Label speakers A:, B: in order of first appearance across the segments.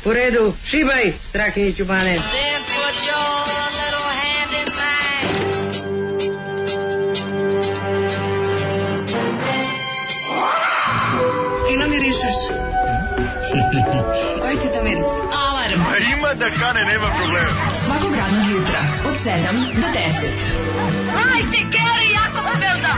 A: U redu, šibaj, Strahinjiću Bane.
B: Fino mirišeš. Koji ti to miris? Alarm.
C: A ima da kane, nema problema.
B: Svakog radnog jutra, od 7 do 10.
D: Hajde, Geri, jako se velda.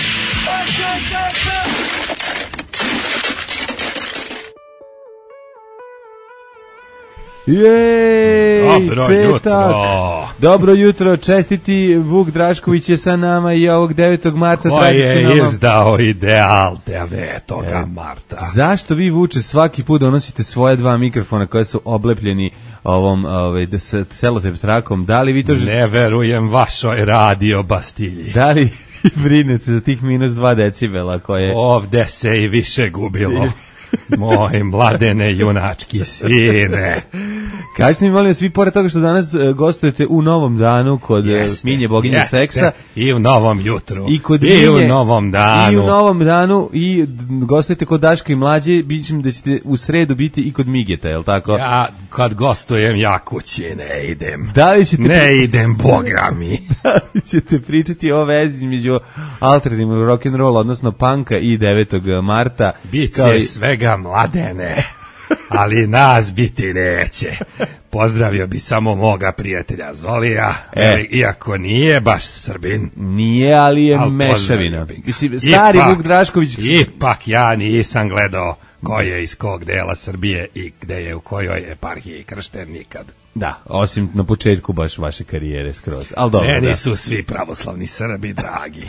E: Jej,
F: Dobro
E: petak.
F: jutro.
E: Dobro jutro, čestiti Vuk Drašković je sa nama i ovog 9. marta.
F: Ko je izdao ideal 9. marta?
E: Zašto vi, Vuče, svaki put donosite svoje dva mikrofona koje su oblepljeni ovom celotep trakom? Da li vi to...
F: Ne verujem vašoj radio Bastilji.
E: Da li brinete za tih minus 2 decibela koje...
F: Ovde se i više gubilo. Moj mladene junački sine.
E: Kažete mi, molim vas, vi pored toga što danas gostujete u Novom danu kod Minje boginje seksa
F: i u Novom jutru
E: i kod
F: Minje,
E: u
F: Novom danu
E: i u Novom danu i gostujete kod Daška i Mlađe, bićem da ćete u sredu biti i kod Migeta, je li tako?
F: Ja kad gostujem ja kući ne idem.
E: Da li ćete
F: idem, boga mi.
E: Da li ćete pričati o vezi između alternativnog rock'n'rolla, odnosno punka i 9. marta?
F: Biće svega, mladene, ali nas biti neće. Pozdravio bi samo moga prijatelja Zolija, iako nije baš Srbin.
E: Nije, ali je mešavina. Stari Vuk Drašković.
F: Ipak ja nisam gledao ko je iz kog dela Srbije i gde je u kojoj eparhiji kršten nikad.
E: Da, osim na početku baš vaše karijere skroz. Al dobro.
F: Meni su svi pravoslavni Srbi dragi.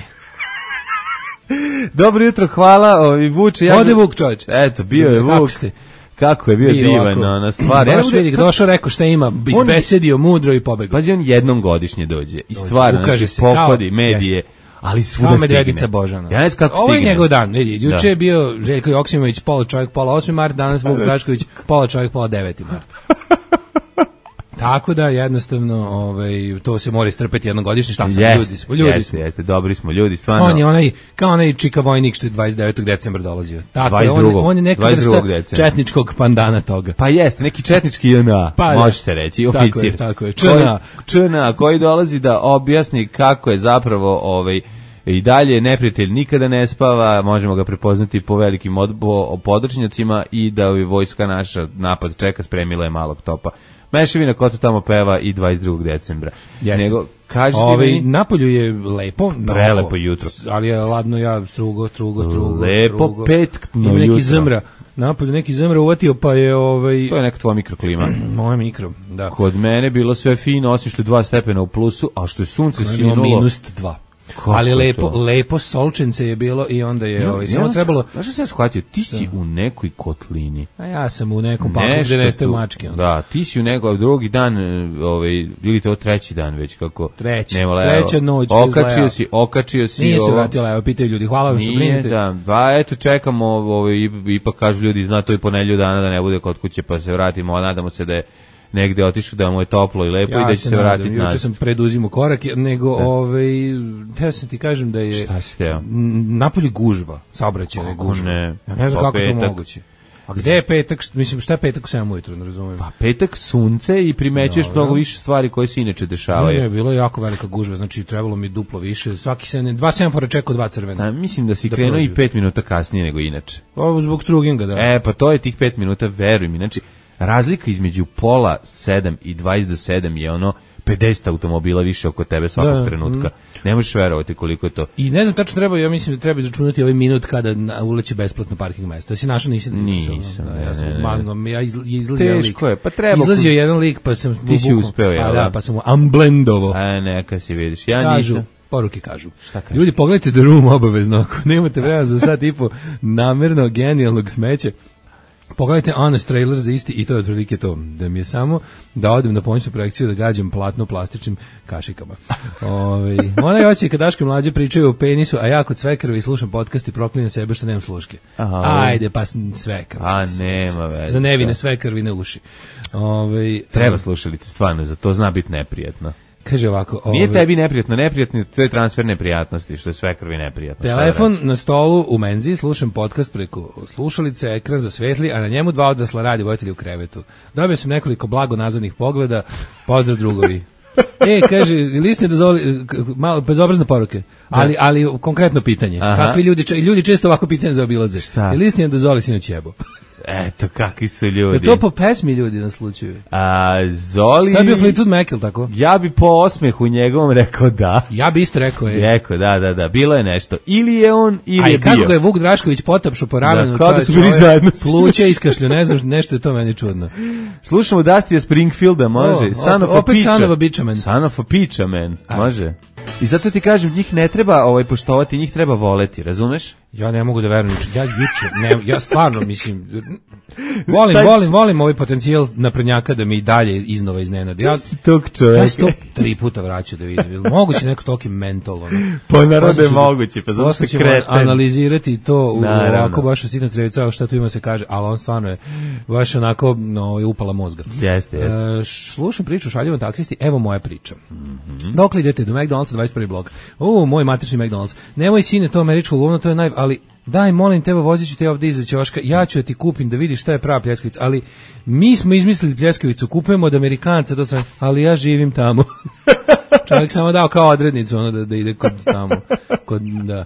E: Dobro jutro, hvala. Vuče,
F: ode Vuk, čovječ.
E: Eto, bio je Vuk. Kako je bio divan na stvari.
F: Baš vidi, došao, rekao šta ima, izbesedio mudro i pobegao.
E: Pazi, on jednom godišnje dođe. I stvarno, znači, pohodi medije, ali svuda stigne.
F: Medvedica Božana.
E: Ja ne znam kako
F: stigne. Ovo je njegov dan, vidi. Juče je bio Željko Joksimović, pola čovjek, pola 8. mart, danas Vuk Drašković, pola čovjek, pola 9. mart. Tako da jednostavno to se mora istrpeti jednogodišnje, šta sam, ljudi smo.
E: Jeste, dobri smo ljudi, stvarno.
F: On je kao onaj čika vojnik što je 29. decembra dolazio. Tako
E: 22.
F: On je neka vrsta četničkog pandana toga.
E: Pa jeste, neki četnički JNA, može se reći, oficir.
F: Tako je,
E: ČNA, koji dolazi da objasni kako je zapravo i dalje neprijatelj nikada ne spava, možemo ga prepoznati po velikim područnjacima i da vojska naša napad čeka, spremila je malog topa. Mešavina ko to tamo peva i 22. decembra.
F: Nego, napolju je lepo.
E: Prelepo jutro.
F: Ali je ladno, ja strugo.
E: Lepo petkno jutro.
F: Neki zmra. Napolju neki zmra uvatio, pa je
E: To je neka tvoja mikroklima.
F: Moje mikro, da.
E: Kod mene bilo sve fino, osim što je 2 stepena u plusu, a što je sunce sinulo.
F: -2. Ali lepo Solčence je bilo i onda je samo trebalo.
E: Znaš što sam shvatio, ti si u nekoj kotlini.
F: A ja sam u nekom paku gde nestaju mačke.
E: Da, ti si u nekom, drugi dan, ili to 3. dan već kako.
F: Treća noć.
E: Okačio si.
F: Nije se vratio Leo, pitaju ljudi, hvala vam što brinete.
E: Da, eto čekamo, ipak kažu ljudi, zna to i po nedelju dana da ne bude kod kuće pa se vratimo, a nadamo se da je negde otišao, da mu je toplo i lepo i da će se vratiti nazad.
F: Juče sam preduzimao korak, nego teo sam ti kažem da je napolje gužva, saobraćajna gužva. Ja ne znam kako je to moguće. A gde je petak, mislim šta je petak u 7 ujutru, ne razumijem.
E: Pa petak sunce i primećuješ mnogo više stvari koje se inače dešavaju.
F: Ne, bilo je jako velika gužva, znači trebalo mi duplo više, svaki 2 semafora čekao 2 crvena.
E: Mislim da si krenuo i 5 minuta kasnije nego inače.
F: Zbog struginga, da.
E: Pa to je tih 5 minuta, veruj mi, znači razlika između pola 7 i 20 do 7 je 50 automobila više oko tebe svakog trenutka. Ne možeš verovati koliko je to.
F: I ne znam tačno treba, ja mislim da treba izračunati ovaj minut kada uleće besplatno parking mesto. Jesi našao, nisi?
E: Nisam.
F: Ja sam mazno, ja izlazio jedan lik.
E: Teško je, pa treba.
F: Izlazio jedan lik, pa sam...
E: Ti si uspeo, jel?
F: Da, pa sam mu amblendovao.
E: Neka si vidiš, ja nisam.
F: Poruke kažu. Ljudi, pogledajte The Room obavezno, ako nemate vremena za sat i po namerno genijalnog smeća. Pogledajte Honest Trailer za isti i to je otprilike to. Da mi je samo da odem na pomoćnu projekciju da gađam platno plastičnim kašikama. Ona je hoće kad Daško i Mlađe pričaju o penisu, a ja kod svekrve i slušam podcast i proklinjam sebe što nemam sluške. Ajde, pa svekrve.
E: Nema veze.
F: Za nevine svekrvine uši.
E: Treba slušalice, stvarno, za to zna biti neprijatno.
F: Kaže ovako...
E: Nije tebi neprijatno, to je transfer neprijatnosti, što je sve krvi neprijatno.
F: Telefon na stolu u menzi, slušam podcast preko slušalice, ekran zasvetli, a na njemu 2 odrasla voditelji u krevetu. Dobio sam nekoliko blago nazadnih pogleda, pozdrav drugovi. Kaže, listne dozvoli, malo bezobrazne poruke, ali konkretno pitanje. Kakvi ljudi često ovako pitanje zaobilaze.
E: Šta?
F: Listne dozvoli sinoć jebo.
E: Eto, kakvi su ljudi.
F: Je to po pesmi ljudi na slučaju?
E: Zoli...
F: Sad bio Fleetwood Mac, ili tako?
E: Ja bi po osmehu njegovom rekao da.
F: Ja bi isto rekao je.
E: Rekao, da, bilo je nešto. Ili je on, ili je bio.
F: A kako ga je Vuk Drašković potapšao po ramenu.
E: Kao da su bili zajedno.
F: Pluća iskašlju, ne znam, nešto je to meni čudno.
E: Slušamo Dustija Springfielda, može.
F: Opet Son of a Bitch Man.
E: Son of a Bitch Man, može. I zato ti kažem, njih ne treba poštovati, njih treba voleti, razumeš?
F: Ja ne mogu da verujem, ja stvarno mislim, volim ovaj potencijal naprednjaka da mi i dalje iznova iznenadi. Ja se 3 puta vraćam da vidim. Moguće neko toki mentol.
E: Pa naravno je moguće, pa zato što kreten.
F: Analizirati to ovako baš u sitno crevica, šta tu ima se kaže, ali on stvarno je baš onako upala mozga.
E: Jeste.
F: Slušam priču o šaljivom taksisti, evo moja priča. Dokle idete do McDonald'sa 21. blok? Moj matični McDonald's. Nemoj sine to američko govno, to je ali daj, molim tebe, vozit ću te ovdje iza ćoška, ja ću da ti kupim da vidiš šta je prava pljeskavica, ali mi smo izmislili pljeskavicu, kupujemo od Amerikanca, ali ja živim tamo. Čovjek samo dao kao odrednicu, da ide kod tamo. Da.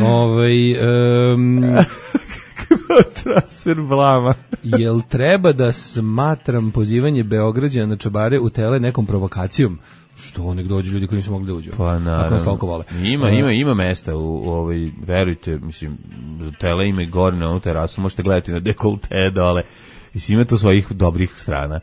E: Transfer blama.
F: Jel treba da smatram pozivanje Beograđana na čabare u tele nekom provokacijom? Što nek dođu ljudi koji nisu mogli da uđu.
E: Pa naravno.
F: Vole.
E: Ima mesta verujte, mislim, tele ima i gore na onu terasu, možete gledati na dekolte dole. Mislim, ima to svojih dobrih strana.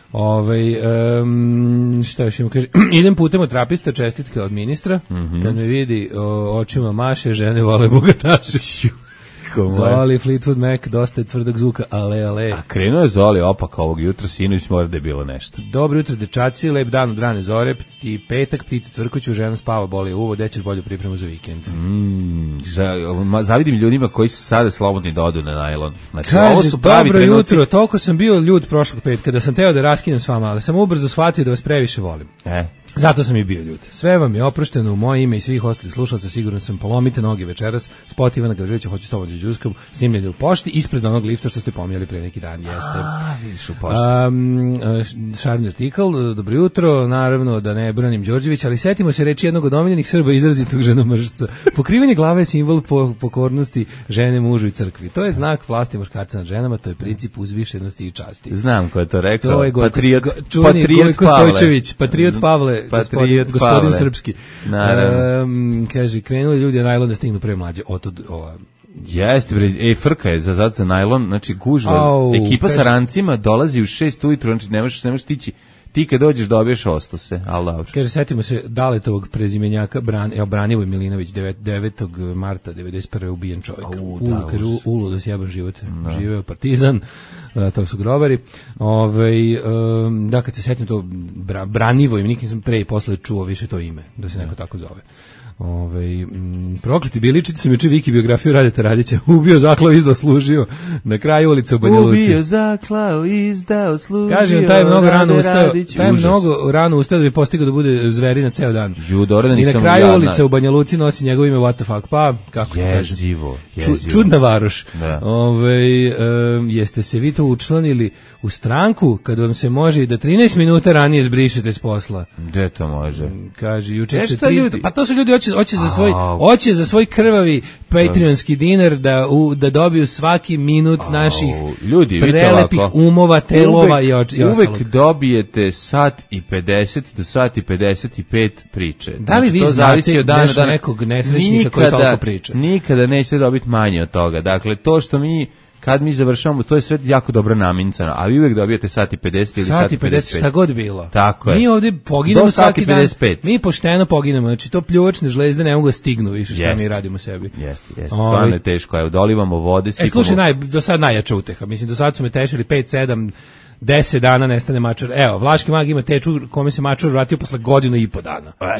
F: Šta još ima kaže? Idem putem od trapista, čestitke od ministra. Kad me vidi očima maše, žene vole bogataše. Zoli, Fleetwood Mac, dosta je tvrdog zvuka, ale.
E: A krenuo je Zoli opak ovog jutra, sinoć mora da je bilo nešto.
F: Dobro jutro, dečaci, lep dan od rane zore, petak, ptice cvrkuću, žena spava, boli uvo, dećeš bolju pripremu za vikend.
E: Zavidim ljudima koji su sada slobodni da odu na najlon. Znači,
F: kaže,
E: ovo su pravi
F: dobro
E: trenuci.
F: jutro, toliko sam bio ljud prošlog petka, da sam teo da raskinem s vama, ali sam ubrzo shvatio da vas previše volim. Zato sam i bio ljud. Sve vam je oprošteno u moje ime i svih ostalih slušalaca, sigurno sam, polomite noge večeras, spot Ivana Gavrilovića, hoću s tobom da đuskam, snimljeni u pošti, ispred onog lifta što ste pominjali pre neki dan, jeste.
E: Vidiš u pošti.
F: Šarni artikl, dobro jutro, naravno da ne branim Đorđević, ali setimo se reći jednog od omiljenih Srba izrazitog ženomržca. Pokrivanje glave je simbol pokornosti žene, mužu i crkvi. To je znak vlasti muškarca nad ženama, to je princip uzvišenosti i časti.
E: Znam ko je to rekao.
F: To je
E: patriot
F: Pavle. Gospodin srpski. Kaže, krenuli ljudi na najlon da stignu pre mlađe.
E: Jeste, frka je za najlon, znači gužva. Ekipa sa rancima dolazi u 6 ujutru, znači ne možeš tići. Ti kad dođeš dobiješ ostose, ali dobro.
F: Kaže, setimo se Daletovog prezimenjaka, Branivoj Milinović, 9. marta 91. ubijen čovjek. Uludo sjeban život. Živeo Partizan, to su grobari. Da, kad se setim to Branivoj, nikim sam pre i posle čuo više to ime, da se neko tako zove. Prokleti Biličić su mi uči Viki biografiju Radeta Radića. Ubio, zaklao, izdao, služio. Na kraju ulice u Banja Luci.
E: Ubio, zaklao, izdao, služio.
F: Kažem, taj mnogo rano ustao da bi postigao da bude zveri na ceo dan. I na kraju ulice u Banja Luci nosi njegovo ime what the fuck. Pa, kako ti kažem?
E: Jezivo.
F: Čudna varoš. Jeste se vi to učlanili u stranku kad vam se može i da 13 minuta ranije zbrišete s posla?
E: Gde to može?
F: Kaže, juče ste pa to su ljudi hoće za svoj krvavi patreonski dinar da dobiju svaki minut naših prelepih umova, telova i ostalog.
E: Uvek dobijete sat i 50 do sat i 55 priče.
F: Da li vi znate da nekog nesrećnika koji toliko priča?
E: Nikada nećete dobiti manje od toga. Dakle, to što kad mi završavamo, to je sve jako dobro namincano, a vi uvek dobijete sat i 50 ili sat i 55.
F: Šta god bilo.
E: Tako je.
F: Mi ovdje poginemo svaki dan. Mi pošteno poginemo. Znači, to pljuvačne žlezde ne mogu da stignu više što mi radimo sebi.
E: Jeste. Stvarno je teško. Evo, dolivamo vode.
F: Slušaj, do sad najjača uteha. Mislim, do sad su me tešili 5, 7, 10 dana nestane mačor. Evo, Vlaški mag ima teču kome se mačor vratio posle godinu i po dana.
E: Eto.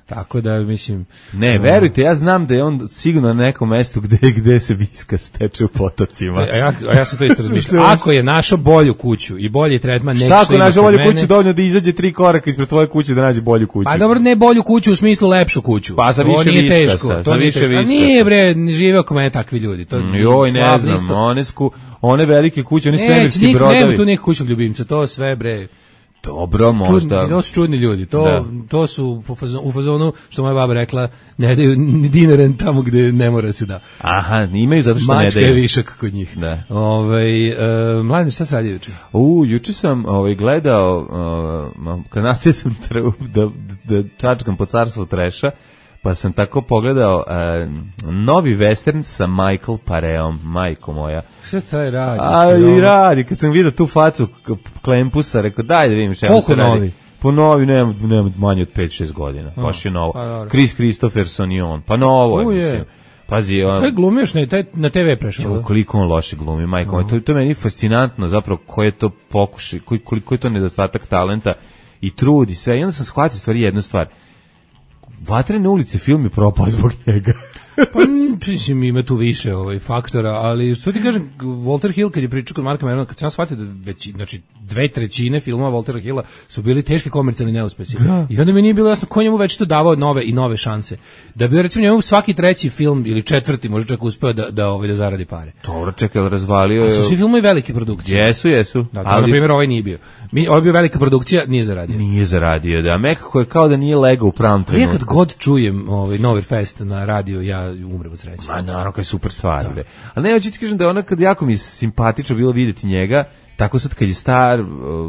F: Tako da, mislim...
E: Ne, verujte, ja znam da je on sigurno na nekom mestu gde se viska steče u potocima.
F: A ja sam to isto razmišljao. Ako je našao bolju kuću i bolji tretman,
E: šta ako našao bolju kuću, dovoljno da izađe 3 koraka ispred tvoje kuće da nađe bolju kuću?
F: Pa dobro, ne bolju kuću u smislu lepšu kuću.
E: Pa sa više viskasa.
F: To nije teško. A nije bre, žive oko mene takvi ljudi.
E: Joj, ne znam, one velike kuće, oni svemirski brodovi.
F: Nema tu nekog kućnog ljubimca, to sve bre...
E: Dobro, možda.
F: To su čudni ljudi. To su u fazonu, što moja baba rekla, ne daju ni dinaren tamo gde ne mora se da.
E: Aha, imaju zato što ne daju.
F: Mačka je višak kod njih.
E: Da.
F: Mladen, šta se radi juče?
E: Juče sam gledao, kad nastavio sam da čačkam po carstvu treša, pa sam tako pogledao novi western sa Michael Pareom, majko moja.
F: Sve taj radi?
E: I radi, kad sam vidio tu facu Klempusa, rekao daj da vidim čemu se radi.
F: Novi?
E: Po novi, nema manje od 5-6 godina, baš je novo. Chris Christopherson i on, pa novo je, mislim. Pazi,
F: to je glumio još na TV prešao.
E: Koliko on loše glumi, majko moja. To je meni fascinantno, zapravo, koji je to pokušaj, koliko je to nedostatak talenta i trud i sve. I onda sam shvatio stvari jednu stvar. Vatrene ulice film je propao zbog njega.
F: Pa mislim, ima tu više faktora, ali što ti kažem, Walter Hill kad je pričao kod Marka Merona, kad sam shvatio da znači 2/3 filmova Waltera Hilla su bili teški komercijalni neuspesi. I onda mi nije bilo jasno ko njemu već to davao nove šanse. Da bi recimo njemu svaki treći film ili četvrti možda čak uspeo da zaradi pare.
E: Dobro, čekaj, razvalio je.
F: Su svi filmovi velike produkcije.
E: Jesu.
F: Da, ali na primjer ovaj nije bio. Ovaj bio velika produkcija, nije zaradio.
E: Da. Nekako je kao da nije legao u pravom trenutku.
F: Ja kad god čujem Novi Fest na radio, ja umrem od sreće.
E: Ma naravno, kao je super stvar. Ali ne, hoću ti kažem da je ona kad jako mi je simpatično bilo vidjeti njega, tako sad kad je star,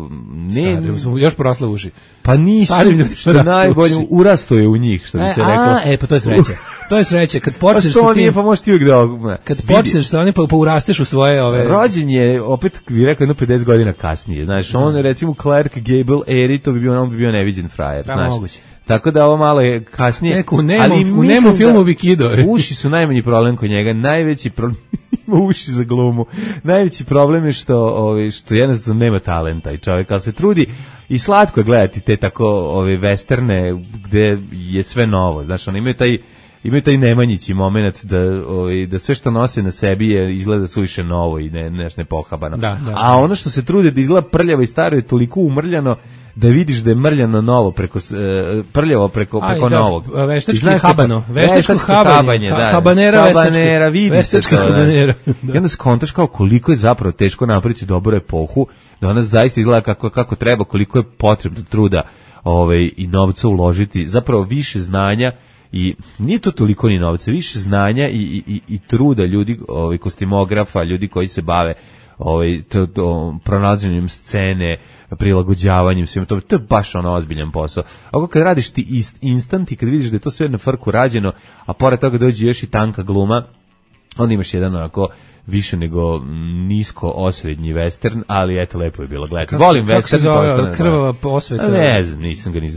F: su još porasle uši.
E: Pa nisu, što je najbolje, urasto je u njih, što bi se reklo.
F: Pa to je sreće. To je sreće, kad počneš
E: sa tim... Pa možeš ti uvijek da...
F: Kad počneš sa onim, pa urasteš u svoje ove...
E: Rođen je, opet bih rekao, 50 godina kasnije, znaš, on recimo Clark Gable Eri, to bi bio neviđen frajer, znaš.
F: Moguće.
E: Tako da ovo malo je kasnije.
F: U nemu filmu bi kido.
E: Uši su najmanji problem kod njega, najveći problem ima uši za glumu. Najveći problem je što jednostavno nema talenta i čovjek, ali se trudi i slatko je gledati te tako westerne gde je sve novo. Znaš, oni imaju taj nemanjići moment da sve što nose na sebi izgleda suviše novo i ne pohabano. A ono što se trudi da izgleda prljavo i staro je toliko umrljano da vidiš da je mrljano novo prljavo preko novog.
F: Veštački habano.
E: Habanje, da. Habanera, vidi se to. I onda skontaš kao koliko je zapravo teško napraviti dobru epohu, da ona zaista izgleda kako treba, koliko je potrebno truda i novca uložiti, zapravo više znanja. I nije to toliko ni novca, više znanja i truda ljudi, kostimografa, ljudi koji se bave pronalaženjem scene, prilagođavanjem svima tome, to je baš ozbiljan posao. Ako kad radiš ti instant i kad vidiš da je to sve na frku rađeno, a pored toga dođe još i tanka gluma, onda imaš jedan onako više nego nisko osrednji western, ali eto, lepo je bilo gledati. Volim western. Kako se
F: zove, krvava osveta?
E: Ne znam, nisam ga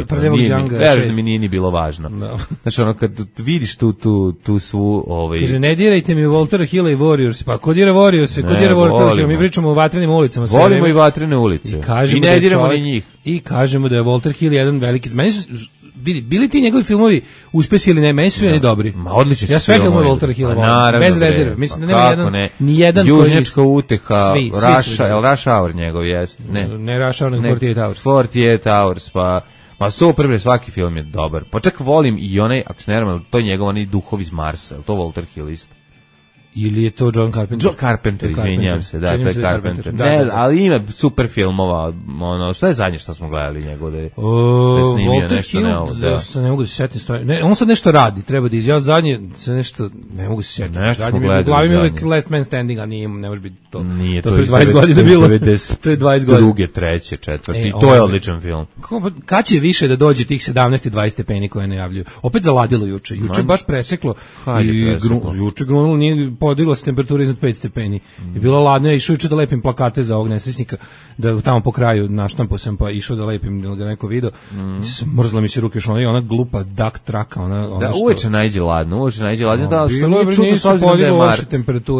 E: mi nije ni bilo važno. Znači, ono, kad vidiš tu svu...
F: Kaže, ne dirajte mi u Waltera Hilla i Warriors, pa ko dira Warriors, ko dira Waltera Hilla, mi pričamo o vatrenim ulicama.
E: Volimo i vatrene ulice. I ne diramo ni njih.
F: I kažemo da je Walter Hill jedan veliki... Bili ti njegovi filmovi uspesi ili ne, meni su dobri.
E: Ma odlični su.
F: Ja sve filmove Waltera Hilla volim, bez rezerve. Mislim da nema nijedan koji...
E: Južnjačka uteha, Rush Hour njegov jest.
F: Ne Rush Hour, nego 48 Hours.
E: 48 Hours, pa super, svaki film je dobar. Pa čak volim i onaj, ako se ne znam, to je njegov onaj Duhovi iz Marsa, to Walter Hill isto.
F: Ili je to John Carpenter?
E: John Carpenter, izvinjam se, da, to je Carpenter. Ne, ali ima super filmova, šta je zadnje što smo gledali njegov da je snimio nešto neovo?
F: Ne mogu se sjetiti stvari. Ne, on sad nešto radi, treba da izjava zadnje, sve nešto, ne mogu se sjetiti.
E: Nešto smo gledali.
F: U glavi mi je uvijek Last Man Standing, a nije, ne može biti to.
E: Nije,
F: to pred 20 godina bilo. Pred 20 godina.
E: Druge, treće, četvrti, i to je odličan film.
F: Kad će više da dođe tih 17 i 20 stepeni koje najavljuju? Opet zaladilo juče. Juče baš preseklo. Juče grunulo, nije podigla se temperatura iznad 5 stepeni. I bilo ladno, ja išao da lepim plakate za ovog nesrećnika, da tamo po kraju naštampo sam, pa išao da lepim, da ga neko video. Mrzla mi se ruke, što ona glupa duck traka, ona
E: da, uveče najde ladno, da,
F: što nije čudno s obzirom da je mars. Temperatura.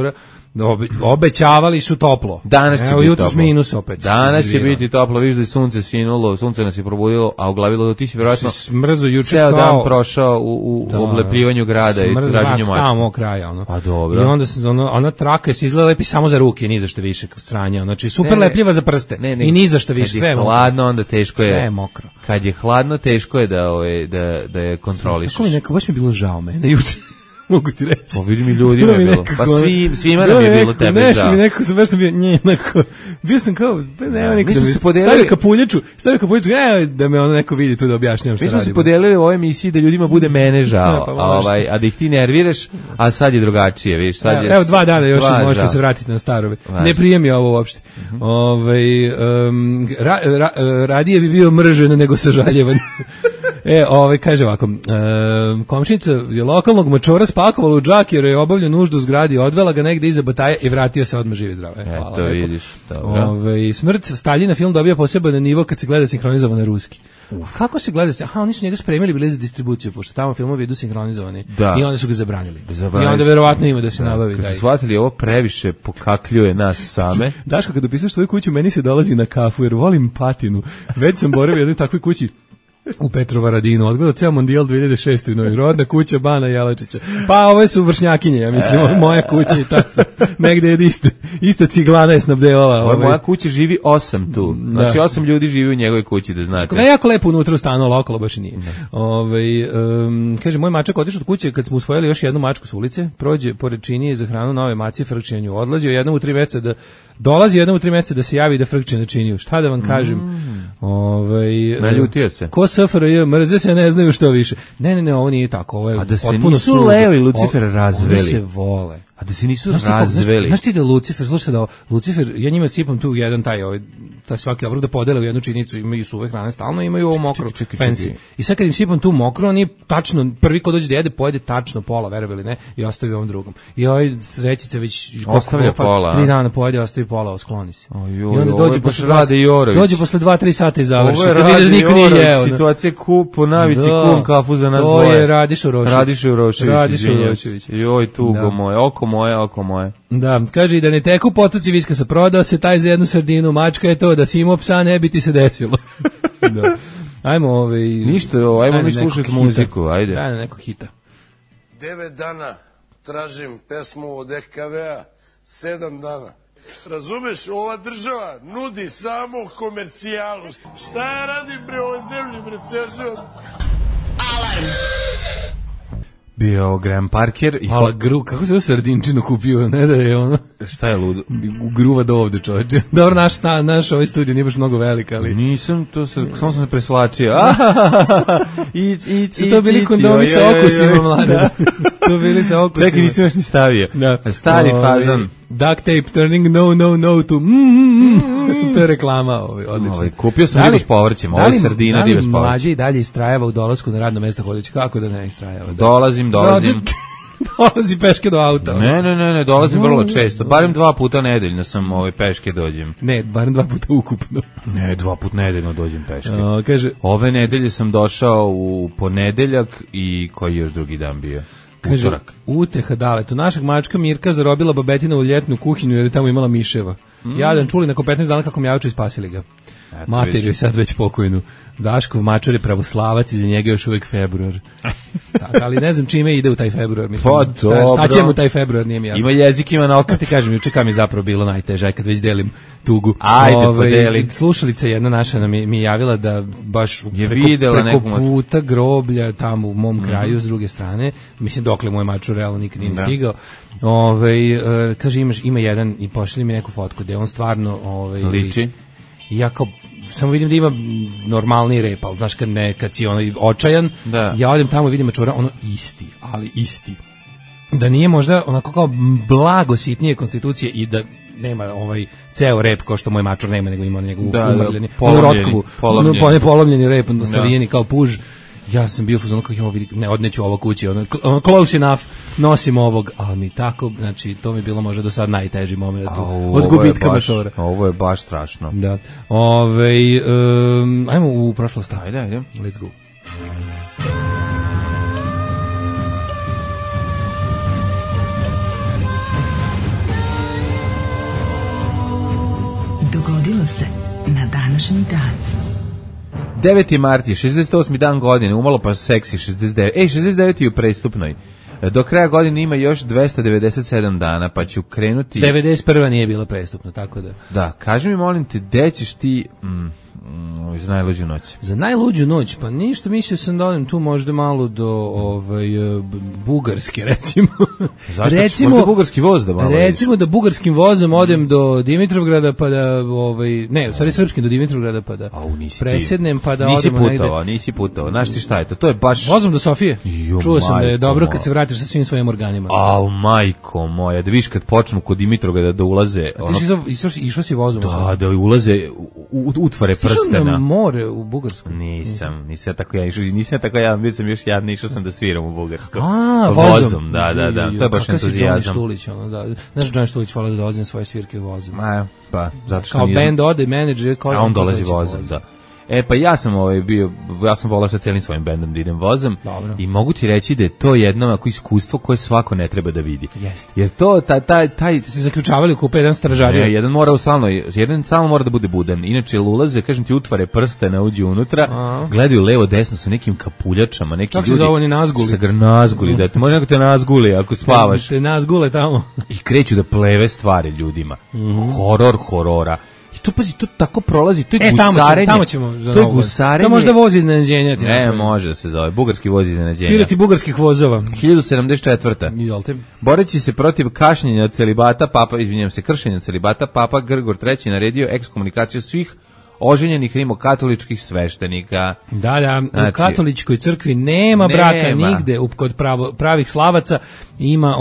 F: Obećavali su toplo.
E: Danas će biti
F: jutros
E: toplo.
F: minus opet.
E: Danas će biti toplo, vidiš da je sunce sinulo, sunce nas je probudilo, a u glavi da ti si vjerojatno
F: smrzo juče
E: ceo
F: kao
E: dan prošao u oblepljivanju grada i traženju mača.
F: Tamo kraja, ono.
E: Pa dobro.
F: I onda se ona traka se izgleda lepi samo za ruke, ni za što više sranja. Znači super lepljiva za prste. I ni za što više, sve je
E: hladno, onda teško je.
F: Sve je mokro.
E: Kad je hladno, teško je da je kontrolišeš.
F: Kako mi neko baš mi je bilo žao mene juče. Mogu ti reći.
E: Pa vidim i ljudima je bilo. Pa svima nam je bilo tebe žao.
F: Nešto mi neko, baš sam bio sam kao, nema nikada mi stavio kapuljaču, da me ono neko vidi tu da objašnjam šta radimo.
E: Mi smo se podelili u ovoj emisiji da ljudima bude mene žao, a da ih ti nerviraš, a sad je drugačije, vidiš, sad je...
F: Evo 2 dana još možete se vratiti na starove. Ne prijemi ovo uopšte. Radije bi bio mržen nego sažaljevan. Kaže ovako, komšinica je lokalnog mačora spakovala u džak jer je obavljao nuždu u zgradi, odvela ga negde iza bataje i vratio se odmah živ i zdrav. Hvala.
E: To vidiš, dobro.
F: Smrt Staljina film dobija poseban nivo kad se gleda sinhronizovan na ruski. Kako se gleda se? Oni su njega spremili bili za distribuciju, pošto tamo filmovi idu sinhronizovani i onda su ga zabranili. I onda verovatno ima da se nabavi.
E: Kad su shvatili ovo previše pokakljuje nas same.
F: Daško, kad upisaš svoju kuću, meni se dolazi na kafu jer volim patinu. Već sam boravio u jednoj takvoj kući u Petrovaradinu, odgledao ceo mondijal 2006. Novi rodna kuća Bana Jelačića. Pa ove su vršnjakinje, ja mislim, moja kuća i ta su. Negde je ista ciglana je snabdevala.
E: Moja kuća živi 8 tu. Znači 8 ljudi živi u njegovoj kući, da znate.
F: Ne, jako lepo unutra u stanu, okolo baš i nije. Kaže, moj mačak otišao od kuće kad smo usvojili još jednu mačku s ulice, prođe pored činije za hranu nove macije, frkće na nju. Odlazio jednom u 3 meseca dolazi jednom u 3 meseca da se javi da frkće na činiju. Šta da vam kažem?
E: Naljutio se.
F: Ko SFRJ, mrze se, ne znaju što više. Ne, ovo nije tako. Ovo je
E: a da se nisu Leo i Lucifer razveli.
F: Oni se vole.
E: A da se nisu razveli.
F: Znaš ti da Lucifer, slušaj da Lucifer, ja njima sipam tu jedan taj svaki obrok da podele u jednu činicu, imaju suve hrane stalno, imaju ovo mokro, fancy. I sad kad im sipam tu mokro, on je tačno, prvi ko dođe da jede, pojede tačno pola, verovali ne, i ostavi ovom drugom. I ovaj srećica već
E: ostavlja pola.
F: 3 dana pojede, ostavi pola, skloni se.
E: I onda dođe posle 2-3
F: sata i završi.
E: Ovo je niko nije jeo. Situacija po navici kum kafu za nas dvoje.
F: To je Radiša
E: Urošević. Joj, tugo moje, oko moje.
F: Da, kaže i da ne teku potoci viskasa, prodao se taj za jednu sardinu, mačka je to, da si imao psa ne bi ti se desilo. Da. Ajmo
E: ništa, ajmo mi slušati muziku, ajde.
F: Ajde, nekog hita.
G: 9 dana tražim pesmu od EKV-a, 7 dana. Razumeš, ova država nudi samo komercijalu. Šta ja radim bre ovoj zemlji, bre, ceo?
B: Alarm.
E: Bio Graham Parker i
F: kako se ovo sardinčinu kupio, ne da je ono.
E: Šta je ludo?
F: Gruva do ovde, čovječe. Dobro, naš ovaj studio nije baš mnogo velik, ali
E: nisam, samo sam se presvlačio.
F: Su to bili kondomi sa okusima, mlade. To bili sa okusima.
E: Čekaj, nisam još ni stavio. Stari fazon.
F: Duct tape turning no to to je reklama, odlično.
E: Kupio sam ribu s povrćem, ovo je sardina riba s povrćem.
F: Mlađe i dalje istrajava u dolasku na radno mesto hodeći, kako da ne istrajava?
E: Dolazim.
F: Dolazi peške do auta.
E: Ne, dolazim vrlo često, barem 2 puta nedeljno sam peške dođem.
F: Ne, barem 2 puta ukupno.
E: Ne, 2 puta nedeljno dođem peške.
F: Kaže,
E: ove nedelje sam došao u ponedeljak i koji još drugi dan bio?
F: Kaže, uteha daletu. Našeg mačka Mirka zarobila babetina u ljetnu kuhinju jer je tamo imala miševa. Jadan čuli nakon 15 dana kako mjauču i spasili ga. Mater je sad već pokojnu. Daškov mačar je pravoslavac i za njega još uvijek februar. Ali ne znam čime ide u taj februar. Mislim, šta će mu taj februar, nije mi jasno.
E: Ima jezik, ima naokat.
F: Ti kažem, juče kam je zapravo bilo najteže, kad već delim tugu.
E: Ajde, podeli.
F: Slušalica jedna naša mi je javila da baš preko puta groblja tamo u mom kraju s druge strane, mislim dokle moj mačar realno nikad nije stigao. Kaže, ima jedan i pošli mi neku fotku gde on stvarno
E: liči.
F: I ja kao samo vidim da ima normalni rep, ali znaš kad si očajan, ja odem tamo i vidim mačora, ali isti. Da nije možda onako kao blago sitnije konstitucije i da nema ceo rep kao što moj mačor nema, nego ima njegov umrljeni, polomljeni rep, savijeni kao puž. Ja sam bio fuzon kao ne odneću ovo kući, close enough, nosim ovog, ali mi tako, znači to mi bilo možda do sad najteži moment od gubitka mačora.
E: Ovo je baš strašno.
F: Da. Ajmo u prošlost.
E: Ajde.
F: Let's go.
B: Dogodilo se na današnji dan.
E: 9. mart je 68. dan godine, umalo pa seksi 69. 69. je u prestupnoj. Do kraja godine ima još 297 dana, pa ću krenuti...
F: 91. nije bila prestupna, tako da...
E: Da, kaži mi, molim te, gde ćeš ti za najluđu noć?
F: Za najluđu noć? Pa ništa, mislio sam da odem tu možda malo do Bugarske, recimo.
E: Zašto? Možda bugarski voz da malo...
F: Recimo da bugarskim vozom odem do Dimitrovgrada, pa da... ne, u stvari srpskim do Dimitrovgrada, pa da presjednem, pa da odemo negde...
E: Nisi putovao, znaš ti šta je to? To je baš...
F: Vozom do Sofije? Čuo sam da je dobro kad se vratiš sa svim svojim organima.
E: Au, majko moja, da viš kad počnu kod Dimitrovgrada da ulaze...
F: Ti išao si vozom?
E: Da ulaze utvare prstena.
F: More u Bugarsku?
E: Nisam tako ja išao, bio sam još jadni, išao sam da sviram u Bugarsku.
F: Vozom.
E: Da, to je baš entuzijazam.
F: Kakav si Johnny Štulić, da. Znaš, Johnny Štulić hvala da dolazim svoje svirke vozom.
E: Pa, zato što
F: kao band ode, menadžer,
E: a on dolazi vozom, da. Pa ja sam volao sa celim svojim bendom da idem vozom.
F: Dobro.
E: I mogu ti reći da je to jedno iskustvo koje svako ne treba da vidi.
F: Jeste.
E: Jer to taj
F: se zaključavali u kupe jedan stražario.
E: Jedan stalno mora da bude budan. Inače ulaze, kažem ti, utvare prste, ne uđu unutra, gledaju levo desno sa nekim kapuljačama, neki
F: kako
E: ljudi.
F: Kako se zove oni nazguli?
E: Nazguli, da te može neko te nazguli ako spavaš.
F: Te nazgule tamo.
E: I kreću da pleve stvari ljudima. Horora. To pazi, to tako prolazi, to je gusarenje.
F: Tamo ćemo za
E: to je gusarenje.
F: To možda voz iznenađenja.
E: Ne, može da se zove, bugarski voz iznenađenja.
F: Pirati bugarskih vozova.
E: 1074.
F: Izvolite.
E: Boreći se protiv kršenja celibata, Papa Grgor III naredio ekskomunikaciju svih oženjenih rimokatoličkih sveštenika.
F: Da, u katoličkoj crkvi nema braka nigde, kod pravih slavaca ima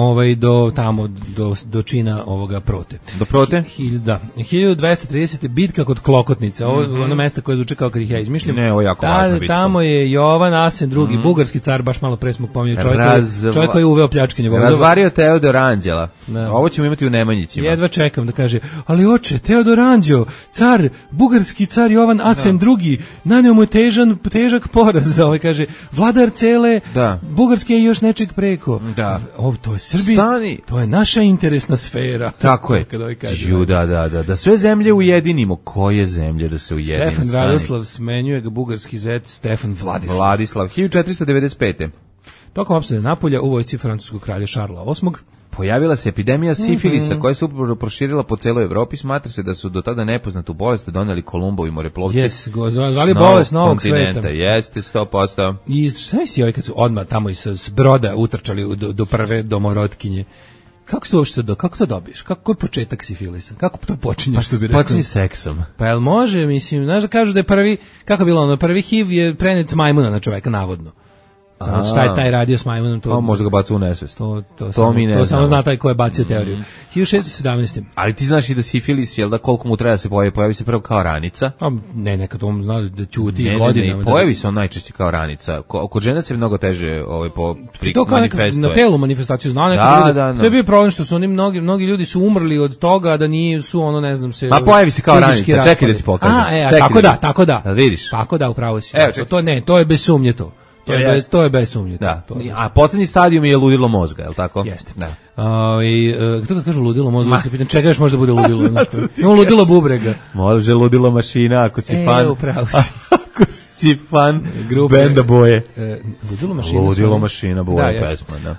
F: do čina ovoga prote.
E: Do prote?
F: Da. 1230. bitka kod Klokotnice, ono mesto koje zvuči kao kad ih ja izmišljam.
E: Ne, ovo je jako važna bitka.
F: Tamo je Jovan Asen II, bugarski car, baš malo pre smo pominjali, čovjek koji je uveo pljačkanje vozova.
E: Razvario Teodor Anđela. Ovo ćemo imati u Nemanjićima.
F: Jedva čekam da kaže, ali oče, Teodor Anđeo, car, bugarski car Jovan Asen II, naneo mu je težak poraz, kaže, vladar cele Bugarske i još nečeg preko.
E: Da.
F: To je Srbija, to je naša interesna sfera.
E: Tako je. Da sve zemlje ujedinimo. Koje zemlje da se ujedinimo?
F: Stefan Radoslav smenjuje ga bugarski zet Stefan Vladislav.
E: 1495.
F: Tokom opsade Napolja u vojsci francuskog kralja Šarla VIII.
E: Pojavila se epidemija sifilisa koja se upravo proširila po celoj Evropi. Smatra se da su do tada nepoznatu bolest doneli Kolumbovi moreplovci.
F: Zvali bolest novog sveta.
E: Jeste, 100%.
F: I šta misli kad su odmah tamo s broda utrčali do prve domorotkinje? Kako to dobiješ? Kako je početak sifilisa? Kako to počinje? Što bi rekao?
E: Počinje seksom.
F: Pa jel može, mislim, znaš da kažu da je prvi, kako je bilo prvi HIV je prenet s majmuna na čoveka, navodno. Šta je taj radio s majmunom?
E: To možda ga baca u nesvest.
F: To samo zna taj ko je bacio teoriju. 1617.
E: Ali ti znaš i da sifilis, jel da koliko mu treba se pojavi se prvo kao ranica?
F: Nekad on zna da ćuti godinama.
E: Pojavi se on najčešće kao ranica. Kod žena se mnogo teže manifestuje.
F: Na telu manifestaciju zna nekad. To je bio problem što su oni mnogi ljudi su umrli od toga da nisu ono ne znam se.
E: Ma pojavi se kao ranica. Čekaj da ti pokažem.
F: Tako da.
E: Vidiš?
F: Tako da, upravo si. To je bez sumnje to. To je bez sumnje.
E: Da. A poslednji stadijum je ludilo mozga, je li tako?
F: Jeste. Da. Kto kad kažu ludilo mozga, se pitam čega još može da bude ludilo? Imamo ludilo bubrega.
E: Može ludilo mašina, ako si fan.
F: Upravo si.
E: Ako si fan benda Boje.
F: Ludilo
E: mašina, Boje pesma, da.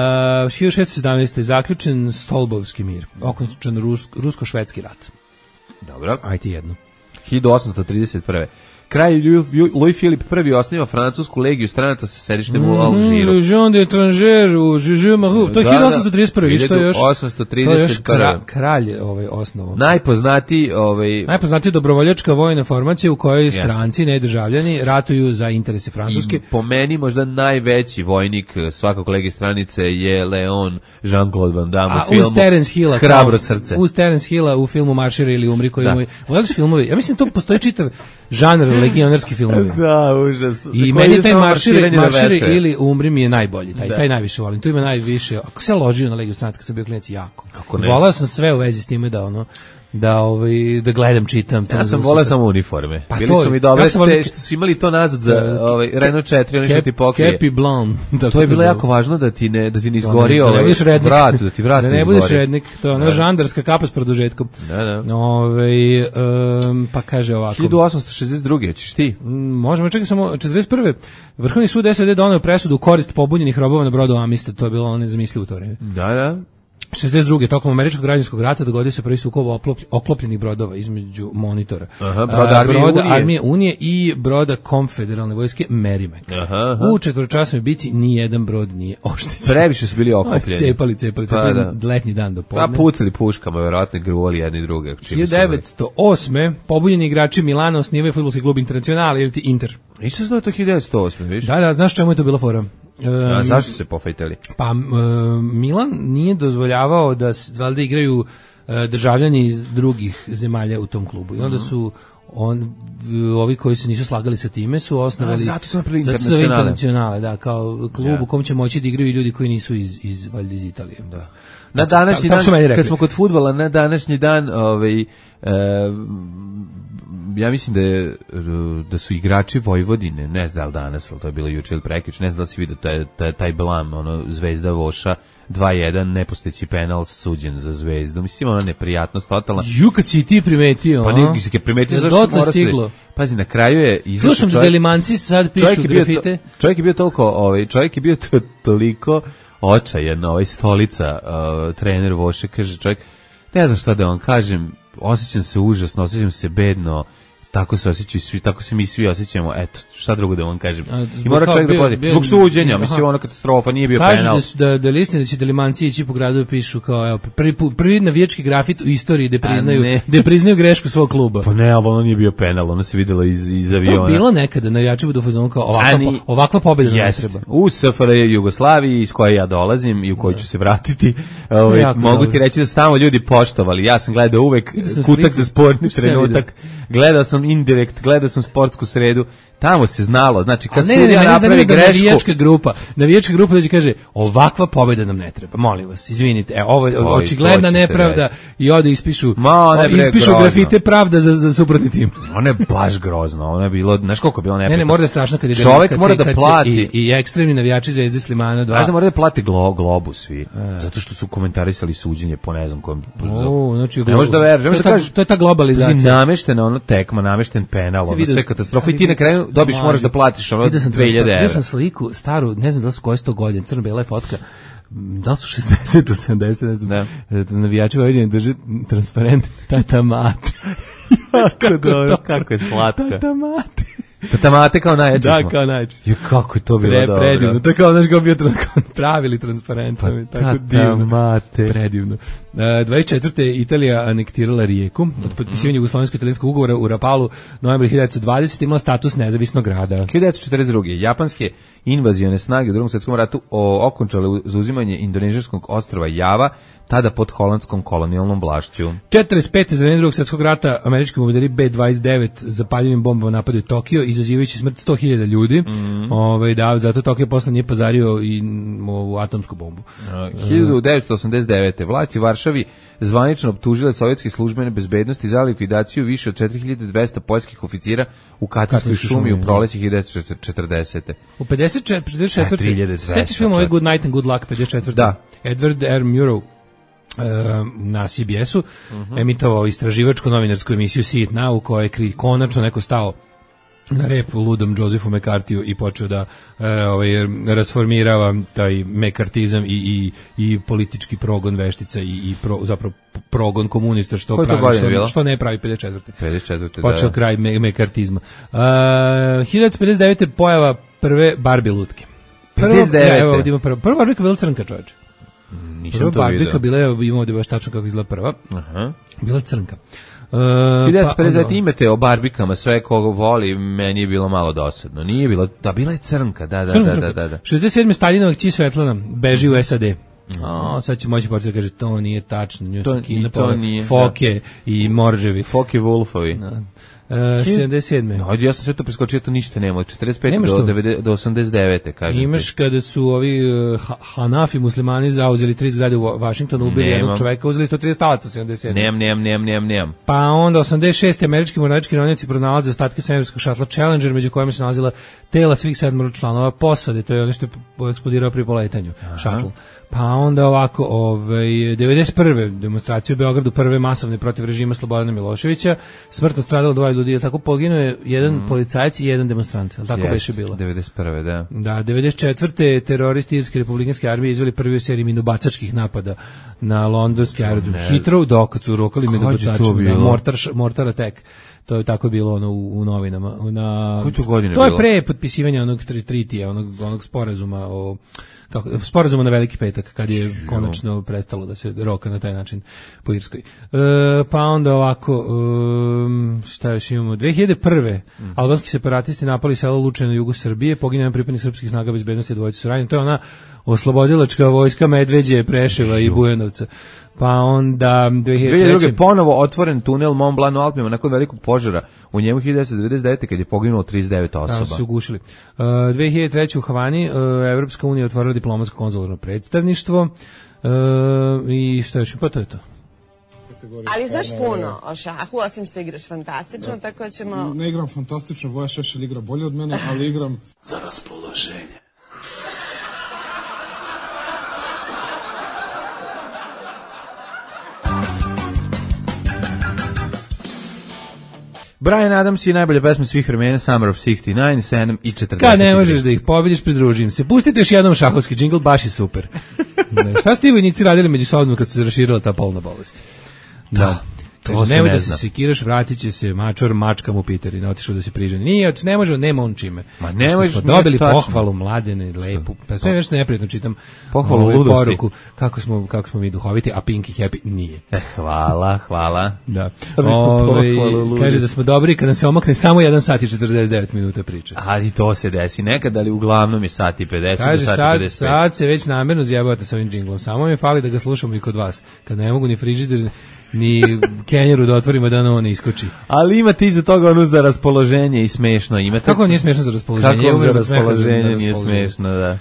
F: 1617. zaključen Stolbovski mir. Okončan rusko-švedski rat.
E: Dobro.
F: Ajde jedno.
E: 1831. Kralj Louis Filip I osniva francusku legiju stranaca sa sedištem u Alžiru.
F: Legion d'étrangers, to je 1831. Što je još?
E: 1831.
F: Kralj osnovo.
E: Najpoznatiji
F: dobrovoljačka vojna formacija u kojoj stranci, ne državljani, ratuju za interese Francuske.
E: I po meni možda najveći vojnik svakog legije stranice je Leon Jean-Claude Van Damme u filmu Hrabro srce.
F: Uz Terence Hilla u filmu Marširi ili umri koji imaju. Gledaš filmovi? Ja mislim to postoji čitav žanr legionarski filmovi.
E: Da, užas.
F: I meni taj Marširi ili umri mi je najbolji. Taj najviše volim. Tu ima najviše. Ako se ložio na legiju stranaca kad sam bio klinac, jako. Volao sam sve u vezi s time da da gledam, čitam.
E: Ja sam voleo samo uniforme.
F: Pa
E: bili su mi dobre, što su imali to nazad za Renault 4, oni što ti pokrije.
F: Cappy Blonde.
E: To je bilo jako važno da ti ne izgori vrat, da ti vrat
F: da ne budeš rednik. To je ona žandarska kapa s produžetkom.
E: Da.
F: Pa kaže ovako.
E: 1862. Hoćeš ti?
F: Možemo čekati samo 41. Vrhovni sud SAD doneo presudu u korist pobunjenih robova na brodu Amistad. To je bilo nezamislivo u to vreme.
E: Da.
F: 62. tokom američkog građanskog rata dogodio se prvi sukob oklopljenih brodova između Monitora.
E: Broda
F: Armije Unije i broda Konfederalne vojske Merrimack. U četvoročasovoj bici nijedan brod nije oštećen.
E: Previše su bili oklopljeni.
F: Cepali letnji dan do podne.
E: Pa pucali puškama, verovatno i gruvali jedni druge.
F: 1908. pobunjeni igrači Milana osnivaju fudbalski klub Internacional ili ti Inter.
E: Nisam znao to 1908, viš?
F: Da, znaš čemu je to bila fora?
E: Zašto se pofajtali?
F: Pa Milan nije dozvoljavao da valjda igraju državljani iz drugih zemalja u tom klubu. I onda su ovi koji se nisu slagali sa time su osnovali
E: zato su
F: Internacionale, da, kao klub u kom će moći da igraju ljudi koji nisu valjda iz Italije.
E: Da. Na današnji dan, kad smo kod fudbala, na današnji dan ja mislim da su igrači Vojvodine, ne znam da li danas, ali to je bilo juče ili prekjuče, ne znam da li si vidio taj blam, Zvezda Voša 2-1, neposteći penal suđen za Zvezdu. Mislim, ona neprijatnost totalna.
F: Kad si ti primetio,
E: pa nije si ga primetio, zašto mora se... Pazi, na kraju je izašao
F: čovjek... Slušam da Delimanci sad pišu grafite.
E: Čovjek je bio toliko očajan, Stolica, trener Voše, kaže čovjek, ne znam šta da vam kažem, osjećam se užasno, osjećam se bedno, tako se osjećaju svi, tako se mi svi osjećamo, eto, šta drugo da vam kažem. I mora čovjek da podi. Zbog suđenja, mislim, ona katastrofa, nije bio penal.
F: Kažu da listine da će Delimanci ići po gradu pišu kao, evo, prvi navijački grafit u istoriji gde priznaju grešku svog kluba.
E: Pa ne, ali ono nije bio penal, ono se vidjelo iz aviona.
F: To je bilo nekada, navijači budu u fazonu kao, ovakva pobjeda nam ne treba.
E: U SFRJ Jugoslaviji, iz koje ja dolazim i u kojoj ću se vratiti, mogu ti reći da su tamo ljudi poštovali. Ja sam gledao uvek kutak za sportni trenutak, gledao sam indirekt, gledao sam sportsku sredu, tamo se znalo, znači kad sudija napravi grešku...
F: Navijačka grupa dođe kaže, ovakva pobjeda nam ne treba, molim vas, izvinite, ovo je očigledna nepravda i ode ispišu grafite pravda za suprotni tim.
E: Ono je baš grozno, ono je bilo, znaš koliko je bilo nepravda.
F: Ne, mora da je strašno kad je
E: čovjek mora da plati.
F: I ekstremni navijači Zvezde Slimana 2.
E: Znaš da mora da plati Globus svi, zato što su komentarisali suđenje po ne znam kojem... Ne možeš da veruješ,
F: to je ta globalizacija.
E: Nameštena ono tekma, namešten penal, ono sve katastrofa i ti na kraju dobiš, moraš da platiš ono 2000 evra.
F: Ja sam sliku staru, ne znam da li su koje 100 godina, crno-bela je fotka, da li su 60 ili 70, ne znam, navijači Vojvodine drže transparent Tata Mate.
E: Kako je slatka.
F: Tata Mate.
E: Tata Mate kao najjači smo.
F: Da, kao najjači.
E: Kako je to bilo dobro.
F: Predivno, to je kao, znaš, kao bio pravili transparent.
E: Tata Mate.
F: Predivno. 24. Italija anektirala Rijeku od potpisivanja jugoslovensko-italijanskog ugovora u Rapalu novembra 1920. imala status nezavisnog grada.
E: 1942. Japanske invazione snage u Drugom svjetskom ratu okončale zauzimanje indonežijskog ostrva Java, tada pod holandskom kolonijalnom vlašću.
F: 45. za vreme Drugog svjetskog rata američki bombarderi B-29 zapaljivim bombama napadaju Tokio, izazivajući smrt 100.000 ljudi. Zato Tokio posle nije pazario i ovu atomsku bombu.
E: 1989. Vlasti u Varšavi zvanično optužile sovjetske službene bezbednosti za likvidaciju više od 4200 poljskih oficira u Katinskoj šumi u proleće 1940.
F: U 54. Sjetiš film ovaj Good Night and Good Luck 54.
E: Da.
F: Edward R. Murrow na CBS-u emitovao istraživačko novinarsku emisiju See It Now u kojoj je konačno neko stao na rep ludom Josephu McCarthyju i počeo da rasformirava taj mekartizam i politički progon veštica i zapravo progon komunista što ne pravi 54. Počeo kraj mekartizma. 1959. pojava prve Barbie lutke.
E: 59.
F: Evo ovdje ima prva Barbie bila crnka, čovječe.
E: Prva Barbie
F: bila je, imamo ovdje baš tačno kako izgleda prva. Bila crnka.
E: 1950 imate o barbikama, sve koga voli, meni je bilo malo dosadno. Nije bilo, da, bila je crnka, da.
F: 67. Stalinovih Ći Svetlana beži u SAD. Sad će moći početi da kaže, to nije tačno.
E: To nije.
F: Foke i morževi.
E: Foke Wolfovi.
F: 77.
E: Ajde, ja sam sve to preskočio, to ništa nema. Od 45. do 89. kažem.
F: Imaš kada su ovi Hanafi muslimani zauzeli 3 zgrade u Vašingtonu, ubili jednog čoveka, uzeli 130 talaca 77.
E: Nemam.
F: Pa onda 86. američki mornarički ronjaci pronalaze ostatke svemirskog šatla Challenger, među kojima se nalazila tela svih 7 članova posade, to je ono što je eksplodirao pri poletanju šatlu. Pa onda ovako, 91. demonstracije u Beogradu, prve masovne protiv režima Slobodana Miloševića, smrtno stradalo 2 ljudi, tako poginuo je jedan policajac i jedan demonstrant, ali tako beše bilo.
E: 91. da.
F: Da, 94. teroristi Irske republikanske armije izveli prvi u seriji minobacačkih napada na londonski aerodrom Heathrow, dok su rokali minobacači na mortar attack. To je tako bilo ono u novinama.
E: Koje to godine
F: to je
E: bilo?
F: pre potpisivanja onog tritija, onog sporazuma o sporazuma na Veliki petak, kad je konačno prestalo da se roka na taj način po Irskoj. Pa onda ovako, šta još imamo? 2001. Albanski separatisti napali selo Luče na jugu Srbije, poginuo je pripadnik srpskih snaga bezbednosti, dvojica su ranjeni. To je ona oslobodilačka vojska Medveđe, Preševa i Bujanovca. Pa onda 2002.
E: ponovo otvoren tunel Mont Blanc u Alpima nakon velikog požara. U njemu 1999. kad je poginulo 39 osoba.
F: Tamo su ugušili. 2003. u Havani Evropska unija otvorila diplomatsko konzularno predstavništvo i što još? Pa to je to.
H: Ali znaš puno o šahu, osim što igraš fantastično, tako da ćemo...
I: Ne igram fantastično, Voja Šešelj igra bolje od mene, ali igram za raspoloženje.
E: Bryan Adams je najbolja pesma svih vremena, Summer of 69, 7 i 40.
F: Kad ne možeš da ih pobediš, pridružim se. Pustite još jednom šahovski džingl, baš je super. Šta ste ti vojnici radili međusobno kad se raširila ta polna bolest? Da. Kaže, nemoj da se sekiraš, vratit će se mačor mačkam u Piteri, otišao da se priženi. Nije, ne može, nema on čime.
E: Ma ne možeš,
F: smo dobili pohvalu Mladene, lepu, pa sve nešto neprijatno čitam.
E: Pohvalu ludosti.
F: Poruku, kako smo mi duhoviti, a Pinky Happy nije.
E: Hvala.
F: Da. Kaže da smo dobri kada se omakne samo 1 sat i 49 minuta priče.
E: A i to se desi nekad, ali uglavnom je sat i 50
F: kaže,
E: do sat i 55.
F: Sad se već namerno zjebavate sa ovim džinglom. Samo mi fali da ga slušamo i kod vas. Kad ne mogu ni frižider ni kenjeru da otvorimo da ono ne iskoči.
E: Ali imate iza toga ono za raspoloženje i smešno. Imate...
F: Kako nije smešno za raspoloženje?
E: Kako za raspoloženje nije smešno, da.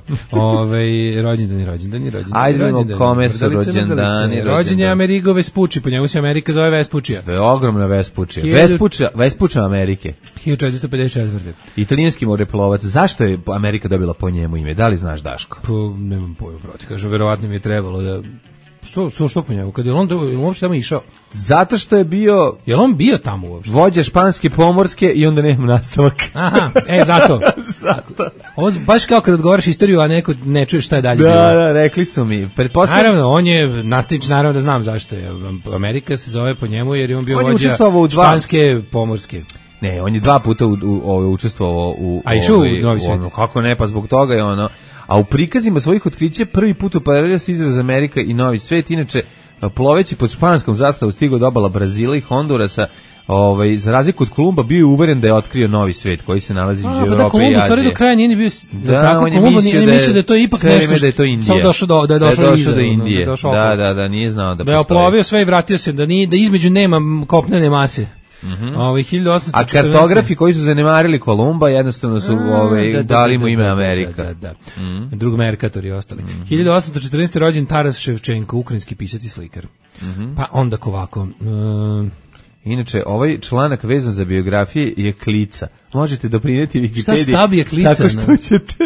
F: Rođendani.
E: Ajde vidimo kome su rođendani.
F: Rođen je Amerigo Vespucci, po njemu se Amerika zove Vespučija.
E: Ogromna Vespučija. Vespuča Amerike.
F: 1454.
E: Italijanski moreplovac. Zašto je Amerika dobila po njemu ime? Da li znaš, Daško?
F: Nemam pojma, proti. Kažu, verovatno mi je trebalo da... Što po njemu? Kad je on uopšte tamo išao?
E: Zato što je bio...
F: Je on bio tamo uopšte?
E: Vođa španske pomorske i onda nema nastavak.
F: Aha, zato. Ovo baš kao kad odgovaraš istoriju, a neko ne čuje šta je dalje bilo.
E: Da, rekli su mi.
F: Naravno, on je nastavnič, naravno da znam zašto je. Amerika se zove po njemu jer je on bio vođa španske pomorske.
E: Ne, on je 2 puta učestvovao u...
F: A išao u Novi svijet?
E: Kako ne, pa zbog toga je ono... A u prikazima svojih otkrića prvi put uporedio se izraz Amerika i Novi svet, inače ploveći pod španskom zastavom stigao do obala Brazila i Hondurasa, za razliku od Kolumba bio je uveren da je otkrio Novi svet koji se nalazi između Evrope i Azije.
F: Kolumba stvari do kraja nije bio
E: tako, Kolumba
F: nije mislio da je to ipak nešto
E: da je to Indija.
F: Samo došao do
E: Indije. Da, nije znao da
F: je oplovio sve i vratio se, da između nema kopnene mase. 1814.
E: A kartografi koji su zanemarili Kolumba jednostavno su dali mu ime Amerika.
F: Da. Drug Merkator i ostali. 1814. rođen Taras Ševčenko, ukrajinski pisac i slikar. Pa onda ovako...
E: Inače, ovaj članak vezan za biografije je klica. Možete doprinijeti Wikipediji.
F: Šta stab je klica?
E: Tako što ćete...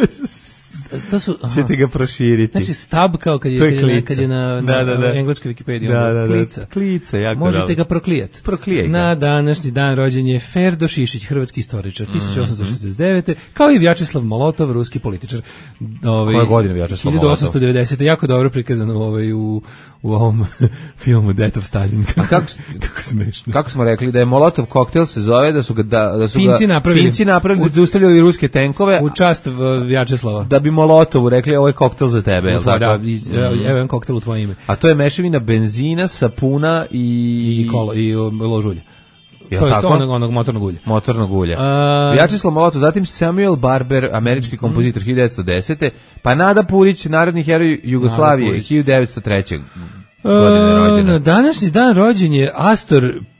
E: ćete ga proširiti.
F: Znači stab kao kad je na engleskoj Wikipediji. Klica,
E: jako
F: možete dobro. Ga proklijati.
E: Proklijaj ga.
F: Na današnji dan rođen je Ferdo Šišić, hrvatski istoričar, 1869. Kao i Vjačeslav Molotov, ruski političar.
E: Koje godine Vjačeslav Molotov?
F: 1890. Jako dobro prikazano u ovom filmu Death of Stalin. Kako smešno.
E: Kako smo rekli da je Molotov koktel se zove, da su ga
F: Finci napravili
E: da zaustavljali ruske tenkove
F: u čast Vjačeslova.
E: Da bi Molotovu rekli ovo je koktel za tebe, je li tako?
F: Da, evo jedan koktel u tvoje ime.
E: A to je mešavina benzina, sapuna i
F: lož ulja.
E: To je
F: onog motornog ulja.
E: Motornog ulja. Vjačeslav Molotov, zatim Samuel Barber, američki kompozitor 1910. Pa Nada Purić, narodni heroj Jugoslavije, 1903. godine rođena.
F: Na današnji dan rođen je Astor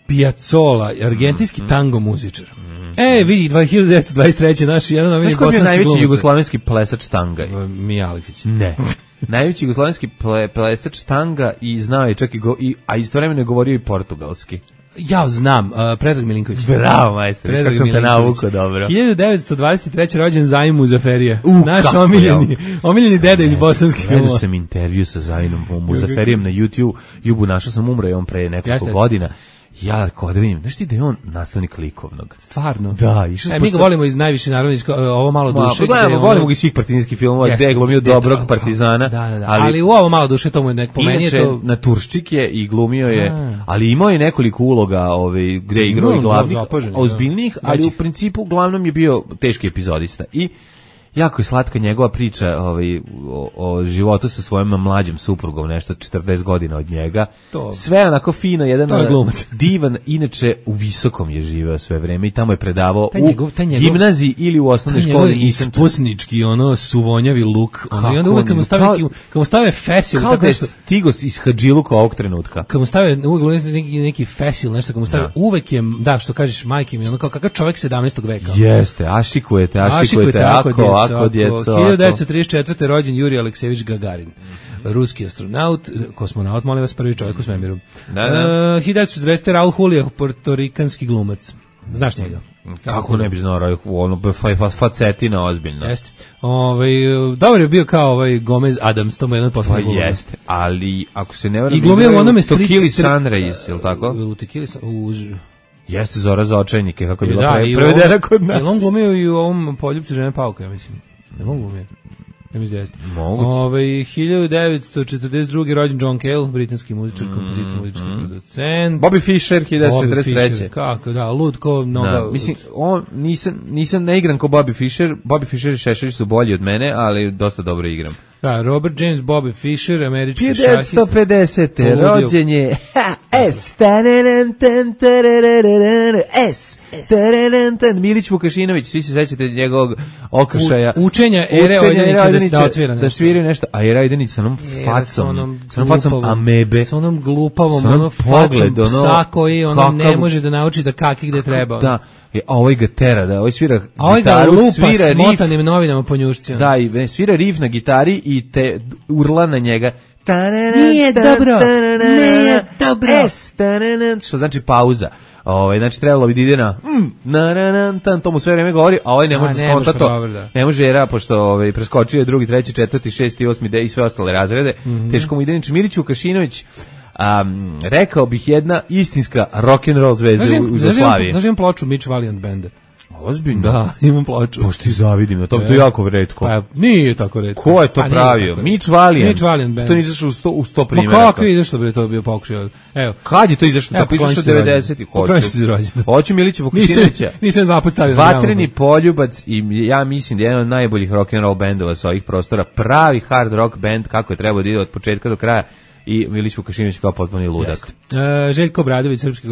F: Piazzolla, argentinski tango muzičar. Vidi, 1923. naš jedan omiljeni bosanski glumac.
E: Najveći jugoslovenski plesač tanga?
F: Mija Aleksić.
E: Ne. Najveći jugoslovenski plesač tanga i znao je čak a istovremeno je govorio i portugalski.
F: Ja znam, Predrag Milinković.
E: Bravo, majstor, kako sam te navukao dobro.
F: 1923. rođen Zajim Muzaferija. Naš omiljeni deda iz bosanskih filmova.
E: Gledao sam intervju sa Zajinom Muzaferijem na YouTube, našao sam, umro je on pre nekoliko godina. Ja, kao da vidim, znaš ti da je on nastavnik likovnog?
F: Stvarno?
E: Da,
F: mi ga volimo iz najviše narodnih, ovo malo duše.
E: Volimo ga iz svih partizanskih filmova, gde je glumio dobrog partizana.
F: Da. Ali u ovo malo duše, to mu je nek pomenije.
E: Inače, naturščik je i glumio je, ali imao je nekoliko uloga gde je igrao i glavnih, ozbiljnih, ali u principu uglavnom je bio teški epizodista. I jako je slatka njegova priča o životu sa svojom mlađim suprugom, nešto 40 godina od njega. Sve onako fino, jedan divan, inače u Visokom je živeo sve vreme i tamo je predavao u gimnaziji ili u osnovnoj školi.
F: Ispusnički, suvonjavi luk. I onda uvek kad mu stave fesil.
E: Kao da je stigo iz Hadžiluka ovog trenutka.
F: Kad mu stave uvek neki fesil, nešto, kad mu stave uvek je, da, što kažeš majke mi, kao kakav čovjek 17. veka.
E: Jeste, ašikujete, ako djeco.
F: 1934. rođen Jurij Aleksejević Gagarin. Ruski astronaut, kosmonaut, molim vas, prvi čovjek u svemiru. 1940. Raul Julia, portorikanski glumac. Znaš njega?
E: Kako ne bi znao, facetina ozbiljno.
F: Jeste. Dobar je bio kao Gomez Adams, to mu je jedan poslednji glumac.
E: Jeste, ali ako se ne varam,
F: i glumio u onome
E: To Kill Sunrise, je li tako? Jeste, Zora za očajnike, kako je bila prevedena kod nas.
F: Je on glumio i u ovom Poljupcu žene Pauka, ja mislim. Je on glumio? Ja mislim da jeste.
E: Moguće.
F: 1942. rođen John Cale, britanski muzičar, kompozitor, muzički producent.
E: Bobby Fischer, 1943.
F: Kako, da, lud ko mnoga.
E: Mislim, nisam ne igram ko Bobby Fischer. Bobby Fischer i Šešelj su bolji od mene, ali dosta dobro igram.
F: Da, Robert James Bobby Fischer, američki šahist.
E: 1950. rođen je Milić Vukašinović, svi se sećate njegovog okršaja.
F: Učenja Ere Ojdanića da otvira nešto.
E: Da sviraju nešto, a Ere Ojdanić sa onom facom amebe.
F: Sa onom glupavom, facom psa koji ne može da nauči da kaki gde treba.
E: Da. A ovaj ga tera, da, ovaj svira gitaru,
F: ovaj ga lupa smotanim novinama po njušćima.
E: Da, i svira riff na gitari i te urla na njega.
F: Nije dobro, nije dobro.
E: Što znači pauza. Znači trebalo bi da ide na to mu sve vreme govori, a ovaj ne može da skonta to. Ne može jer pošto preskočio je 2., 3., 4., 6., 8. i sve ostale razrede. Teško mu ide. Znači Milić Vukašinović, rekao bih jedna istinska rock'n'roll zvezda u Jugoslaviji.
F: Znaš imam ploču Mitch Valiant benda?
E: Ozbiljno?
F: Da, imam ploču.
E: Pošto ti zavidim, to je jako retko.
F: Pa nije tako retko.
E: Ko je to pravio? Mitch Valiant band. To nije izašlo u 100 primjera.
F: Ma kako je izašlo bre, to bio pokušaj. Evo.
E: Kad je to izašlo? Tako izašlo 90-ih. Hoću Milića Vukašinovića.
F: Nisam dva put stavio.
E: Vatreni poljubac i ja mislim da je jedan od najboljih rock'n'roll bendova sa ovih prostora. Pravi hard rock band kako je trebao da ide od početka do kraja. I Milić Vukašinović kao potpuni ludak.
F: Željko Obradović, srpski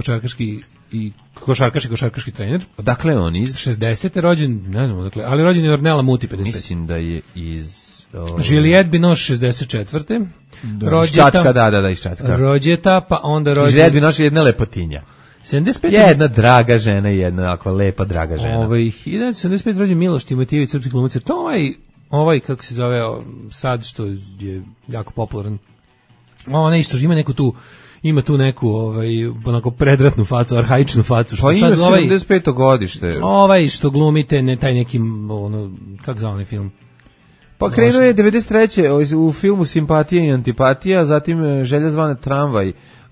F: košarkaški trener.
E: Dakle, on iz
F: 60. rođen, ne znam, dakle, ali rođen je Ornella Muti 55.
E: Mislim da je iz
F: Juliette Binoche 64.
E: Rođeta, da, iz Čačka.
F: Rođeta, pa onda rođen
E: Juliette Binoche jedna lepotinja.
F: 75.
E: Jedna draga žena, jedna ako lepa draga žena.
F: 1975 rođen Miloš Timotijević, srpski glumac. To ovaj kako se zove sad što je jako popularan. Ona isto ima tu neku onako predratnu facu, arhaičnu facu, što
E: pa
F: sad
E: 75. godište.
F: Ovaj što glumite taj neki kako zove film.
E: Pa krenuo je 93. u filmu Simpatija i antipatija, zatim Želja zvana tramvaj.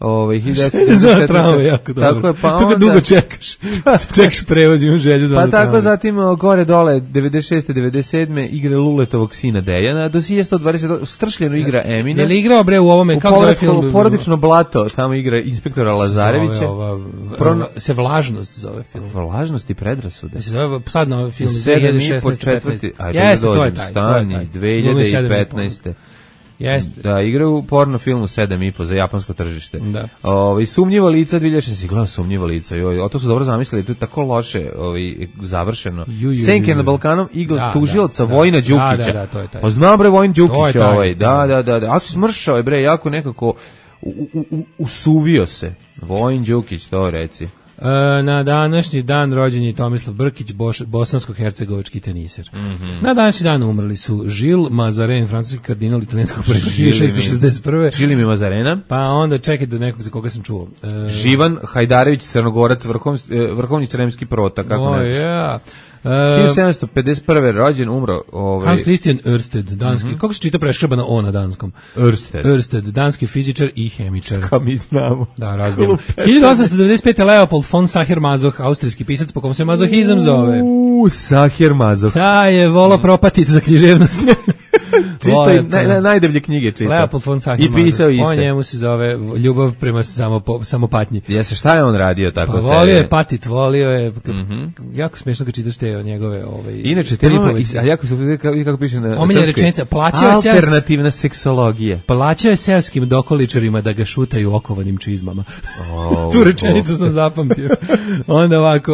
F: Za tramvaj, jako dobro. Tako je, pa onda dugo čekaš. Čekaš prevoz, imam Želju zvana
E: tramvaj. Pa tako zatim gore dole 96. 97. igra Luletovog sina Dejana, dosije 120 stršljeno igra Emina.
F: Je li igrao bre u ovome kako zove film?
E: Porodično blato, tamo igra inspektora Lazarevića.
F: Se Vlažnost zove film.
E: Vlažnost i predrasude.
F: Se zove sad na film 2016.
E: Jeste, to je taj. Stani 2015.
F: Jeste.
E: Da, igra u porno filmu 7,5 za japansko tržište.
F: Da.
E: Sumnjiva lica 2016. Si gledao Sumnjiva lica. O to su dobro zamislili, to je tako loše završeno. Senke na Balkanom, igla tužioca Vojina Đukića.
F: Da, to je taj.
E: Pa znam bre Vojin Đukić Da. A smršao je bre, jako nekako usuvio se. Vojin Đukić, to reci.
F: Na današnji dan rođen je Tomislav Brkić, bosansko-hercegovački teniser. Na današnji dan umrli su Žil Mazaren, francuski kardinal italijanskog porekla 1661.
E: Žili mi Mazarena.
F: Pa onda čekaj do nekog za koga sam čuo.
E: Živan Hajdarević, Crnogorac, vrhovni sremski prota, kako ne.
F: Ja.
E: 1751. rođen, umro
F: Hans Christian Ørsted, danski. Kako se čita preškrabano o na danskom?
E: Ørsted,
F: danski fizičar i hemičar.
E: Kao mi znamo.
F: Da, razbijem. 1895. Leopold von Sacher-Masoch, austrijski pisac po kom se mazohizam zove.
E: Sacher-Masoch.
F: Da, je volo propatiti za književnost.
E: Čitaj, najdeblje knjige čita.
F: Leopold von Sacher-Masoch.
E: I pisao iste.
F: On njemu se zove Ljubav prema samopatnji.
E: Jeste, šta je on radio tako
F: pa
E: serije?
F: Volio je patit, volio je, jako smiješno kad čitaš te njegove
E: inače, te a jako se, kako piše na
F: omiljena rečenica,
E: alternativna seksologija.
F: Plaćao je seoskim dokoličarima da ga šutaju okovanim čizmama. Tu rečenicu sam zapamtio. Onda ovako,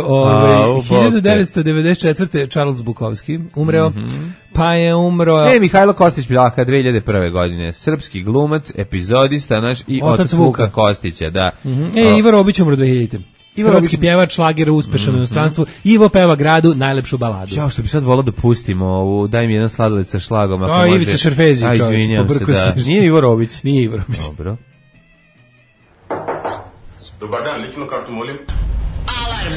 F: 1994. Charles Bukowski umreo, pa je umro...
E: Mihajlo Kostić-Piljaka, 2001. godine, srpski glumac, epizodista naš i otac Vuka Kostića, da.
F: Ivo Robić umro 2000. Hrvatski pjevač, šlager, uspešan u inostranstvu. Ivo peva gradu najlepšu baladu.
E: Ćao, što bi sad volao da pustimo ovu, daj mi jedan sladoled sa šlagom.
F: Ivica Šerfezi, čovječ.
E: Izvinjam se, da. Nije Ivo Robić.
F: Nije Ivo Robić.
E: Dobro.
C: Dobar dan, ličnu kartu molim.
B: Alarm.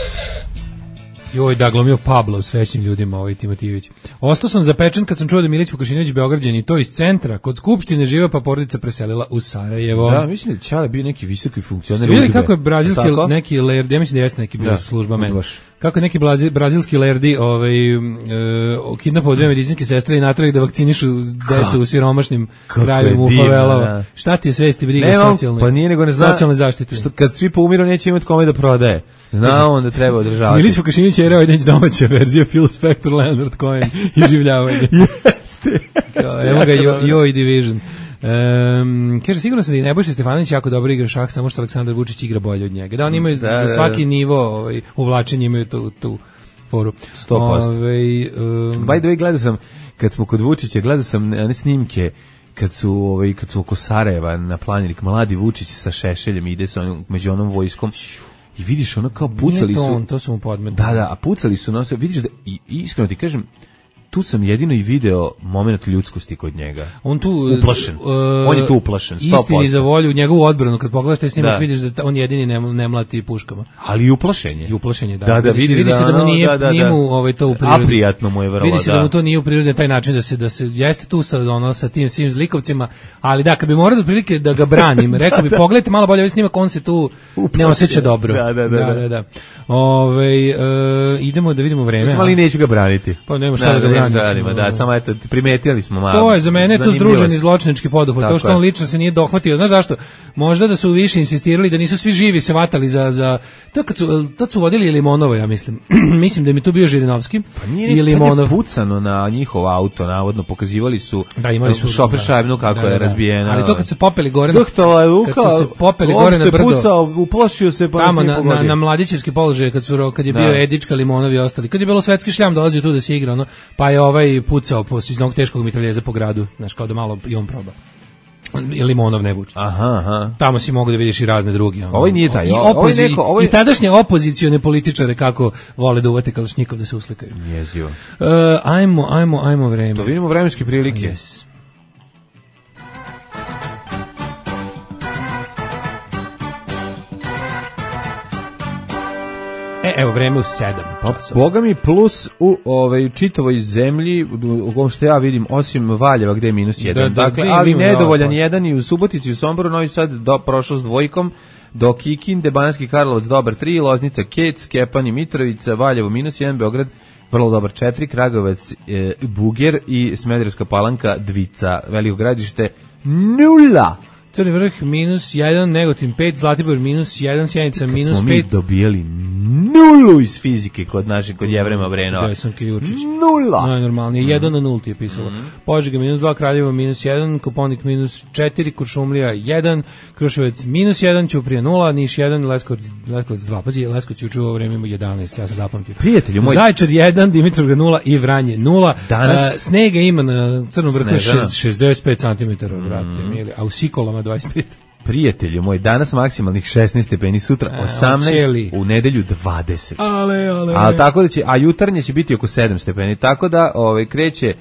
F: Joj, da, glumio Pablo u Srećnim ljudima, Timotijević. Ostao sam zapečen kad sam čuo da Milić Vukašinović Beograđan i to iz centra, kod Skupštine živa, pa porodica preselila u Sarajevo.
E: Da, mislim da Čale bio neki visoki funkcioner.
F: Vidjeli kako je brazilski neki lerdi, ja mislim da jeste neki bio služba meni. Kako je neki brazilski lerdi kidnapovao dve medicinske sestre i natrag da vakcinišu decu u siromašnim krajevima u favelama. Šta ti je svesti briga socijalne zaštite?
E: Što kad svi poumiru neće imati kome da prodaje. Zna on da treba održavati.
F: Milić Vukašinović je Erović domaća verzija, Phil Spector, Leonard Cohen i življavanje.
E: Jeste.
F: Evo ga Joy Division. Kaže, sigurno sam da i Nebojša Stefanović jako dobro igra šah, samo što Aleksandar Vučić igra bolje od njega. Da, oni imaju za svaki nivo uvlačenja imaju tu foru.
E: 100%. By the way, gledao sam, kad smo kod Vučića, gledao sam one snimke kad su oko Sarajeva na planini, mladi Vučić sa Šešeljem ide sa među onom vojskom i vidiš ono kao pucali su.
F: To su mu podmetno.
E: Da, a pucali su, vidiš da, i iskreno ti kažem, tu sam jedino i video moment ljudskosti kod njega.
F: On tu
E: uplašen. On je tu uplašen, 100%.
F: Istini za volju, njegovu odbranu, kad pogledaš taj snimak, vidiš da on jedini ne mlati puškama.
E: Ali i uplašen je.
F: I uplašen je,
E: da.
F: Vidi se da mu nije mu to u prirodi.
E: A prijatno mu je vrlo,
F: vidi se da mu to nije u prirodi na taj način da se jeste tu sa tim svim zlikovcima, ali da, kad bi morao otprilike da ga branim, rekao bi, pogledajte malo bolje ovaj snimak, on se tu ne osjeća dobro. Da. Idemo da vidimo vreme.
E: Ali neću ga braniti.
F: Pa nema šta da ga branimo.
E: Da, samo eto, primetili smo malo.
F: To je za mene to združeni zločinački poduhvat. To što on lično se nije dohvatio. Znaš zašto? Možda da su više insistirali da nisu svi živi se vatali za to su vodili Limonova, ja mislim. Mislim da mi tu bio Žirinovski i Limonov.
E: Nije pucano na njihov auto, navodno pokazivali su.
F: Da, imali su
E: šofer šajbnu kako je razbijena.
F: Ali to kad se popeli gore
E: na brdo. Pucao, uplašio se pa
F: tamo na Mladićevski položaj kad je bio Edička, Limonov i ostali. Kad je bilo svetski šljam dolazio tu da se igra, pa je pucao iz jednog teškog mitraljeza po gradu, znaš, kao da malo i on proba. Limonov ne Vučić.
E: Aha.
F: Tamo si mogu da vidiš i razne druge.
E: Ovo nije taj.
F: I tadašnje opozicione političare kako vole da uvate Kalašnjikov da se uslikaju.
E: Jezivo.
F: Ajmo vreme.
E: To vidimo vremenske prilike.
F: Yes. Evo vreme u 7.
E: Pa, boga mi plus u čitavoj zemlji, u kom što ja vidim, osim Valjeva gde je -1. Dakle, ali nedovoljan jedan i u Subotici, u Somboru, Novi Sad prošao s dvojkom, do Kikinde, Banatski Karlovac dobar 3, Loznica Kec, Kepan i Mitrovica, Valjevo -1, Beograd vrlo dobar 4, Kragujevac Buger i Smederevska Palanka Dvica, Veliko Gradište 0.
F: Crni Vrh -1, Negotin 5, Zlatibor -1, Sjenica -5.
E: Kad smo mi dobijali 0 iz fizike kod Jevrema Brenova.
F: Desanka Jurčić.
E: 0.
F: Najnormalnije, 1 na 0 ti je pisalo. Požega -2, Kraljevo -1, Koponik -4, Kuršumlija 1, Kruševac -1, Ćuprija 0, Niš 1, Leskovac 2. Pazi, Leskovac juče u ovo vreme ima 11, ja sam zapamtio.
E: Prijatelju moj.
F: Zaječar 1, Dimitrovgrad 0 i Vranje 0. Snega ima na Crnom Vrhu 65 cm, brate, a u Sikolama 25.
E: Prijatelju moj, danas maksimalnih 16 stepeni, sutra 18, u nedelju 20.
F: Ale.
E: A jutarnje će biti oko 7 stepeni, tako da kreće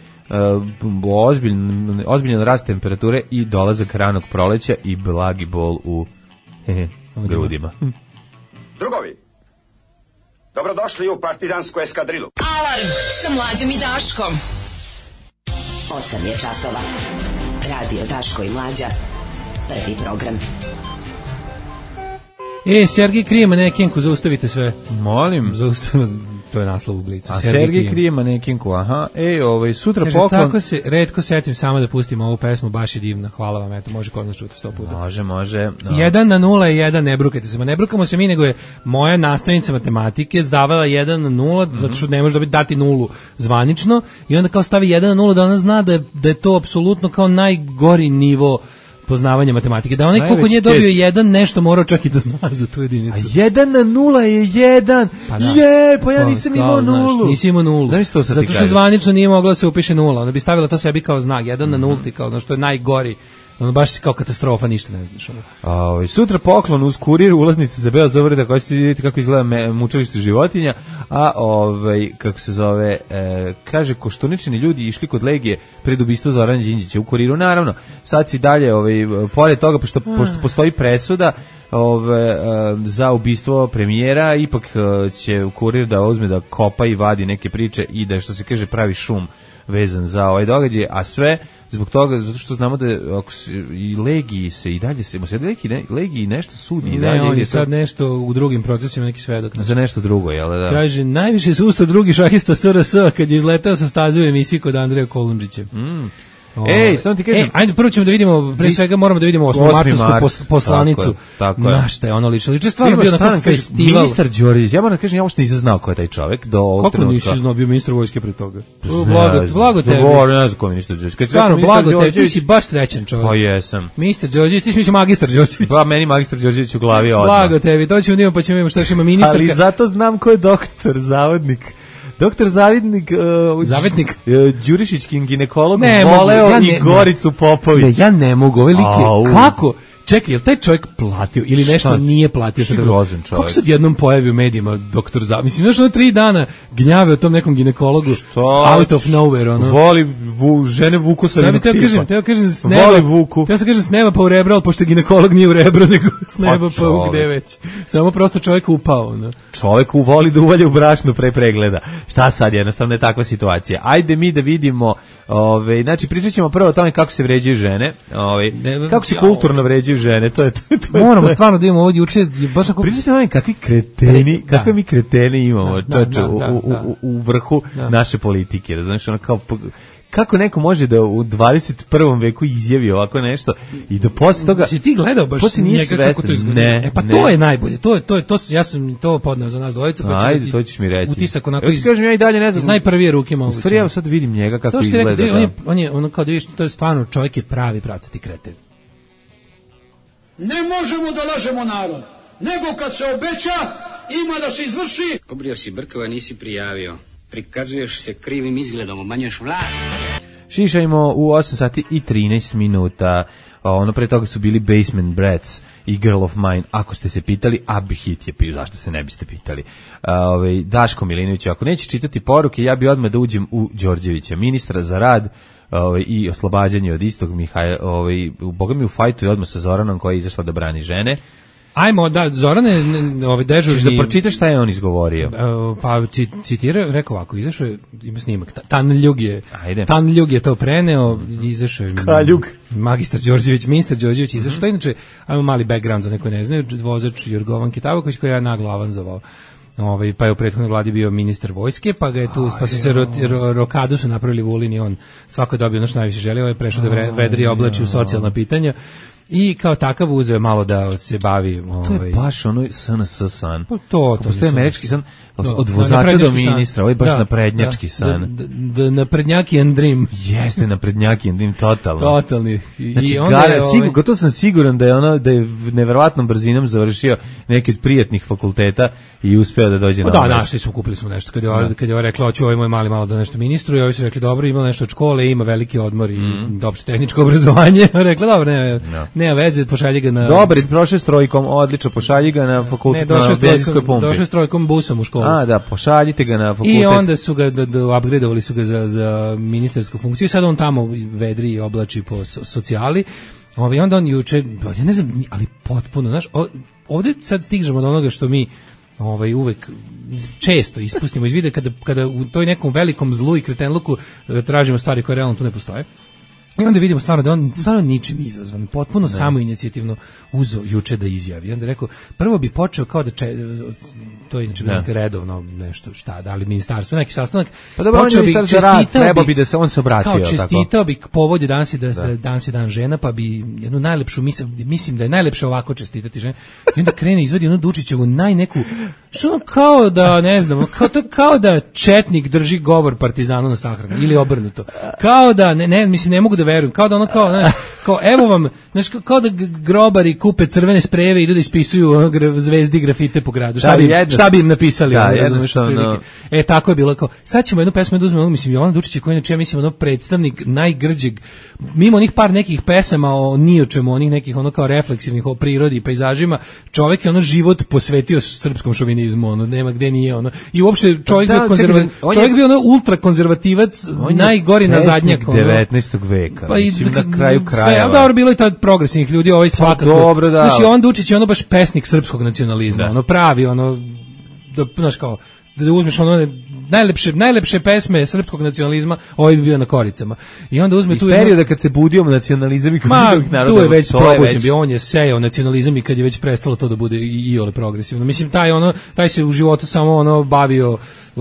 E: ozbiljan rast temperature i dolazak ranog proleća i blagi bol u grudima.
J: Drugovi, dobrodošli u partizansku eskadrilu.
B: Alarm sa Mlađom i Daškom. 8 je časova. Radio Daško i Mlađa. Prvi program.
F: Sergij krije manekenku, zaustavite sve.
E: Molim.
F: To je naslov u Blicu.
E: A Sergij krije manekenku, aha. Sutra
F: kaže,
E: poklon.
F: Tako se retko setim samo da pustim ovu pesmu, baš je divna. Hvala vam, eto, može kod nas čuti 100 puta.
E: Može. No.
F: 1:0 je 1, ne brukajte se. Ma ne brukamo se mi, nego je moja nastavnica matematike zdavala 1:0, zato što ne može dati nulu zvanično, i onda kao stavi 1:0 da ona zna da je to apsolutno kao najgori nivo poznavanje matematike, da onaj koliko nje dobio 1 nešto morao čak i da zna za tu jedinicu.
E: A 1:0 je 1. Pa ja nisam imao nulu.
F: Nisi imao nulu. Zato što zvanično nije mogla da se upiše nula. Ona bi stavila to sebi kao znak. 1:0 kao ono što je najgori. Ono baš kao katastrofa, ništa ne znaš.
E: Sutra poklon uz kurir, ulaznice za Beograd, da hoćete vidjeti kako izgleda mučilište životinja, a kako se zove, kaže, Koštuničini ljudi išli kod Legije pred ubistvo Zorana Đinđića u kuriru, naravno. Sad si dalje, pored toga, pošto postoji presuda za ubistvo premijera, ipak će kurir da uzme da kopa i vadi neke priče i da, što se kaže, pravi šum vezan za ovaj događaj, a sve zbog toga, zato što znamo da i Legiji se i dalje Legiji nešto sudi.
F: Ne, on je sad nešto u drugim procesima, neki svedok.
E: Za nešto drugo, jel da?
F: Kaže, najviše su ustao drugi šahista SRS kad je izletao sa staze u emisiji kod Andreja Kolundžića.
E: Samo ti kažem.
F: Ajde, prvo ćemo da vidimo, pre svega moramo da vidimo 8. martovsku poslanicu. Na šta je ono lično? Lično je stvarno bio na tom festival.
E: Ministar Đorđević, ja moram da kažem, ja uopšte nisam znao ko je taj čovjek do ovog trenutka.
F: Kako nisi znao, bio ministar vojske pre toga? Blago tebi.
E: Ne znam ko je ministar Đorđević.
F: Stvarno, blago tebi, ti si baš srećan čovjek.
E: Pa jesam.
F: Ministar Đorđević, ti si mislio magistar Đorđević.
E: Pa meni magistar Đorđević u glavi odmah.
F: Blago tebi, to ćemo da imamo, pa ćemo imamo što još ima ministarka.
E: Ali zato znam ko je doktor, zavodnik. Doktor Zavidnik Đurišićki ginekolog voleo i Goricu Popović.
F: Ne, ja ne mogu, ovaj lik je, kako? Čekaj, je li taj čovjek platio ili nešto nije platio? Kako se odjednom pojavi u medijima doktor Zavidnik? Mislim, još 3 dana gnjave o tom nekom ginekologu out of nowhere.
E: Voli žene vukusovnog tipa.
F: Teo kažem s neba.
E: Voli vuku.
F: Teo sam kažem s neba pa u rebro, ali pošto ginekolog nije u rebro, nego s neba pa u gde već. Samo prosto čovjek upao.
E: Čovjek voli da uvalja u brašnu pre pregleda. Šta sad, jednostavno je takva situacija. Ajde mi da vidimo, znači pričat ćemo prvo o tome kako se vređaju žene, kako se kulturno vređaju žene, to je.
F: Moramo stvarno da imamo ovdje juče baš ako
E: pričate o tome kakve mi kreteni imamo u vrhu naše politike, razumiješ, ono kao kako neko može da u 21. veku izjavi ovako nešto i da posle toga
F: si ti gledao baš njega kako to izgleda. To je najbolje. To ja sam to podneo za nas dvojicu, pa
E: ajde, to ćeš mi reći.
F: Utisak onako
E: kažem, ja i dalje ne znam.
F: Iz najprvije ruke moguće.
E: U stvari ja sad vidim njega kako izgleda.
F: On je ono kao da vidiš, to je stvarno čovjek je pravi pravcati kreten.
K: Ne možemo da lažemo narod, nego kad se obeća, ima da se izvrši.
L: Obrio si brkova, nisi prijavio. Prikazuješ se krivim izgledom, umanjuješ vlast.
E: Šišajmo u 8 sati i 13 minuta. Ono pre toga su bili Basement Brats i Girl of Mine. Ako ste se pitali, a hit je pio, zašto se ne biste pitali. Daško Milinović, ako neće čitati poruke, ja bi odmah da uđem u Đorđevića, ministra za rad i oslobađanje od istog Boga mi u fajtu i odmah sa Zoranom koja je izašla da brani žene.
F: Ajmo, da, Zorane, dežurni...
E: Češ da pročitaš šta je on izgovorio?
F: Pa citira, rekao ovako, izašao je, ima snimak, Tan Ljug je to preneo, izašao je...
E: Kaljug.
F: Magistar Đorđević, ministar Đorđević izašao, to inače, ajmo mali background za neko ne znaju, vozač Jorgovan Kitabaković koji je naglo avanzovao. Pa je u prethodnoj vladi bio ministar vojske, pa ga je tu, pa su se rokadu su napravili Vulin i on svako je dobio ono što najviše želio, je prešao da vedri oblači u socijalna pitanja. I kao takav uzeo malo da se bavi...
E: To je baš ono SNS san.
F: To
E: postoje američki san od vozača do ministra, ovo je baš naprednjački san.
F: Naprednjaki and dream.
E: Jeste naprednjaki and dream, totalno.
F: Totalni.
E: Znači, gotovo sam siguran da je neverovatnom brzinom završio neki od prijatnih fakulteta i uspeo da dođe na
F: vlast. Da, našli smo, kupili smo nešto. Kad je rekla, hoću ovaj moj mali malo da nešto ministru, i ovi su rekli, dobro, ima nešto od škole, ima veliki odmor i opšte tehničko obrazovanje. Rekla, dobro, nema veze, pošalji ga na...
E: Dobar, prošao s trojkom, odlično, pošalji ga na fakultet na benzinskoj pumpi.
F: Došao s trojkom busom u školu.
E: Da, pošaljite ga na fakultet.
F: I onda su ga, upgradeovali su ga za ministarsku funkciju, sad on tamo vedri i oblači po socijali. I onda on juče, ja ne znam, ali potpuno, znaš, ovde sad stižemo do onoga što mi uvek često ispustimo iz videa kada u toj nekom velikom zlu i kretenluku tražimo stvari koje realno tu ne postoje. I onda vidimo stvarno da on stvarno ničim izazvan, potpuno samoinicijativno uzeo juče da izjavi. I onda rekao, prvo bi počeo kao da to je inače redovno nešto, da li ministarstvo, neki sastanak,
E: pa dobro,
F: počeo bi
E: treba bi da se on se obratio.
F: Kao čestitao bi povod je danas je dan žena, pa bi jednu najlepšu, mislim da je najlepše ovako čestitati žene. I onda krene izvadi onu Dučićevu najneku, što kao da, ne znam, kao da četnik drži govor partizanu na sahrani, ili obrnuto. Kao da, mislim, ne mogu da verujem, kao da ono kao evo vam, znači kao da grobari kupe crvene sprejeve i idu da ispisuju zvezdi grafite po gradu. Šta bi im napisali? Tako je bilo, kao sad ćemo jednu pesmu da uzmemo, mislim, Jovana Dučić koji je, ja mislim, predstavnik najgrđeg, mimo onih par nekih pesama o ni o čemu, onih nekih kao refleksivnih o prirodi i pejzažima, čovjek je život posvetio srpskom šovinizmu, nema gde nije i uopšte čovjek bio ultra konzervativac, najgori na zadnjak
E: 19. veka.
F: Pa
E: mislim na kraju krajeva.
F: Dobro, bilo je tad progresivnih ljudi, svakako.
E: Dobro, da.
F: Znači, on Dučić je baš pesnik srpskog nacionalizma, pravi, znaš kao, da uzmeš najlepše pesme srpskog nacionalizma, bi bio na koricama. I onda uzme tu
E: perioda kad se budio nacionalizam i kod drugih naroda.
F: Tu je već probuđen bio, on je sejao nacionalizam i kad je već prestalo to da bude i ole progresivno. Mislim, taj se u životu samo bavio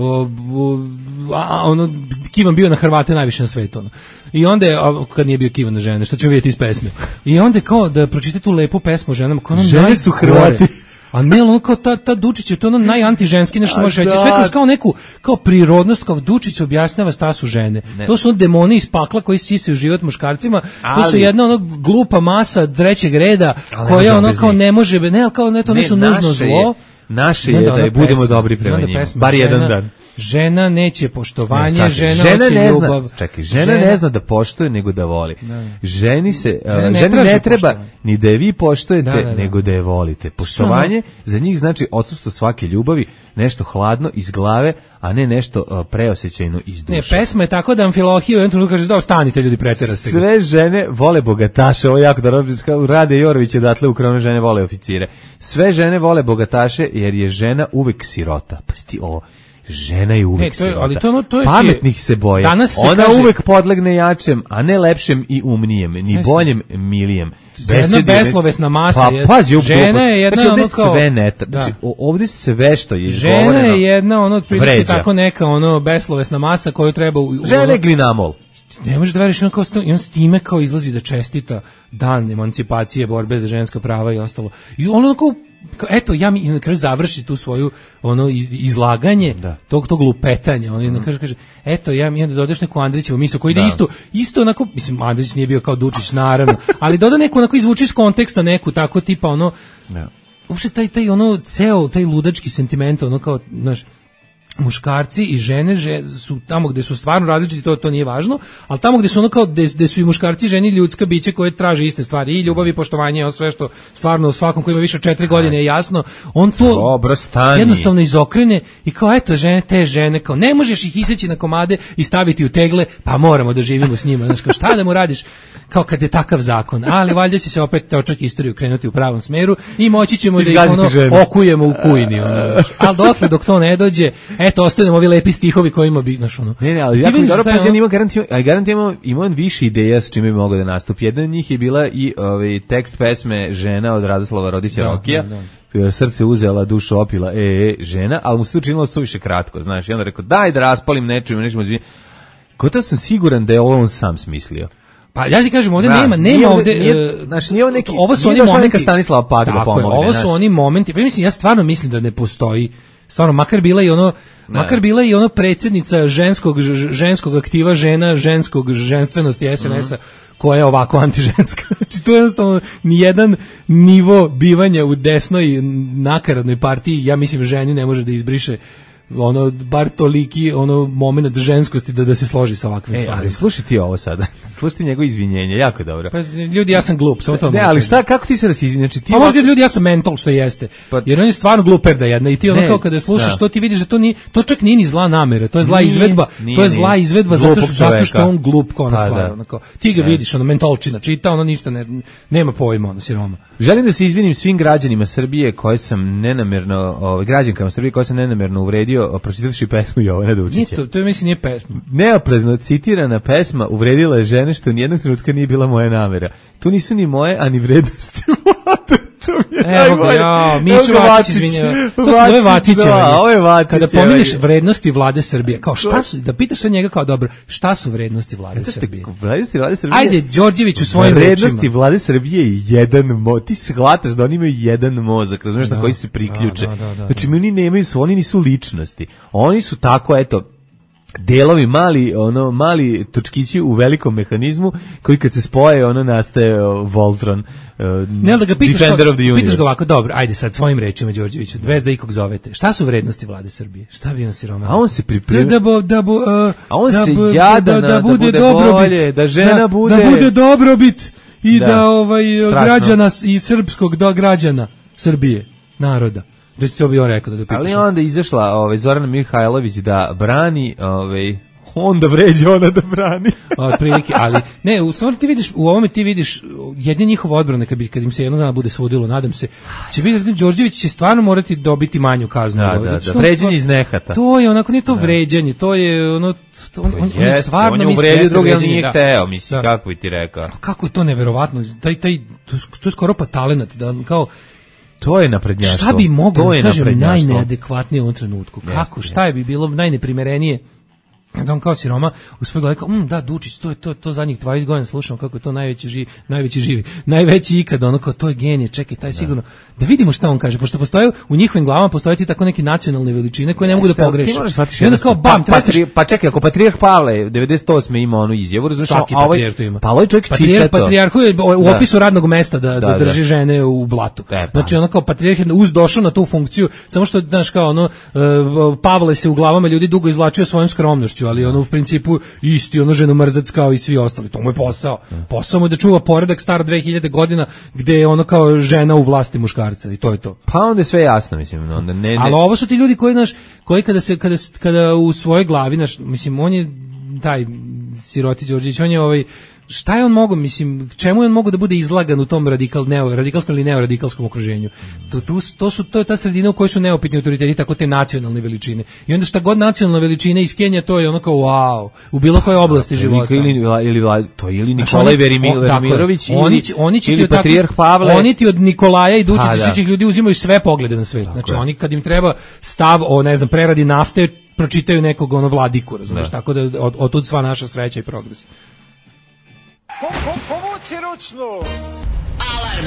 F: kivan bio na Hrvate najviše na svetu. I onda je, kad nije bio kivan na žene, što ćemo vidjeti iz pesme. I onda je kao da pročite tu lepu pesmu o ženama, kao
E: žene su Hrvati.
F: A ne, kao ta Dučić je to najantiženski nešto može reći. Sve kroz kao neku, kao prirodnost, kao Dučić objašnjava šta su žene. Ne. To su demoni iz pakla koji sisaju život muškarcima. To su jedna glupa masa trećeg reda koja kao ne može, to nisu nužno zlo.
E: Naše je da budemo dobri prema njima. Bar jedan dan.
F: Žena neće poštovanje, žena hoće ljubav.
E: Žena ne zna da poštuje, nego da voli. Ženi ne treba ni da je vi poštujete, nego da je volite. Poštovanje za njih znači odsustvo svake ljubavi, nešto hladno iz glave, a ne nešto preosećajno iz duše.
F: Ne, pesma je tako da Amfilohije u jednom trenutku kaže da ostanite ljudi, preteraste.
E: Sve žene vole bogataše, ovo jako dobro, Rade Jorović je odatle u Kronu žene vole oficire. Sve žene vole bogataše jer je žena uvek sirota. Pa ti ovo žena je uvek sirota. Pametnih se boje. Ona uvek podlegne jačem, a ne lepšem i umnijem, ni boljem, milijem.
F: Jedna beslovesna masa. Žena je jedna
E: ovdje sve što je
F: izgovoreno. Žena je jedna otprilike tako neka beslovesna masa koju treba...
E: Žena je glinamol.
F: Ne možeš da veriš, i on s time kao izlazi da čestita dan emancipacije, borbe za ženska prava i ostalo. I ono kao, eto, ja mi na kraju završi tu svoju izlaganje tog lupetanja. On kaže, eto, ja mi da dodeš neku Andrićevu misao koji ide isto onako, mislim, Andrić nije bio kao Dučić, naravno, ali doda neku onako izvuči iz konteksta neku tako tipa uopšte taj ceo, taj ludački sentiment, kao, znaš, muškarci i žene su tamo gde su stvarno različiti, to nije važno, ali tamo gde su kao gde su i muškarci i žene ljudska bića koje traže iste stvari, i ljubav i poštovanje, sve što stvarno svakom ko ima više od 4 godine je jasno, on to jednostavno izokrene i kao eto te žene, kao ne možeš ih iseći na komade i staviti u tegle, pa moramo da živimo s njima, znaš, kao šta da mu radiš, kao kad je takav zakon, ali valjda će se opet točak istoriju krenuti u pravom smeru i moći ćemo da ih okujemo u kujni, ali dok to ne dođe, eto, ostavljamo ovi lepi stihovi kojima bi, znaš,
E: Ne, ali jako mi dobro pozivam, ima on više ideja s čime bi mogao da nastupi. Jedna od njih je bila i tekst pesme Žena od Radoslava Rodića Rokija. Srce uzela, dušu opila, žena, ali mu se to učinilo suviše kratko, znaš, i onda rekao, daj da raspalim nečemu, gotovo sam siguran da je ovo on sam smislio.
F: Pa ja ti kažem, ovdje nema ovdje,
E: znači nije neki,
F: ovo su oni momenti,
E: neka Stanislava Pagra pomogne.
F: Ovo su oni momenti, pa mislim, ja stvarno mislim da ne postoji, stvarno, makar bila i ono predsjednica ženskog aktiva žena, ženstvenosti SNS-a, koja je ovako antiženska. Znači, to je jednostavno nijedan nivo bivanja u desnoj nakaradnoj partiji, ja mislim, ženi ne može da izbriše ono bar toliki ono momenat ženskosti da se složi sa ovakvim stvarima.
E: Ali slušaj ti ovo sada. Slušaj ti njegovo izvinjenje, jako je dobro.
F: Pa ljudi, ja sam glup, samo to.
E: Ne, ali šta, kako ti se da se izvinješ? Znači,
F: pa možda ljudi, ja sam mentol, što jeste. Jer on je stvarno gluperda jedna i ti ono kao kada slušaš to ti vidiš da to čak nije ni zla namera, to je zla izvedba, to je zla izvedba zato što je on glup kao ona stvar. Onako. Ti ga vidiš, ono mentolčina čita, ono ništa nema pojma, ono siroma.
E: Želim da se izvinim svim građanima Srbije koje sam nenamerno, građankama Srbije koje sam nenamerno uvredio, pročitavši pesmu Jovana Dučića.
F: To mislim nije pesma.
E: Neoprezno citirana pesma uvredila je žene što nijednog trenutka nije bila moja namera. Tu nisu ni moje, ani vrednosti vlade.
F: Evo ga, Mišo Vacić izvinjava. To se zove Vacićevanje. Kada pominješ vrednosti vlade Srbije, kao šta su, da pitaš sa njega kao dobro, šta su vrednosti vlade Srbije?
E: Vrednosti vlade Srbije.
F: Ajde, Đorđević u svojim rečima.
E: Vrednosti vlade Srbije je jedan ti shvataš da oni imaju jedan mozak, razumiješ, na koji se priključe. Znači, oni nemaju, oni nisu ličnosti. Oni su tako, eto, delovi mali točkići u velikom mehanizmu koji kad se spoje nastaje Voltron,
F: da ga
E: Defender of the Universe.
F: Pitaš ga ovako, dobro, ajde sad svojim rečima Đorđeviću, bez da ikog zovete. Šta su vrednosti vlade Srbije? Šta bi on siroma?
E: A on se priprema.
F: Da bude bolje,
E: da žena bude...
F: Da bude dobrobit i da građana i srpskog građana Srbije, naroda. Da se to bi on rekao da ga pitaš.
E: Ali onda izašla Zorana Mihajlović da brani, onda vređa ona da brani.
F: Otprilike, ali ne, u stvari ti vidiš jedni njihov odbrane kad im se jednog dana bude sudilo, nadam se, će biti da Đorđević će stvarno morati dobiti manju kaznu.
E: Da, vređanje iz nehata.
F: To je onako, nije to vređanje, to je on je stvarno
E: on je uvredio druge, ali nije hteo, mislim, kako bi ti rekao.
F: Kako je to neverovatno, to je skoro pa talenat, da kao
E: to je naprednjaštvo.
F: Šta bi moglo, kažem, najneadekvatnije u ovom trenutku? Kako, šta je bi bilo najneprimerenije? Da on kao siroma uspio rekao, da, Dučić, to zadnjih 20 godina slušam kako je to najveći ikad, ono kao to je genije, čekaj, taj sigurno, da vidimo šta on kaže, pošto postoje u njihovim glavama postoje ti tako neke nacionalne veličine koje ne mogu da pogreše. I onda kao bam,
E: pa čekaj, ako patrijarh Pavle 98. ima onu izjavu, razumiješ,
F: svaki patrijarh to ima.
E: Pa ovaj čovjek čita to.
F: Patrijarhu je u opisu radnog mesta da drži žene u blatu. Znači ono kao patrijarh je došao na tu funkciju, samo što, znaš, kao ono, Pavle se u glavama ljudi dugo izvlačio svojom skromnošću, ali ono u principu isti ono ženomrzac kao i svi ostali. To mu je posao. Posao mu je da čuva poredak star 2000 godina gde je ono kao žena u vlasti muškarca i to je to.
E: Pa onda je sve jasno, mislim. Onda ne.
F: Ali ovo su ti ljudi koji kada u svojoj glavi, mislim, on je taj siroti Đorđević, on je šta je on mogao, mislim, čemu je on mogao da bude izlagan u tom radikalskom ili neoradikalskom okruženju? To je ta sredina u kojoj su neopitni autoriteti, tako te nacionalne veličine. I onda šta god nacionalna veličina iz Kenije, to je ono kao wow, u bilo kojoj oblasti života.
E: Ili Nikolaj Velimirović, ili patrijarh Pavle.
F: Oni ti od Nikolaja i Dučića i svih ljudi uzimaju sve poglede na svet. Znači oni kad im treba stav o, ne znam, preradi nafte, pročitaju nekog vladiku, razumiješ, tako da otud sva naša sreća i progres.
M: Povuci ručnu.
B: Alarm.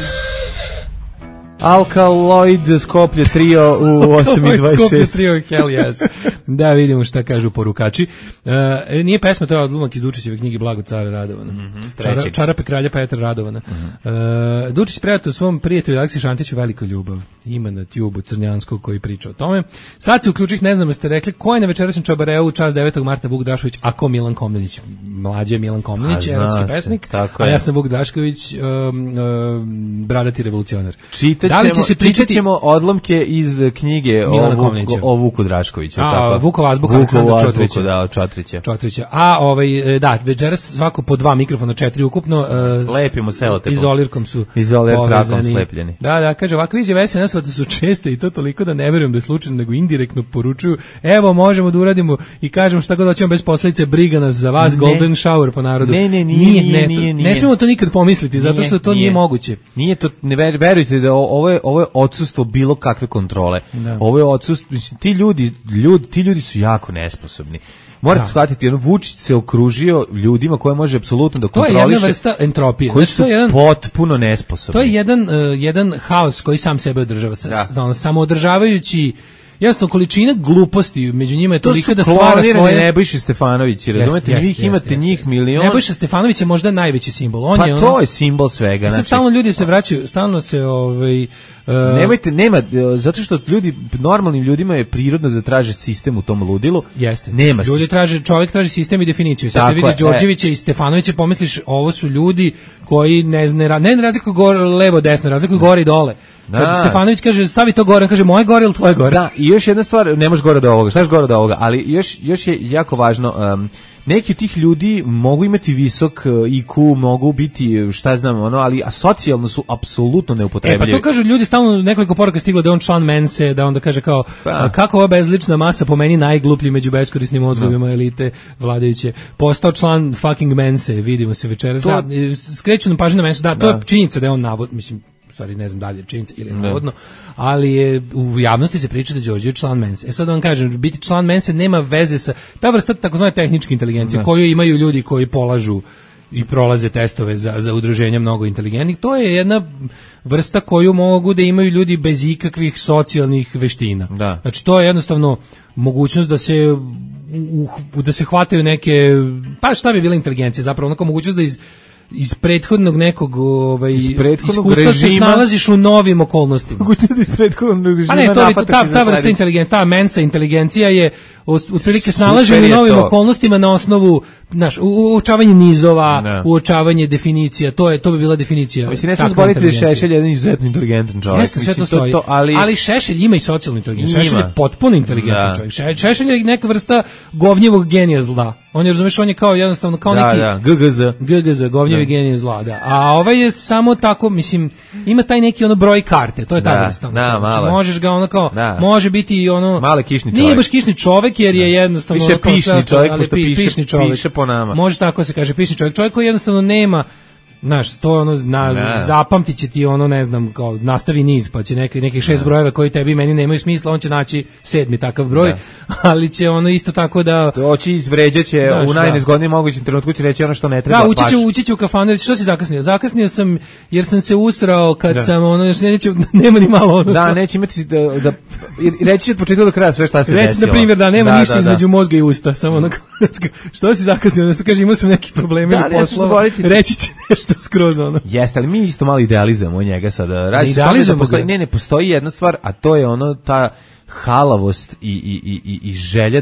E: Alkaloid Skoplje trio u 8.26.
F: Skoplje trio, hell yes. Da vidimo šta kažu porukači. Nije pesma, to je odlomak iz Dučićeve knjige Blago cara Radovana. Čarape kralja Petra Radovana. Dučić predao svom prijatelju Aleksi Šantiću veliku ljubav. Ima na tjubu Crnjanskog koji priča o tome. Sad se uključih, ne znam da ste rekli, ko je na večerašnjem čabareu čas 9. marta Vuk Drašković, a ko Milan Komnenić? Mlađe Milan Komnenić, erotski pesnik, a ja sam Vuk Drašković, bradati revolucionar.
E: Čitat ćemo odlomke iz knjige o Vuku Draškoviću.
F: Vukova azbuka Aleksandra Čotrića.
E: Da, Čotrića.
F: A večeras svako po 2 mikrofona, 4 ukupno.
E: Lepimo selotepom.
F: Izolirkom su
E: trakom slepljeni.
F: Da, kaže, ovakve izjave SNS-ovaca su česte i to toliko da ne verujem da je slučajno, nego indirektno poručuju, evo, možemo da uradimo i kažemo šta god hoćemo bez posledice, briga nas za vas, golden shower po narodu.
E: Nije.
F: Ne smemo to nikad pomisliti, zato što to nije moguće.
E: Nije to, ne verujte da ovo je odsustvo bilo kakve kontrole. Ovo je odsustvo, mislim, ti ljudi su jako nesposobni. Morate shvatiti, Vučić se okružio ljudima koje može apsolutno da kontroliše.
F: To je jedna vrsta entropije.
E: Koji su potpuno nesposobni.
F: To je jedan haos koji sam sebe održava. Samoodržavajući jednostavno količina gluposti među njima je tolika da stvara
E: svoje... To su klonirani
F: Nebojša
E: Stefanović, razumete, njih imate njih milion.
F: Nebojša Stefanović je možda najveći simbol.
E: Pa to je simbol svega.
F: Znači, stalno ljudi se vraćaju, stalno se...
E: Nemojte, nema, zato što normalnim ljudima je prirodno da traže sistem u tom ludilu.
F: Jeste.
E: Nema
F: ljudi čovjek traži sistem i definiciju. Sad vidiš Đorđevića i Stefanovića, pomisliš, ovo su ljudi koji ne razlikuju gore, levo, desno, razlikuju gore i dole. Kad Stefanović kaže stavi to gore, on kaže moje gore ili tvoje gore.
E: Da, i još jedna stvar, ne možeš gore do ovoga, šta je gore od ovoga, ali još je jako važno, neki od tih ljudi mogu imati visok IQ, mogu biti, šta znam, ali socijalno su apsolutno neupotrebljivi.
F: Pa to kažu ljudi, stalno nekoliko poruka stiglo da on član Mense, da onda kaže kao, kako ova bezlična masa po meni najgluplji među beskorisnim mozgovima elite vladajuće, postao član fucking Mense, vidimo se večeras. Da, skreću nam pažnju na Mensu, to je činjenica da je on navod, mislim, stvari ne znam dalje činjenica ili navodno, ali je u javnosti se priča da Đorđe je član Mense. Sad da vam kažem, biti član Mense nema veze sa ta vrsta takozvane tehničke inteligencije koju imaju ljudi koji polažu i prolaze testove za udruženja mnogo inteligentnih. To je jedna vrsta koju mogu da imaju ljudi bez ikakvih socijalnih veština.
E: Da.
F: Znači to je jednostavno mogućnost da se hvataju neke, pa šta bi bila inteligencija, zapravo onako mogućnost da iz prethodnog nekog iskustva režima, se snalaziš u novim okolnostima.
E: Mogućnost iz prethodnog režima.
F: A ne, ta vrsta inteligencija, ta mensa inteligencija je otprilike snalaženje u novim okolnostima na osnovu, uočavanje nizova, uočavanje definicija, to bi bila definicija.
E: Mislim, ne sam zboriti da je Šešelj jedan izuzetno inteligentan čovjek.
F: Jeste, sve to stoji. Ali Šešelj ima i socijalnu inteligenciju. Šešelj je potpuno inteligentan čovjek. Šešelj je neka vrsta govnjevog genija zla. On je, razumeš, on je kao jednostavno, kao neki... GGZ, govnjevi genije zla, da. A ovaj je samo tako, mislim, ima taj neki broj karte, to je ta vrsta. Znači, možeš ga kao, može biti i
E: male kišni čovjek.
F: Nije baš kišni čovjek, jer je jednostavno...
E: Više pišni čovjek, pošto piše po nama.
F: Može tako se kaže, pišni čovjek. Čovjek koji jednostavno nema... Znaš, to zapamtit će ti ne znam, kao nastavi niz, pa će nekih 6 brojeva koji tebi i meni nemaju smisla, on će naći 7. takav broj, ali će isto tako da...
E: Doći izvređaće, u najnezgodnijem mogućem trenutku će reći ono što ne treba.
F: Da, ući će u kafanu, reći što si zakasnio? Zakasnio sam jer sam se usrao kad sam još nema ni malo
E: Da, neće imati da reći će od početka do kraja sve šta se desilo.
F: Reći, na primjer, da nema ništa između mozga i usta, samo što si zakasnio? Kaže, imao sam neki probleme ili poslova, reći će nešto skroz
E: Jeste, ali mi isto malo idealizamo njega sada. Ne postoji jedna stvar, a to je ta halavost i želja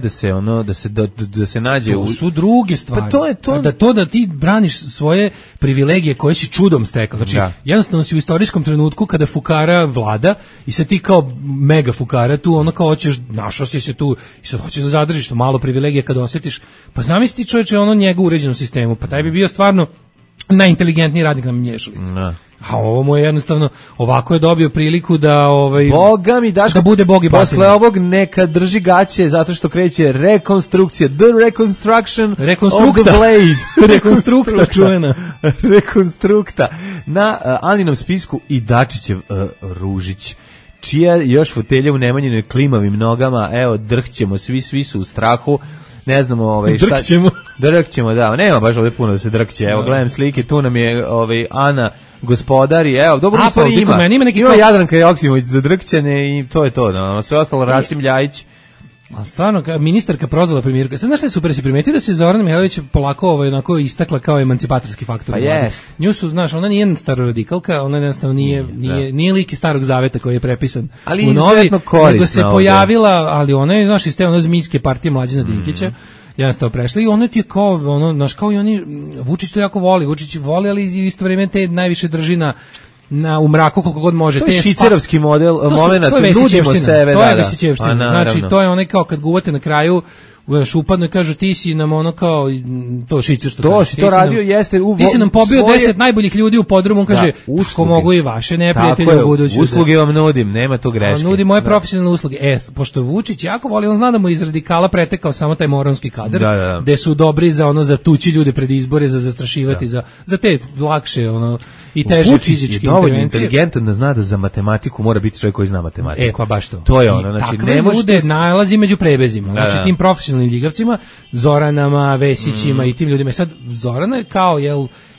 E: da se nađe
F: to su druge stvari. Pa da ti braniš svoje privilegije koje si čudom stekao. Znači, jednostavno si u istorijskom trenutku kada fukara vlada i se ti kao mega fukara tu kao hoćeš, našao si se tu i sad hoćeš da zadržiš to malo privilegije kada osjetiš. Pa zamisli čovječe njega u uređenom sistemu, pa taj bi bio stvarno najinteligentniji radnik na mješalici. A ovo mu je jednostavno, ovako je dobio priliku da
E: Boga mi, Daško,
F: da bude bog i batina.
E: Posle ovog neka drži gaće zato što kreće rekonstrukcija, the reconstruction of the blade.
F: Rekonstrukta čuvena.
E: Rekonstrukta. Na Aninom spisku i Dačićev Ružić, čija još fotelja u Nemanjinoj klimavim nogama, evo, drhćemo, svi su u strahu. Ne znamo šta... Drkćemo, da. Nema baš ovdje puno da se drkće. Evo, gledam slike, tu nam je Ana gospodari. Evo, dobro u stvari ima Jadranka Joksimović za drkćene i to je to. Sve ostalo Rasim Ljajić.
F: A stvarno, ministarka prozvala premijerku. Sad znaš šta je super, si primetio da se Zorana Mihajlović polako onako istakla kao emancipatorski faktor.
E: Pa jest.
F: Nju su, znaš, ona nije staroradikalka, ona jednostavno nije lik iz Starog Zaveta koji je prepisan u novi, nego se pojavila, ali ona je, znaš, iz te zmijske partije Mlađana Dinkića, jednostavno prešla i ono ti je kao, znaš, kao i oni, Vučić to jako voli, ali isto vrijeme te najviše drži u mraku koliko god može.
E: To je šicerovski moment, nudimo sebe.
F: To je Vesićevština. Znači, to je onaj kao kad guvate na kraju, upadno i kažu ti si nam kao to šicer što
E: kaže. To radio jeste.
F: Ti si nam pobio 10 najboljih ljudi u podrumu, on kaže, ako mogu i vaše neprijatelje u budućnosti.
E: Usluge vam nudim, nema to greške.
F: Nudi moje profesionalne usluge. Pošto Vučić jako voli, on zna da mu iz radikala pretekao samo taj moronski kadar, gde su dobri za tući ljude pred izbore, za zastrašivati, za te lakše i teže fizičke intervencije.
E: Dovoljno inteligentan da zna da za matematiku mora biti čovjek koji zna matematiku.
F: Pa baš to.
E: To je ono, znači ne može
F: ljude nalazi među prebezima. Znači tim profesionalnim ljigavcima, Zoranama, Vesićima i tim ljudima. Sad Zorana je kao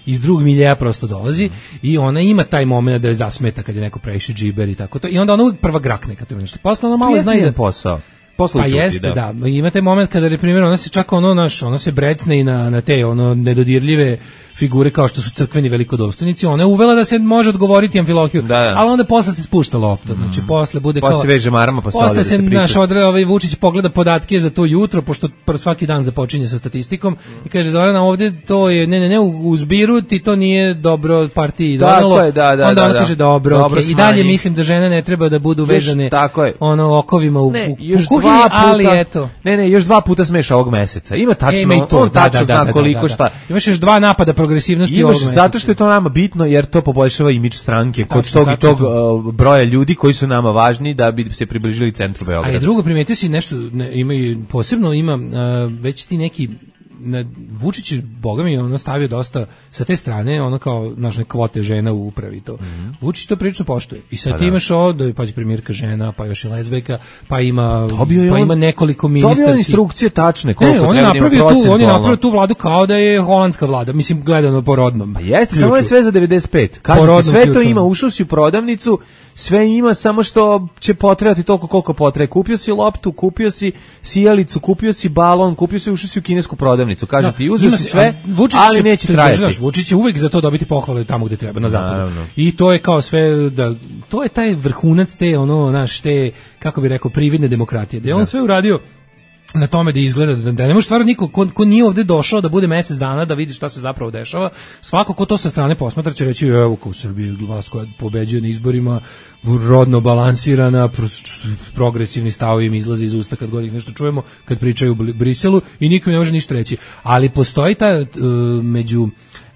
F: iz drugog miljeja prosto dolazi i ona ima taj moment da je zasmeta kad je neko previše džiber i tako to. I onda ona uvijek prva grakne kad to nešto. Posle ona malo zna da
E: posao.
F: Pa jeste, da. Ima taj moment kada, na primjer, ona se čak ona se brecne i na te nedodirljive figure kao što su crkveni velikodostojnici. Ona je uvela da se može odgovoriti Amfilohiju, ali onda posle se spušta lopta. Znači, posle bude kao...
E: Posle veže marama,
F: posle se Vučić pogleda podatke za to jutro, pošto svaki dan započinje sa statistikom i kaže, Zorana, ovdje to je, ne, u zbiru ti to nije dobro partiji donelo. Onda ona kaže, dobro, i dalje mislim da žene ne treba da budu vezane okovima u kuhinji, ali eto.
E: Ne, još 2 puta smeš ovog meseca. Ima tačno, on tačno zna koliko šta.
F: Imaš još 2 napada progresivnosti ovog meseca.
E: Zato što je to nama bitno, jer to poboljšava imidž stranke kod tog broja ljudi koji su nama važni da bi se približili centru Beograda.
F: A drugo, primetio si nešto, posebno ima već ti neki Vučić, boga mi, ono stavio dosta sa te strane, ono kao naše kvote žena u upravi to. Vučić to prilično poštuje. I sad ti imaš ovdje, pa je premijerka žena, pa još i lezbejka, pa ima nekoliko ministarki.
E: Dobio instrukcije tačne.
F: On je napravio tu vladu kao da je holandska vlada, mislim gledano po rodnom.
E: Pa jeste, samo je sve za 95. Kažete, sve to ima, ušao si u prodavnicu, sve ima, samo što će potrebati toliko koliko potrebe. Kupio si loptu, kupio si sijalicu, kupio si balon, ušao si u kinesku prodavnicu. Kaže ti, uzeo si sve, ali neće trajati.
F: Vučić će uvijek za to dobiti pohvale tamo gdje treba, na zapadu. I to je kao sve, to je taj vrhunac te, kako bi rekao, prividne demokratije. Da je on sve uradio na tome da izgleda, da ne može stvarno niko ko nije ovdje došao da bude mjesec dana da vidi šta se zapravo dešava. Svako ko to sa strane posmatra će reći, evo kao u Srbiji vlast koja pobeđuje na izborima, rodno balansirana, progresivni stavovi im izlazi iz usta kad god ih nešto čujemo, kad pričaju u Briselu i nikom ne može ništa reći. Ali postoji ta među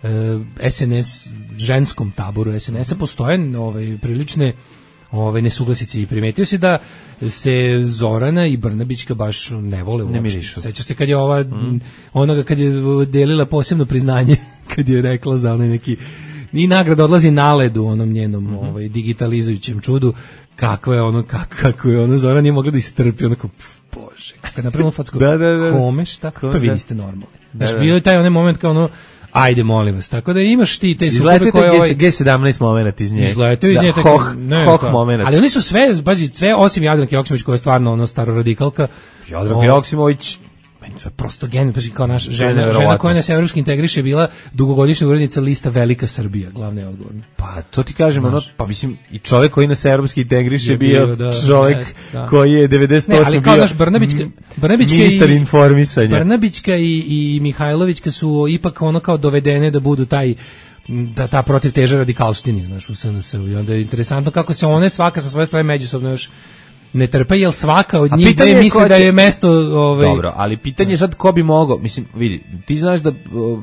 F: SNS, ženskom taboru SNS-a postoje prilične nesuglasici i primetio se da se Zorana i Brnabićka baš ne vole uopšte. Seća se kad je onoga kad je delila posebno priznanje, kad je rekla za onaj neki i nagrada odlazi na ledu onom njenom digitalizujućem čudu, kako je ono Zorana nije mogla da istrpi, onako bože, kad napravimo facku kome šta, pa vi niste normalni. Znaš, bio je taj onaj moment kao ono, ajde molim vas, tako da imaš ti te sukobe koje
E: G17 moment iz nje.
F: Izletio iz nje
E: hoh moment.
F: Ali oni su sve osim Jadranke Joksimović koja je stvarno staroradikalka.
E: Jadranka Joksimović
F: prosto gen, kao naša žena koja nas evropski integriše bila dugogodišnja urednica lista Velika Srbija, glavna je odgovorna.
E: Pa to ti kažem, pa mislim i čovjek koji nas evropski integriše bio čovjek koji je 98
F: ali kao naš Brnabićka
E: ministar informisanja.
F: Brnabićka i Mihajlovićka su ipak ono kao dovedene da budu ta protiv teže radikalštini, znaš, u SNS-u. I onda je interesantno kako se one svaka sa svoje strane međusobno još ne trpe, jer svaka od njih dve misli da je mesto...
E: Dobro, ali pitanje je sad ko bi mogao, mislim, vidi, ti znaš da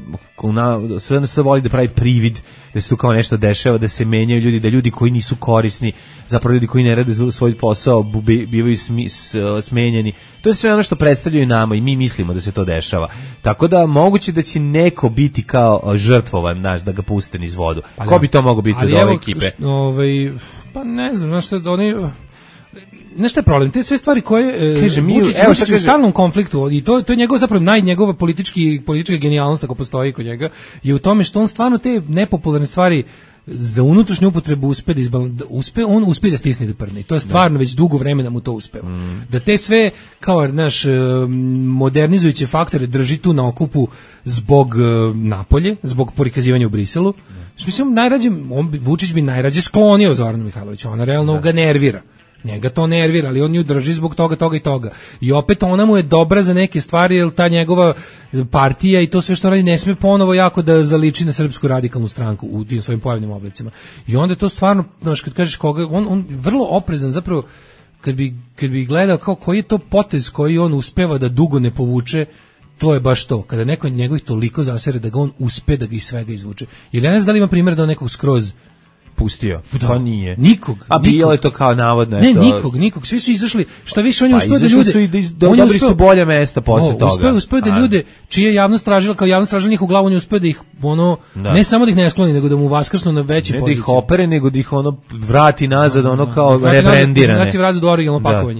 E: se voli da pravi privid, da se tu kao nešto dešava, da se menjaju ljudi, da ljudi koji nisu korisni, zapravo ljudi koji ne rade svoj posao, bivaju smenjeni. To je sve ono što predstavljaju nama i mi mislimo da se to dešava. Tako da moguće da će neko biti kao žrtvovan, znaš, da ga puste niz vodu. Ko bi to mogao biti od ove ekipe?
F: Pa ne znam, znaš što oni... Nešto je problem, te sve stvari koje Vučić u stalnom konfliktu i to je njegov zapravo njegova politička genijalnost ako postoji kod njega je u tome što on stvarno te nepopularne stvari za unutrašnju upotrebu on uspije da stisne do prdne. To je stvarno već dugo vremena mu to uspeva. Da te sve kao naš modernizujuće faktore drži tu na okupu zbog napolje, zbog prikazivanja u Briselu. Mislim, Vučić bi najrađe sklonio Zoranu Mihajloviću, ona realno ga nervira. Njega to nervira, ali on nju drži zbog toga i toga. I opet ona mu je dobra za neke stvari, jer ta njegova partija i to sve što radi ne sme ponovo jako da zaliči na Srpsku radikalnu stranku u tim svojim pojavnim oblicima. I onda je to stvarno, znaš, kad kažeš koga, on vrlo oprezan, zapravo, kad bi gledao kao koji je to potez koji on uspeva da dugo ne povuče, to je baš to. Kada neko njegovih toliko zasere da ga on uspe da ga iz svega izvuče. Jer ja ne znam da li ima primjer da nekog skroz
E: pustio, pa nije.
F: Nikog.
E: A bilo je to kao navodno.
F: Ne, nikog. Svi su izašli, šta više on je uspeo da ljude...
E: Dobri su bolje mesta posle toga.
F: Uspeo da ljude, čije javnost tražila, kao javnost tražila njih u glavu, on je uspeo da ih, ne samo da ih ne skloni, nego da mu vaskrsnu na veći pozicije.
E: Ne da ih opere, nego da ih vrati nazad, kao rebrendirane.
F: Vrati nazad u originalno pakovanje.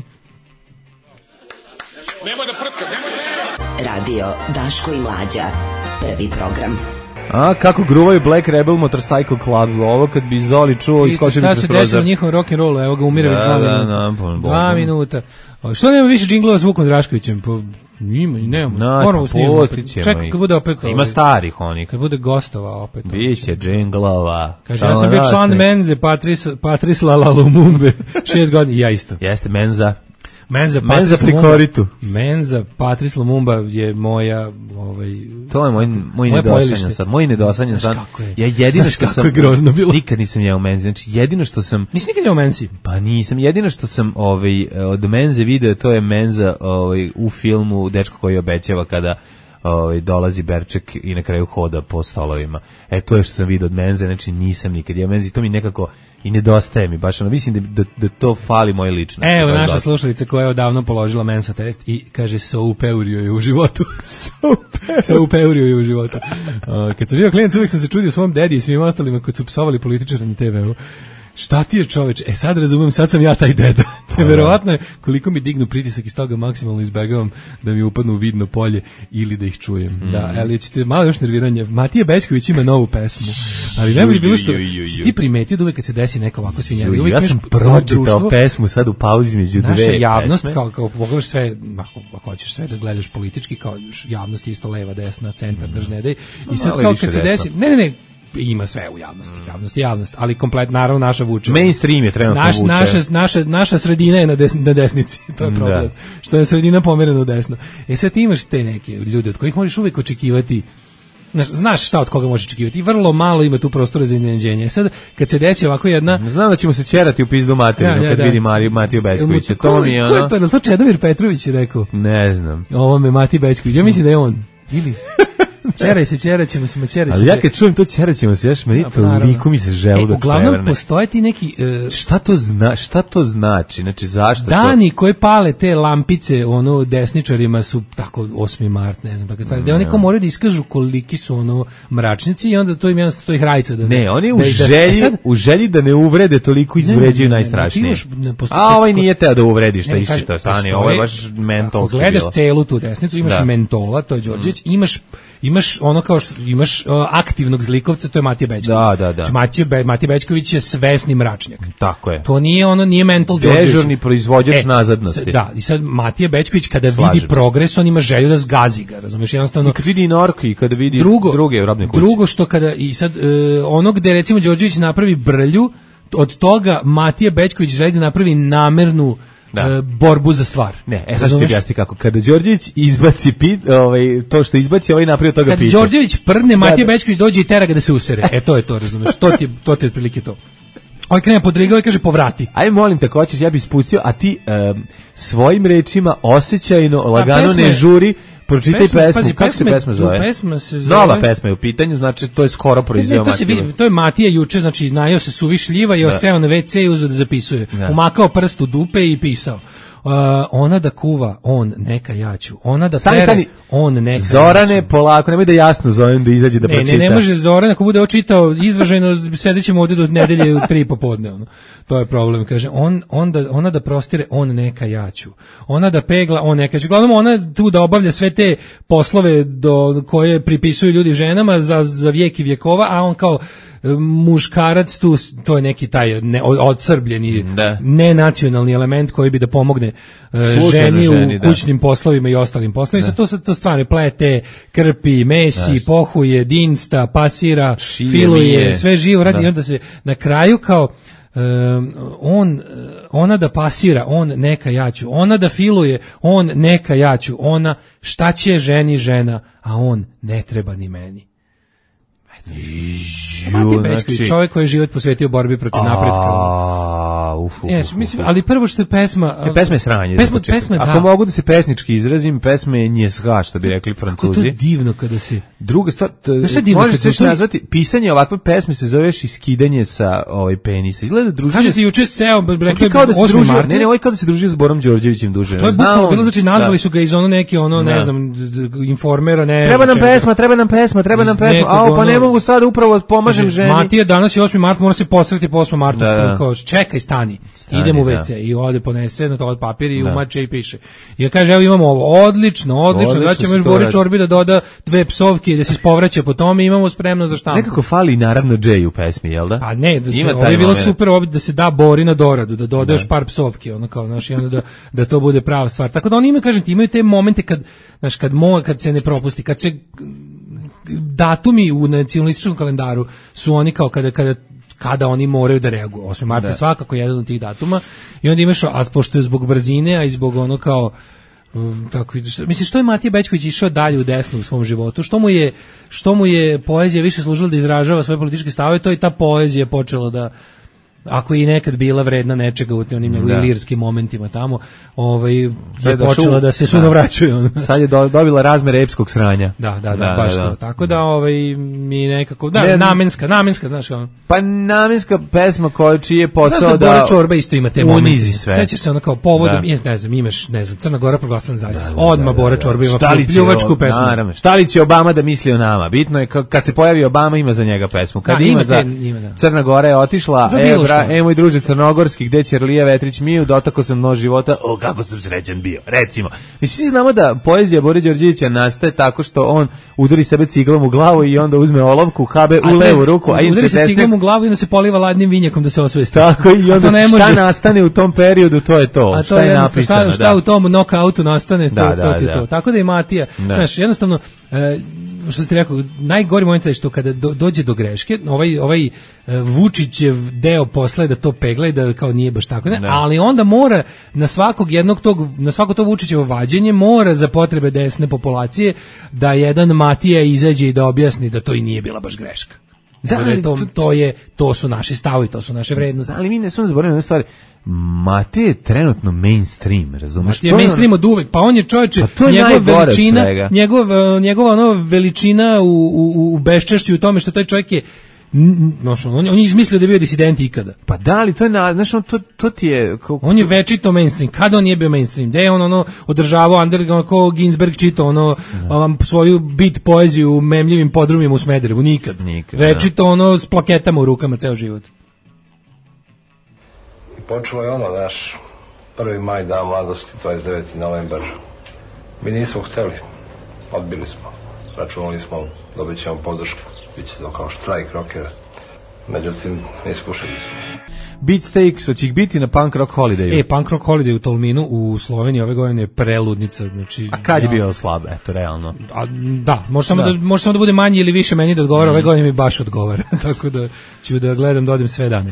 B: Radio Daško i Mlađa, prvi program.
E: A, kako gruvaju Black Rebel Motorcycle Club. Ovo kad bi Zoli čuo, iskočio bi kroz prozor.
F: Šta se desilo njihovom rock'n'rollu? Evo ga, umire već 2 minuta. Što nema više džinglova s Vukom Draškovićem? Nema. Moramo snimati. Čekaj kad bude opet.
E: Ima starih onih.
F: Kad bude gostova opet.
E: Biće džinglova.
F: Kaže, ja sam bio član Menze, Patrice Lumumbe, 6 godina, ja isto.
E: Jeste Menza.
F: Menza
E: pri koritu.
F: Menza, Patrice Lumumba je moja...
E: To je moj nedosanjan sad. Moj nedosanjan sad. Ja jedino što sam... Nikad nisam jeo Menzi. Znači, jedino što sam...
F: Nisi nikad jeo Menzi?
E: Pa nisam. Jedino što sam od Menze video, to je Menza u filmu Dečko koji obećava kada dolazi Berček i na kraju hoda po stolovima. To je što sam vidio od Menze. Znači, nisam nikad jeo Menzi. To mi nekako... I nedostaje mi, baš mislim da to fali moje ličnosti.
F: Evo naša slušalica koja je odavno položila Mensa test i kaže soupeurio je u životu. Soupeurio je u životu. Kad sam bio klijent, uvijek sam se čudio svom dedi i svim ostalima kad su psovali političara na TV-u. Šta ti je čoveč? Sad razumem, sad sam ja taj deda. Neverovatno je koliko mi dignu pritisak, iz toga maksimalno izbegavam da mi upadnu u vidno polje ili da ih čujem. Da, ali ćete malo još nerviranje. Matija Bećković ima novu pesmu. Ali ne bi bilo što si ti primetio da uvek kad se desi neka ovako svinjava.
E: Ja sam pročitao pesmu sad u pauzi među dve pesme.
F: Naša javnost, kao pogledaš sve, ako hoćeš sve da gledaš politički, kao javnost je isto leva, desna, centar, držne dej. I sad kao kad se desi, ne, ima sve u javnosti, javnost, ali komplet, naravno, naša vuče.
E: Mainstream je trenutno vuče.
F: Naša sredina je na desnici, to je problem. Da. Što je sredina pomerena u desno. Sad ti imaš te neke ljude od kojih možeš uvijek očekivati, znaš šta od koga možeš očekivati, i vrlo malo ima tu prostora za iznenađenje. Sad, kad se desi ovako jedna...
E: Znam da ćemo se ćerati u pizdu materinu kad vidi Matiju Bećkovića. To mi je ono...
F: Ko je to Čedomir Petrović je rekao?
E: Ne znam.
F: Ovo me Mati Bećković, ja mislim da je on. Ili... Ćeraćemo se.
E: Ali ja kad čujem to ćeraćemo se, meni toliko mi se želudac prevrne.
F: Uglavnom postoje ti neki...
E: Šta to znači? Znači, zašto
F: dani koji pale te lampice, desničarima su tako 8. mart, ne znam, tako stvari. Da oni neko moraju da iskažu koliki su mračnici i onda to im jednostavno to ih rajca.
E: Ne, oni u želji da ne uvrede toliko izvređuju najstrašnije. A ovaj nije teo da uvredi šta iščita stani, ovo je baš mentolski bilo.
F: Ako gledaš celu tu desnicu, imaš mentola, to je Đorđević, imaš ono kao što imaš aktivnog zlikovca, to je Matija Bećković.
E: Da.
F: Znači, Matija Bećković je svesni mračnjak.
E: Tako je.
F: To nije mental Đorđević.
E: Dežurni proizvođač nazadnosti.
F: Da, i sad Matija Bećković kada vidi progres, on ima želju da zgazi ga, razumiješ, jednostavno.
E: I kad vidi Norku i kada vidi druge robne kuće.
F: Drugo što kada, i sad ono gde recimo Đorđević napravi brlju, od toga Matija Bećković želi da napravi namernu borbu za stvar.
E: Ne, sad ću ti objasniti kako. Kada Đorđević izbaci to što izbaci, ovaj napravio toga pita.
F: Kad Đorđević prdne, Matija Bećković dođe i tera ga da se usere. To je to, razumeš. To ti je otprilike to. Ovaj krene podrigao i kaže povrati.
E: Aj molim te, ako hoćeš, ja bih spustio, a ti svojim rečima osjećajno, lagano, ne žuri, pročitaj pesmu. Kako se pesma zove?
F: Pesma se zove...
E: Nova pesma je u pitanju, znači to je skoro proizveo Matija.
F: To je Matija juče, znači najeo se suvišljiva i oseo na WC i uzeo da zapisuje. Umakao prst u dupe i pisao. Ona da kuva, on neka jaću. Ona da tere, on neka
E: Zorane, jaću. Polako, nemoj da jasno zovem da izađe da pročita.
F: Ne može Zoran, ako bude očitao izraženo, sedećemo ovdje do nedelje u 3 popodne. To je problem, kaže. Ona da prostire, on neka jaću. Ona da pegla, on neka jaću. Uglavnom, ona tu da obavlja sve te poslove koje pripisuju ljudi ženama za vijek i vjekova, a on kao muškarac tu, to je neki taj odsrbljeni, nenacionalni element koji bi da pomogne ženi u kućnim poslovima i ostalim poslovima. To se to stvari plete, krpi, mesi, pohuje, dinsta, pasira, filuje, sve živo radi i onda se na kraju kao ona da pasira, on neka jaću, ona da filuje, on neka jaću, ona šta će ženi žena, a on ne treba ni meni. Matija Bećković, čovjek koji je život posvetio borbi protiv napretka. Mislim, ali prvo što je pesma...
E: Pesma je sranje. Ako mogu da se pesnički izrazim, pesma je njesha, što bi rekli Francuzi.
F: Kako to divno kada si...
E: Druga stvar, možeš se nazvati, pisanje ovakve pesme se zoveš iskidanje sa penisa. Izgleda druženje...
F: Kažete, juče seo, rekli 8. marta.
E: Ne, ovo je kao da se družio s Borom Đorđevićem duže.
F: To je bukvalno bilo, znači nazvali su ga iz neke, ne znam, informera, ne...
E: Treba nam pesma, a pa ne mogu sad upravo pomažem ženi.
F: Matija, danas je 8. mart, mora se posreti po 8. martu. Kao, čekaj, stani. Idem u WC i ovde ponese na to papir i umače i piše. I ja kaže, evo imamo ovo, odlično, da ćemo još Bori Čorbi da doda 2 psovke i da se ispovraća po tome i imamo spremno za štampu.
E: Nekako fali naravno Jay u pesmi, jel da?
F: A ne, ovo je bilo super, da se da Bori na doradu, da doda još par psovki, ono kao, znaš, i onda da to bude prava stvar. Tako da oni imaju, kažem ti, imaju te momente kad, znaš, kad se ne propusti, kad se datumi u nacionalističkom kalendaru su oni kao kada oni moraju da reaguju. 8. marta svakako jedan od tih datuma i onda imaš, a pošto je zbog brzine, a i zbog ono kao kako vidiš, misliš, što je Matija Bećković išao dalje u desno u svom životu, što mu je poezija više služila da izražava svoje političke stavove, to i ta poezija počela da, ako je i nekad bila vredna nečega u onim njegovim lirskim momentima tamo, je počela da se sunovraćuje.
E: Sad je dobila razmere epskog sranja.
F: Da, baš to. Tako da mi nekako, namenska, znaš ono.
E: Pa namenska pesma čiji je posao da
F: Bora Čorba isto ima te momente.
E: Sećaš
F: se ono kao povodom, imaš, Crna Gora proglasila nezavisnost. Odmah Bora Čorba ima pljuvačku pesmu.
E: Naravno. Šta li će Obama da misli o nama? Bitno je kad se pojavi Obama ima za njega pesmu. Kad ima za Crna Gora je otišla, moj druže crnogorski, gde će Rlija Vetrić miju, dotako sam nož života, kako sam srećan bio, recimo. Svi znamo da poezija Bore Đorđevića nastaje tako što on udari sebe ciglom u glavu i onda uzme olovku, habe u levu ruku, a
F: udari se ciglom u glavu i onda se poliva ladnim vinjakom da se osvesti.
E: Tako i onda šta nastane u tom periodu, to je to. Šta je napisano.
F: Šta u tom knockoutu nastane, to je to. Tako da i Matija, znaš, jednostavno, što ste rekao, najgori moment je što kada dođe do greške, ovaj Vučićev deo posle da to pegla i da kao nije baš tako, ali onda mora na svako to Vučićevo vađenje mora za potrebe desne populacije da jedan Matija izađe i da objasni da to i nije bila baš greška. To su naši stavovi, to su naše vrednosti.
E: Ali mi ne smemo zaboraviti jednu stvar. Matija je trenutno mainstream, razumeš?
F: Matija je mainstream od uvek, pa on je čovječe, njegova veličina u beščašću u tome što taj čovjek je on je izmislio da je bio disident ikada.
E: Pa da li, to je, znaš, to ti je...
F: On je večito mainstream. Kada on nije bio mainstream? Gde je on održavao underground, ko Ginsberg čitao svoju bit poeziju u memljivim podrumima u Smederevu? Nikad. Večito s plaketama u rukama ceo život.
M: Počelo je naš 1. maj, dan mladosti, 29. novembar. Mi nismo hteli, odbili smo. Računali smo, dobit ćemo podršku, bit će to kao štrajk rockera. Međutim, ne iskušali smo.
E: Beatsteaks, hoće ih biti na Punk Rock Holidayu?
F: Punk Rock Holiday u Tolminu u Sloveniji ove godine je preludnica. Znači,
E: a kad je bio slab, eto, realno?
F: Može samo da bude manje ili više meni da odgovara, ove godine mi baš odgovara, tako da ću da gledam, da odim sve dane.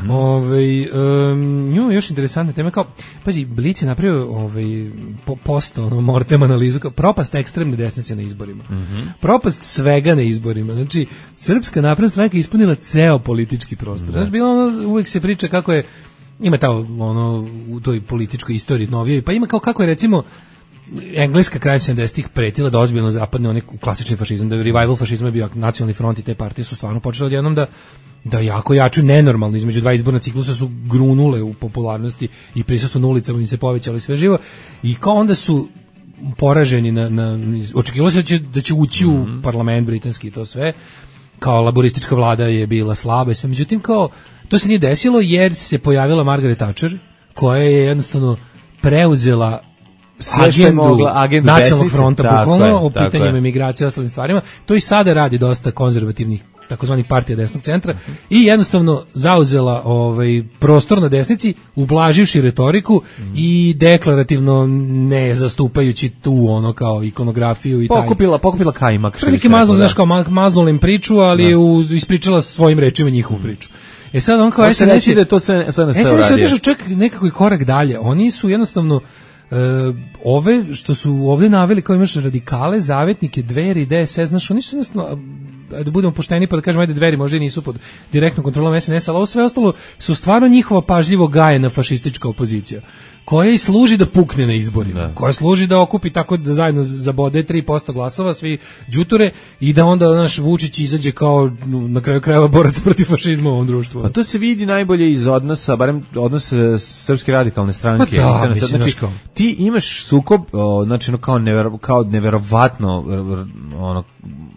F: Još interesantna tema, kao, pazi, Blic je napravio post, mortem analizu, kao propast ekstremne desnice na izborima. Propast svega na izborima. Znači, Srpska napredna stranka ispunila ceo politički prostor. Znači, bilo uvijek se priča kako je, ima u toj političkoj istoriji novije, pa ima kako je recimo engleska kraja 70-ih pretila da ozbiljno zapadne onaj klasični fašizam, da je revival fašizma je bio nacionalni front i te partije su stvarno počele odjednom da jako jaču nenormalno, između dva izborna ciklusa su grunule u popularnosti i prisustvo na ulicama im se povećalo i sve živo i kao onda su poraženi očekivalo se da će ući u parlament britanski i to sve, kao laboristička vlada je bila slaba i sve, međutim kao to se nije desilo jer se pojavila Margaret Thatcher koja je jednostavno preuzela agendu nacionalnog fronta bukvalno o pitanjima emigracije i ostalim stvarima. To i sada radi dosta konzervativnih takozvanih partija desnog centra i jednostavno zauzela prostor na desnici, ublaživši retoriku i deklarativno ne zastupajući tu kao ikonografiju i
E: pokupila kajmak.
F: Prilike maznula im priču, ali ispričala svojim rečima njihovu priču. Sad on kao
E: SNS da to se
F: otišao čak nekako i korak dalje. Oni su jednostavno ove što su ovdje naveli kao imaš radikale, zavetnike, Dveri, DSS, znaš, oni su jednostavno, da budemo pošteni pa da kažemo, ajde Dveri možda i nisu pod direktnom kontrolom SNS, ali ovo sve ostalo su stvarno njihova pažljivo gajena fašistička opozicija, koja i služi da pukne na izborima, koja služi da okupi tako da zajedno zabode 3% glasova, svi đuture i da onda naš Vučić izađe kao na kraju krajeva borac protiv fašizma u ovom društvu.
E: Pa to se vidi najbolje iz odnosa, barem odnos Srpske radikalne stranke.
F: Pa da,
E: znači, ti imaš sukob, znači kao neverovatno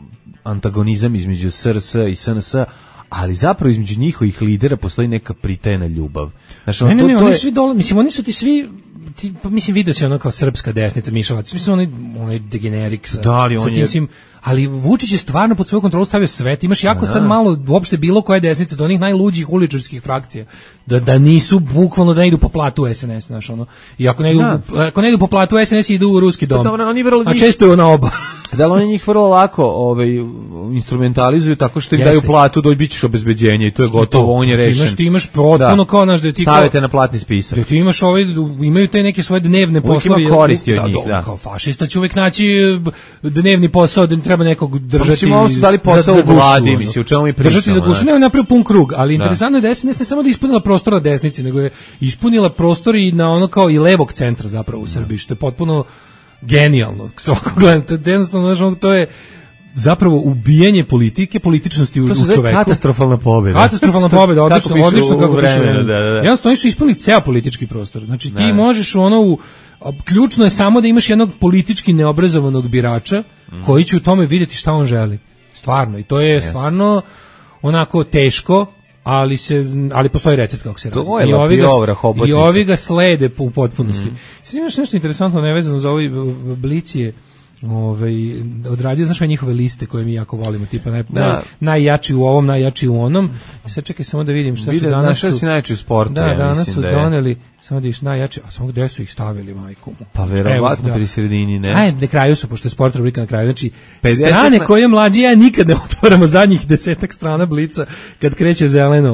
E: antagonizam između SRS i SNS, ali zapravo između njihovih lidera postoji neka pritajena ljubav. Znači,
F: ne, oni svi dole, mislim, oni su ti svi, pa mislim, vidio se ono kao srpska desnica, Mišovac, mislim, onaj degenerik sa tim svim, ali Vučić je stvarno pod svoju kontrolu stavio sve. Imaš jako sad malo uopšte bilo koje desnice do onih najluđih uličarskih frakcija da nisu bukvalno da ne idu po platu SNS, znaš ono. I ako ne idu po platu SNS idu u ruski dom. A često je ona oba.
E: Da, oni njih vrlo lako instrumentalizuju tako što im daju platu, dobićeš obezbeđenje i to je gotovo, on je rešen.
F: Ti imaš potpuno kao naš da ti
E: stavite na platni spisak.
F: Da ti imaš imaju te neke svoje dnevne poslove.
E: Ima koristi od njih, da.
F: Kao fašista će uvek naći dnevni posao da treba nekog držati.
E: Ovo su dali posao u vladi, mislim, u čemu mi pričamo.
F: Držati za gušu, ne napravio pun krug, ali interesantno je da SNS ne samo da ispunila prostora desnici, nego je ispunila prostor i na ono kao i levog centra zapravo u Srbiji, što je potpuno genijalno. Svako gledate, jednostavno, to je zapravo ubijanje politike, političnosti u čoveku.
E: To je katastrofalna pobjeda.
F: Katastrofalna pobjeda, odlično kako piše. Jednostavno, oni su ispunili ceo politički prostor. Znači, ti možeš ključno je samo da imaš jednog politički neobrazovanog birača koji će u tome vidjeti šta on želi. Stvarno. I to je stvarno onako teško, ali postoji recept kako se radi. I ovi ga slede u potpunosti. Sad imaš nešto interesantno nevezano za ovaj Blicije. Odradio, znaš njihove liste koje mi jako volimo, tipa najjači u ovom, najjači u onom. I sad čekaj samo da vidim šta su danas.
E: Šta si najjači u sportu?
F: Da, danas su doneli, samo da iš najjači, a samo gde su ih stavili, majku mu.
E: Pa verovatno pri sredini, ne?
F: Ajde, na kraju su, pošto je sport rubrika na kraju. Znači, strane koje mlađi ja nikad ne otvaramo zadnjih 10 strana Blica, kad kreće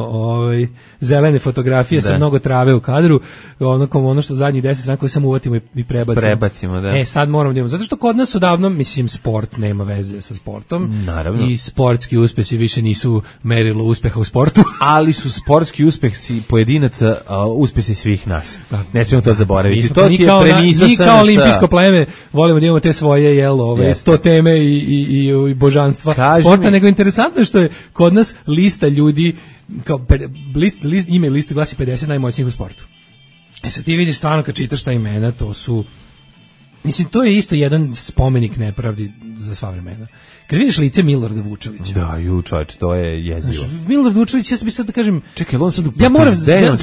F: zelene fotografije sa mnogo trave u kadru, ono što zadnjih 10 strana koje samo uvatimo i prebacimo.
E: Da.
F: Sad moramo da imamo, zato što kod nas odavno, mislim, sport nema veze sa sportom.
E: Naravno.
F: I sportski uspesi više nisu merilo uspeha u sportu.
E: Ali su sportski uspesi pojedinaca uspesi svih nas. Ne smijemo to zaboraviti.
F: To ti je premisa mi kao olimpijsko pleme volimo da imamo te svoje to teme i božanstva sporta, nego interesantno što je kod nas lista ljudi kao ime liste glasi 50 najmoćnijih u sportu. Sad ti vidiš stvarno kad čitaš ta imena, to su, mislim, to je isto jedan spomenik nepravdi za sva vremena. Kad vidiš lice Milorada Vučelića.
E: Da, čovječ, to je jezivo.
F: Milorad Vučelić, ja sam bi sad da kažem,
E: čekaj, on sad
F: ja moram,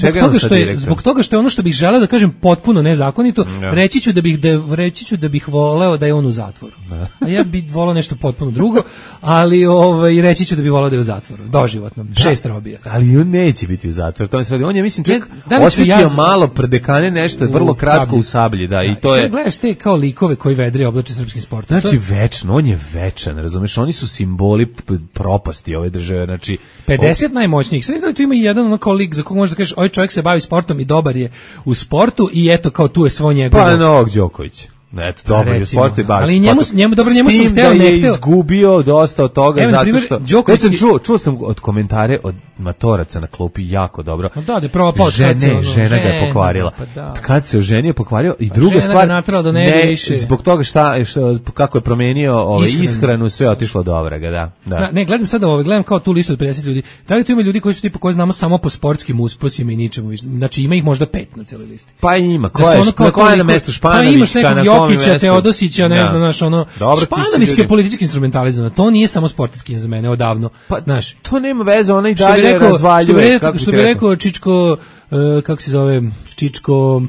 F: zbog toga što je ono što bih želeo da kažem potpuno nezakonito, reći ću da bih voleo da je on u zatvoru. A ja bih voleo nešto potpuno drugo, ali reći ću da bih voleo da je u zatvoru, doživotno, 6 robija.
E: Ali on neće biti u zatvoru, to se radi. On je, mislim, čak osjetio malo predekane nešto, vrlo kratko u Sablji, da, i to je.
F: Gledaš te kao likove koji vedre oblače srpskim sportom.
E: Znači, večno, on je večan, razumeš, oni su simboli propasti ove države, znači
F: 50 najmoćnijih. Sad da tu ima jedan kao lik za kog možeš da kažeš, ovaj čovjek se bavi sportom i dobar je u sportu i eto kao tu je svo njegovo.
E: Pa Novak Đoković. Eto, dobro je sport i baš.
F: Ali njemu sam hteo,
E: ne hteo. Izgubio dosta od toga, zato što čuo sam od komentare od matoraca na klupi jako dobro.
F: Da je propao.
E: Žena ga je pokvarila. Kad se oženio pokvario i druga stvar, zbog toga kako je promenio ishranu, sve otišlo dobro ga, da.
F: Ne, gledam sada gledam kao tu listu od 50 ljudi. Da li tu ima ljudi koji su tipa koji znamo samo po sportskim uspesima i ničemu više? Znači ima ih možda 5 na celoj listi.
E: Pa ima, ko je na mestu Španovića,
F: Jokića, Teodosića, ne znam, znaš, Španovićki je politički instrumentalizovan. To nije samo sportski za mene, odavno. Znaš,
E: to nema veze, ona i dalje razvaljuje.
F: Što bi rekao Čičko, kako se zove, Čičko...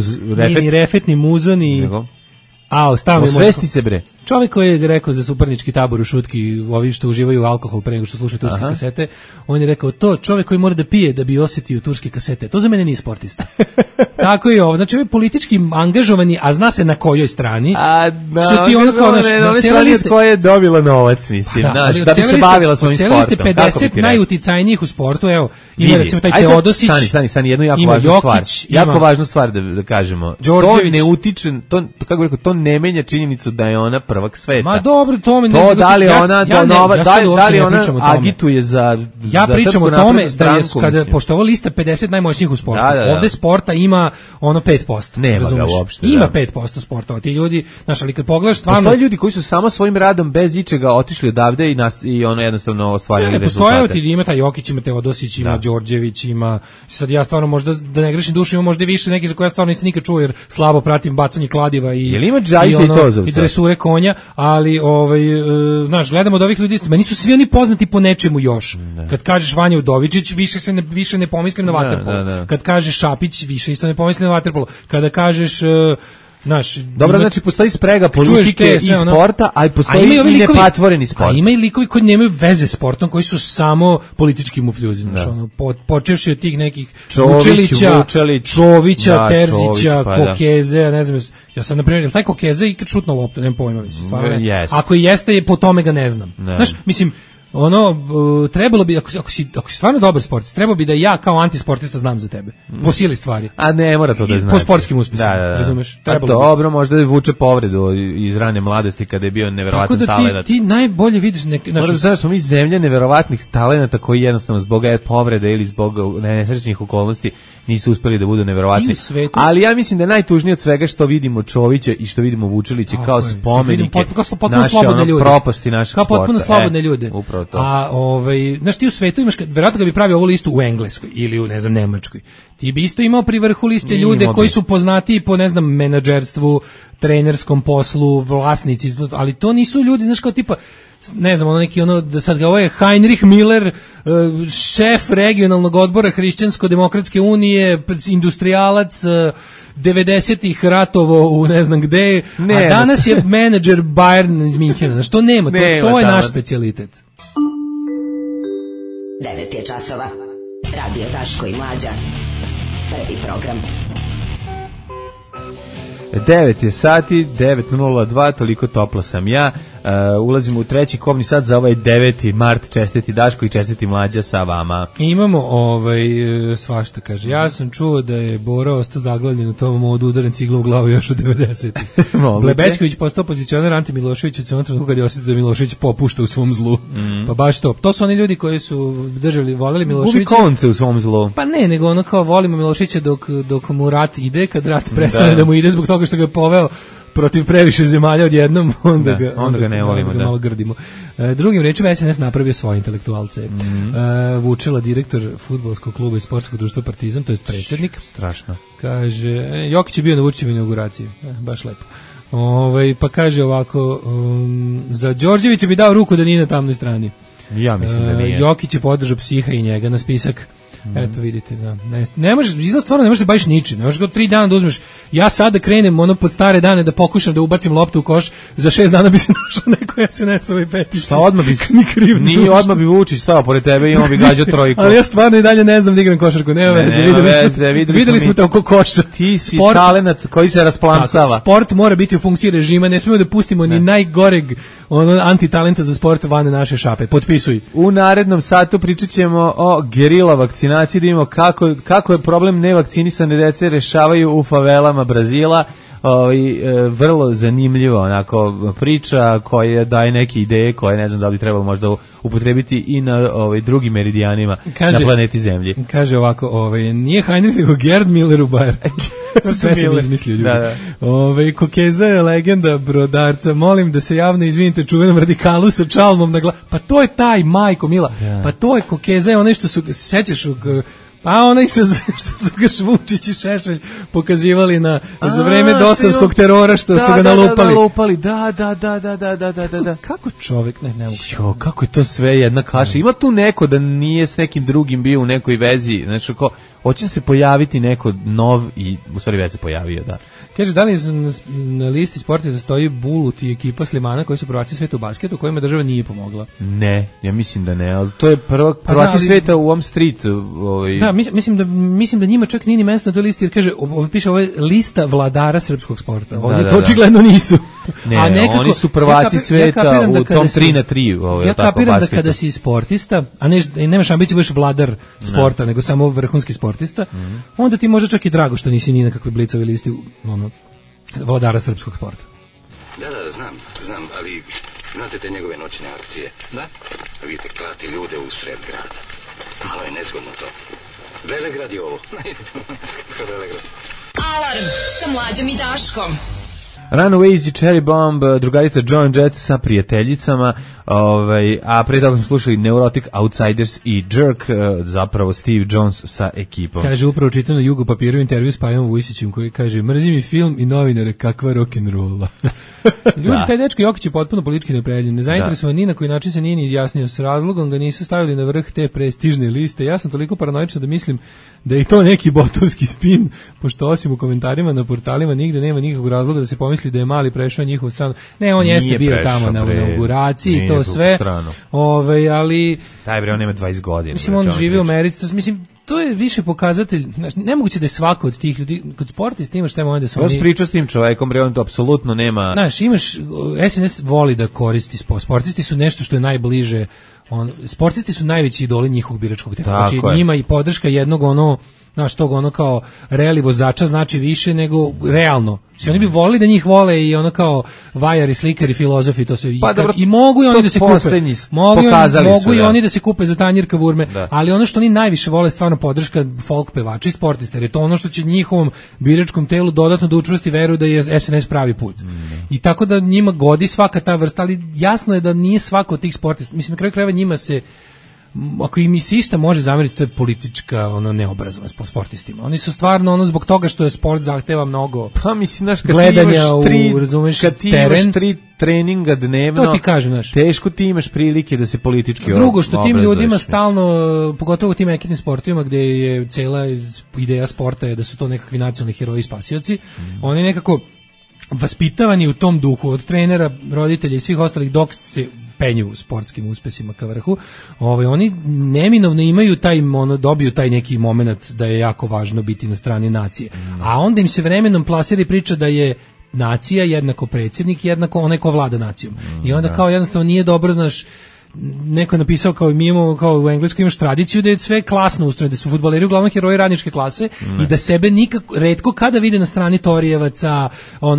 F: Refetni muzon i...
E: Osvesti se, bre.
F: Čovjek koji je rekao za suparnički tabor u šutki, ovi što uživaju alkohol pre nego što slušaju turske kasete, on je rekao to, čovjek koji mora da pije da bi osjetio turske kasete. To za mene nije sportista. Tako je ovo. Znači, ovi politički angažovani, a zna se na kojoj strani, su ti ono kao
E: na cijela liste koja je dobila novac, mislim, da bi se bavila svojim sportom.
F: Cijela liste 50 najuticajnijih u sportu, evo, ima recimo taj Teodosić,
E: stani, jednu jako važnu stvar. Jako važnu stvar da kažemo. To ne utiče, kako bih rekao, to ne menja činjenicu da je ona prvak sveta.
F: Ma dobro,
E: to da li ona da li ona agituje za
F: ja pričam o tome da je kada pošto ovo lista 50 najmoćnijih u sportu. Ovde sporta ima ono 5%.
E: Nema ga uopšte.
F: Ima 5% sporta. Ti ljudi, znaš, ali kad pogledaš stvarno,
E: postoje ljudi koji su samo svojim radom bez ičega otišli odavde i ono jednostavno ostvarili rezultate.
F: Postoje, ima taj Jokić, ima Teodosić, ima Đorđević, ima, sad ja stvarno možda da ne grešim dušu, ima možda više neki za koje ja stvarno nisam nikad čuo jer slabo pratim bacanje kladiva i
E: Džajića i Tozovca.
F: I dresure konja konja, ali znaš, gledamo od ovih ljudi, ma nisu svi oni poznati po nečemu još. Kad kažeš Vanja Udovičić, više ne pomislim na vaterpolo. Kad kažeš Šapić, više isto ne pomislim na vaterpolo. Kada kažeš
E: dobro, znači postoji sprega politike i sporta, a postoji i nepatvoreni sport.
F: A ima i likovi koji nemaju veze s sportom, koji su samo politički mufljuzi, počevši od tih nekih Vučelića, Čovića, Terzića, Kokeze, ne znam, ja sam, na primjer, taj Kokeze ikad šutno loptu, nemam pojma, mislim, stvarno ne. Ako i jeste, po tome ga ne znam. Znaš, mislim, trebalo bi, ako si stvarno dobar sportist, trebalo bi da ja kao antisportista znam za tebe. Po sili stvari.
E: A ne mora to da znači.
F: Po sportskim uspjesima, razumeš?
E: Pa dobro, možda je vuče povredu iz rane mladosti kada je bio neverovatan talenat.
F: Tako da ti najbolje vidiš
E: znaš, smo mi zemlja neverovatnih talenata koji jednostavno zbog povrede ili zbog nesrećnih okolnosti nisu uspeli da budu neverovatni. Ali ja mislim da je najtužnije od svega što vidimo Čovića i što vidimo Vučelića kao spomenike naše propasti našeg sporta.
F: Kao potpuno slobodne ljude. A znaš, ti u svetu imaš, verovatno ga bi pravio ovu listu u Engleskoj ili u, ne znam, Nemačkoj, ti bi isto imao pri vrhu liste ljude koji su poznatiji po, ne znam, menadžerstvu, trenerskom poslu, vlasnici, ali to nisu ljudi, znaš, kao tipa, ne znam, neki da sad ga ovo je Heinrich Miller, šef regionalnog odbora Hrišćansko-demokratske unije, industrijalac, 90-ih ratovo u ne znam gde, a danas je menadžer Bayern iz Minhena. Znaš, to nema, to je naš specijalitet.
B: 9 je časova. Radio Daško i Mlađa. Prvi program.
E: 9 je sati, 9:02, toliko topla sam ja. Ulazimo u treći kobni sat za ovaj 9. mart. Čestiti Daško i čestiti Mlađa sa vama.
F: Imamo svašta, kaže. Ja sam čuo da je Bora ostao zaglavljen u tom modu udaren ciglom u glavu još od 90. Blebečković postao pozicioner Ante Milošević u onom trenutku kad je osjetio da Milošević popušta u svom zlu. Pa baš to. To su oni ljudi koji su voleli Miloševića.
E: Gubi konce u svom zlu.
F: Pa ne, nego ono kao volimo Miloševića dok mu rat ide, kad rat prestane da mu ide zbog toga što ga je poveo protiv previše zemalja odjednom, onda ga ne volimo, malo grdimo. Drugim rečima, SNS napravio svoje intelektualce. Vučela, direktor fudbalskog kluba i sportskog društva Partizan, to je predsjednik.
E: Strašno.
F: Kaže, Jokić je bio na Vučićevoj inauguraciji. Baš lepo. Pa kaže ovako, za Đorđevića bi dao ruku da nije na tamnoj strani.
E: Ja mislim da nije.
F: Jokić je podržao psiha i njega na spisak. Eto vidite, da. Ne možeš, izgleda stvarno ne možeš da baviš ničim. Ne možeš ga 3 dana da uzmeš. Ja sada krenem pod stare dane da pokušam da ubacim loptu u koš, za 6 dana bi se našao neko SNS-ovoj petici.
E: Šta odmah bi nije odmah bi Vučić stao pored tebe i on bi gađao trojku.
F: Ali ja stvarno i dalje ne znam da igram košarku. Nema veze. Videli smo te oko koša.
E: Ti si talenat koji se rasplansava.
F: Sport mora biti u funkciji režima, ne smemo da pustimo ni najgoreg antitalenta za sport van naše šape. Potpisuj.
E: U narednom satu pričaćemo o gerila vakcinaciji, da vidimo kako je problem nevakcinisane dece rešavaju u favelama Brazila. Vrlo zanimljivo onako priča koja daje neke ideje koje ne znam da li trebalo možda upotrebiti i na drugim meridijanima na planeti Zemlji.
F: Kaže ovako, nije Heinrich nego Gerd Miller u Bayer. Sve sam izmislio ljudi. Kokeza je legenda brodarca, molim da se javno izvinite čuvenom radikalu sa čalmom na glavu. Pa to je taj, majko mila, pa to je Kokeza, je onaj što su, sećaš pa onaj što su ga Vučić i Šešelj pokazivali za vreme dosovskog terora što su ga nalupali.
E: Da.
F: Kako čovjek, ne mogu.
E: Kako je to sve jedna kaša. Ima tu neko da nije s nekim drugim bio u nekoj vezi, znači hoće se pojaviti neko nov i u stvari već se pojavio, da.
F: Kaže, da li na listi sporta stoji Bulut i ekipa Slimana koji su prvaci sveta u basketu, kojima država nije pomogla?
E: Ne, ja mislim da ne, ali to je prvaci sveta u Om Street.
F: Da, mislim da njima čak nije ni mjesto na toj listi, jer kaže, piše ovo je lista vladara srpskog sporta. Oni to očigledno nisu.
E: Ne, oni su prvaci sveta u tom 3x3.
F: Ja kapiram da kada si sportista, a nemaš ambiciju budeš vladar sporta, nego samo vrhunski sportista, onda ti može čak i drago što nisi ni na kakve Blicove listi vladara srpskog sporta.
L: Da, znam, ali znate te njegove noćne akcije? Da. Vidite, klati ljude u sred grada. Malo je nezgodno to. Velegrad je ovo. Velegrad.
B: Alarm sa Mlađom i Daškom.
E: Runaways i Cherry Bomb, drugarica Joan Jett sa prijateljicama, a pre toga smo slušali Neurotic Outsiders i Jerk, zapravo Steve Jones sa ekipom.
F: Kaže, upravo čitam na Jugo papiru intervju s Pajom Vujsićem koji kaže, mrzim i film i novinare, kakva rock'n'rolla. Ljudi, taj dečko Jokić je potpuno politički neopredeljen, nezainteresovan ni na koji način se nije ni izjasnio, s razlogom ga nisu stavili na vrh te prestižne liste. Ja sam toliko paranoičan da mislim da je to neki botovski spin, pošto osim u komentarima na portalima nigde nema nikakvog razloga da se pomisli da je Mali prešao njihovu stranu. Ne, on jeste bio tamo na inauguraciji i to sve. Ali
E: taj bre, on nema 20 godina.
F: Mislim, on živi u Americi, mislim, to je više pokazatelj, nemoguće da je svako od tih ljudi, kod sportista imaš taj moment da su oni...
E: Pričao s tim čovekom, bre, on to apsolutno nema...
F: Znaš, imaš, SNS voli da koristi sportisti su nešto što je najbliže, sportisti su najveći idoli njihovog biračkog teka, znači njima i podrška jednog znaš, tog kao reali vozača znači više nego realno. Znači, oni bi volili da njih vole i kao vajari, slikari, filozofi, to sve. I mogu i oni da se kupe. Mogu i oni da se kupe za tanjir kavurme, ali ono što oni najviše vole je stvarno podrška folk pevača i sportista, jer je to ono što će njihovom biračkom telu dodatno da učvrsti veru da je SNS pravi put. I tako da njima godi svaka ta vrsta, ali jasno je da nije svako od tih sportista. Mislim, na kraju krajeva njima se, ako im se išta može zameriti, to je politička neobrazovanost po sportistima. Oni su stvarno zbog toga što je sport zahteva mnogo gledanja
E: kad ti imaš 3 treninga dnevno,
F: to ti kažem,
E: teško ti imaš prilike da se politički obrazuješ.
F: Drugo, što tim ljudima stalno, pogotovo u tim ekipnim sportovima gde je cela ideja sporta je da su to nekakvi nacionalni heroji i spasioci, oni nekako vaspitavani u tom duhu od trenera, roditelja i svih ostalih dok se penju u sportskim uspesima ka vrhu, oni neminovno imaju dobiju taj neki moment da je jako važno biti na strani nacije. A onda im se vremenom plasira priča da je nacija jednako predsjednik, jednako onaj ko vlada nacijom. I onda kao jednostavno nije dobro, znaš, neko je napisao kao mi imamo, kao u Engleskoj imaš tradiciju da je sve klasno ustrojeno, da su fudbaleri uglavnom heroji radničke klase i da sebe retko kada vide na strani Torijevaca,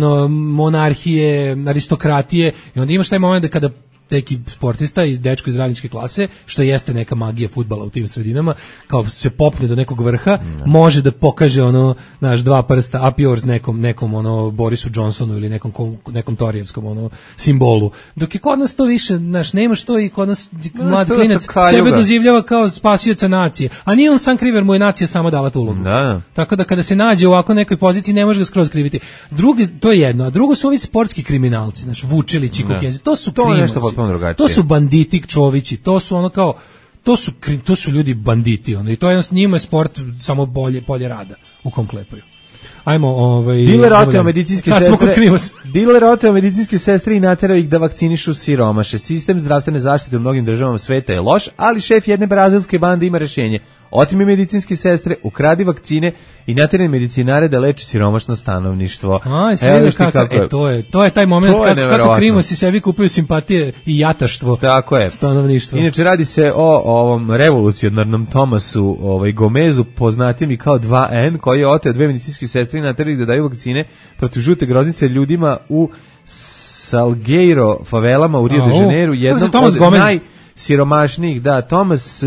F: monarhije, aristokratije, i onda imaš taj moment da kada neki sportista iz dečko iz radničke klase, što jeste neka magija fudbala u tim sredinama, kao se popne do nekog vrha, može da pokaže dva prsta up yours nekom Borisu Johnsonu ili nekom Torijevskom simbolu. Dok je kod nas to više, nemaš to, i kod nas mlad klinac sebe doživljava kao spasioca nacije. A nije on sam kriv, jer mu je nacija samo dala tu ulogu. Tako da kada se nađe u ovako nekoj poziciji ne može ga skroz kriviti. To je jedno, a drugo su ovi sportski kriminalci, Vučelić i Kokezi, to su krimosi. To su banditi Čovići, to su to su ljudi banditi, i to je njima je sport samo bolje rada u kom klepaju. Ajmo,
E: Diler oteo medicinske sestre i naterao ih da vakcinišu siromaše. Sistem zdravstvene zaštite u mnogim državama sveta je loš, ali šef jedne brazilske bande ima rešenje. Otimi medicinske sestre, ukradi vakcine i nateraj medicinare da leči siromašno stanovništvo.
F: To je taj moment kako krimosi sebi kupuju simpatije i jataštvo stanovništva.
E: Inače, radi se o ovom revolucionarnom Tomasu Gomezu, poznatim i kao 2N, koji je oteo 2 medicinske sestre i naterao ih da daju vakcine protiv žute groznice ljudima u Salgueiro favelama u Rio de Janeiro, jednom od najsiromašnijih, Tomas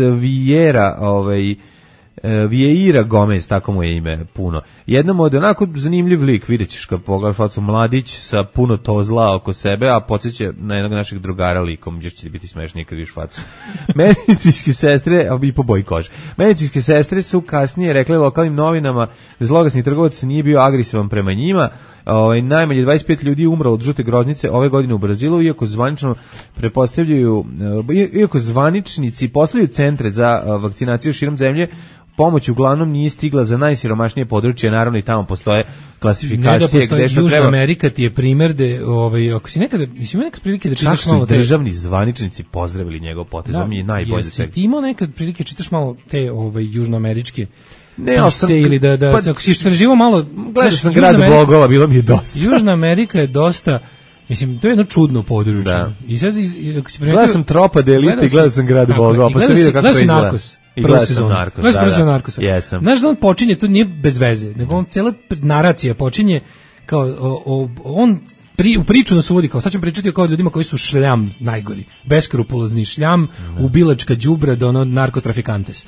E: Vieira Gomez, tako mu je ime puno. Jednom od onako zanimljiv lik, vidjet ćeš kad pogledaš facu, mladić sa puno tozla oko sebe, a podsjeća na jednog našeg drugara likom, još će ti biti smešnije kad vidiš facu. Medicinske sestre, i po boji kože, medicinske sestre su kasnije rekli lokalnim novinama da zloglasni trgovac nije bio agresivan prema njima. Najmanje 25 ljudi umrlo od žute groznice ove godine u Brazilu, iako zvaničnici postavljaju centre za vakcinaciju širom zemlje, pomoć uglavnom nije stigla za najsiromašnije područje, naravno i tamo postoje klasifikacije.
F: Južna Amerika ti je primjer da, ako si nekada prilike da čitaš malo...
E: Čak su državni zvaničnici pozdravili njegov potez, on mi je najbolje.
F: Jesi ti imao nekad prilike čitaš malo te južnoameričke pisce ili da ako si istraživao malo...
E: Gledao sam Grad Bogova, bilo mi je dosta.
F: Južna Amerika je dosta... Mislim, to je jedno čudno područje. Da. I sad, ako si
E: gledao sam Tropa de Elite i gledao sam Grad Bogova, pa sam vidio kako to izgleda.
F: Prvu sezonu. Narkosa. Znaš da on počinje, to nije bez veze, nego on cijela naracija počinje kao, on u priču nas uvodi, kao sad ćemo pričati o ljudima koji su šljam najgori, beskrupulozni šljam, ubilačka đubra do narkotrafikantes.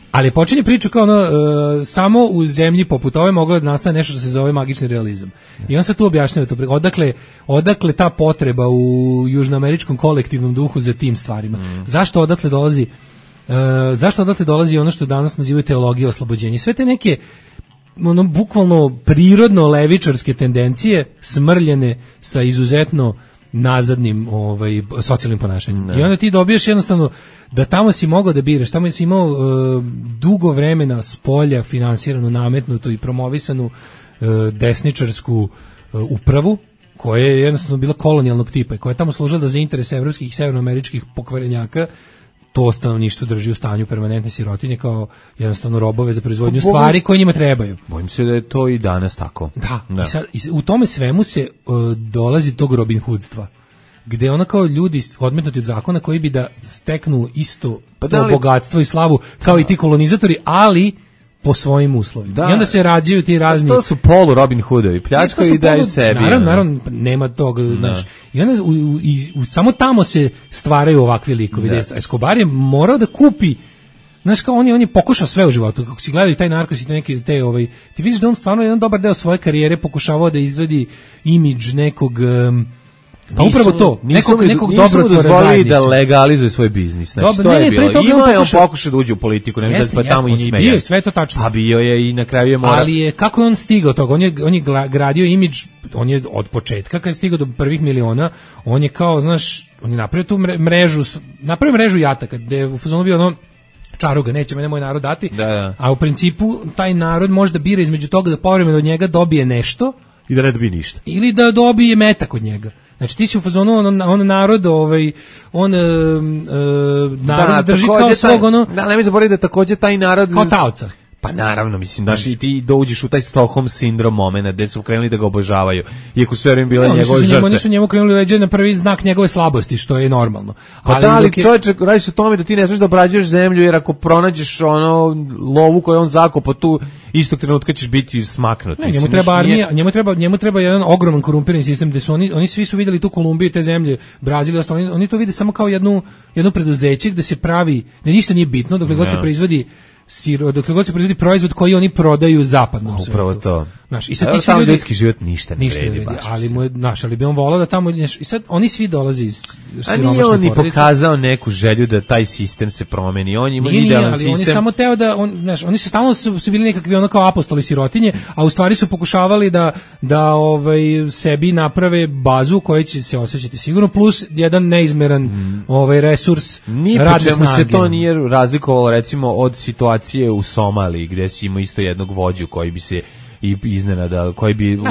F: Ali počinje priču kao ono, samo u zemlji poput ove moglo da nastane nešto što se zove magični realizam. I on se tu objašnjava to, odakle ta potreba u južnoameričkom kolektivnom duhu za tim stvarima. Zašto odatle dolazi ono što danas nazivaju teologija oslobođenja. Sve te neke ono bukvalno prirodno levičarske tendencije smrljene sa izuzetno nazadnim socijalnim ponašanjem. I onda ti dobiješ jednostavno da tamo si mogao da biraš, tamo si imao dugo vremena s polja finansiranu, nametnutu i promovisanu desničarsku upravu koja je jednostavno bila kolonijalnog tipa i koja je tamo služila da za interese evropskih i severnoameričkih pokvarenjaka to stanovništvo drži u stanju permanentne sirotinje kao jednostavno robove za proizvodnju stvari koje njima trebaju.
E: Bojim se da je to i danas tako.
F: Da. I u tome svemu se dolazi tog Robin Hoodstva, gde ona kao ljudi odmetnuti od zakona koji bi da steknu isto to bogatstvo i slavu kao i ti kolonizatori, ali po svojim uslovima. I onda se rađaju ti razni...
E: To su polu Robin Hoodovi, pljačkaju i daju sebi.
F: Naravno, nema tog, znaš. I onda samo tamo se stvaraju ovakvi likovi. Escobar je morao da kupi, znaš kao on je pokušao sve u životu. Kako si gledali taj Narkos i ti vidiš da on stvarno jedan dobar deo svoje karijere pokušavao da izgradi imidž nekog... Pa upravo to, nekog dobrotvora zajednice.
E: Da legalizuje svoj biznis. Znači, to je bilo. Imao je on pokušao da uđe u politiku, ne znam, pa tamo i njime.
F: Bio je, sve to tačno.
E: A bio je i na kraju je morao.
F: Ali kako je on stigao toga? On je gradio imidž, on je od početka, kad je stigao do prvih miliona, on je kao, znaš, on je napravio tu mrežu jataka, gde je u fazonu bio ono, čaruga, neće mene moj narod dati, a u principu taj narod može da bira između toga da povremeno od njega dobije nešto
E: i da ne dobije ništa.
F: Ili da dobije metak od njega. Znači ti si u fazonu on narod narod drži kao svog ono...
E: Da, nemoj zaboraviti da takođe taj narod...
F: Kao taoca.
E: Pa naravno, mislim, daš i ti dođeš u taj Stockholm sindrom momena gde su krenuli da ga obožavaju. Iako su verujem bile njegove žrtve.
F: Oni su njemu krenuli reći na prvi znak njegove slabosti, što je normalno.
E: Ali čovječe, radiš o tome da ti ne smiješ da obrađuješ zemlju, jer ako pronađeš lovu koju on zakopao tu, istog trenutka ćeš biti smaknut.
F: Njemu treba armija, njemu treba jedan ogroman korumpirani sistem gde su oni svi su videli tu Kolumbiju, te zemlje, Brazil, oni to vide samo kao jedno preduzeće gde se pravi, da ništa nije bitno, dokle god se proizvodi proizvod koji oni prodaju zapadnom svetu.
E: Upravo to.
F: Znaš, i sad ti svi ljudi,
E: ljudski život ništa ne vredi baš.
F: Ali bi on volao da tamo, i sad oni svi dolaze iz siromašne
E: porodice. A nije on
F: ni
E: pokazao neku želju da taj sistem se promeni. On ima idealan sistem.
F: On je samo teo da, oni su stalno su bili nekakvi ono kao apostoli sirotinje, a u stvari su pokušavali da sebi naprave bazu u kojoj će se osjećati sigurno, plus jedan neizmeran resurs radne snage.
E: Se to nije razlikovalo recimo od situacije u Somaliji, gde si imao isto jednog vođu koji bi se i iznenada, koji bi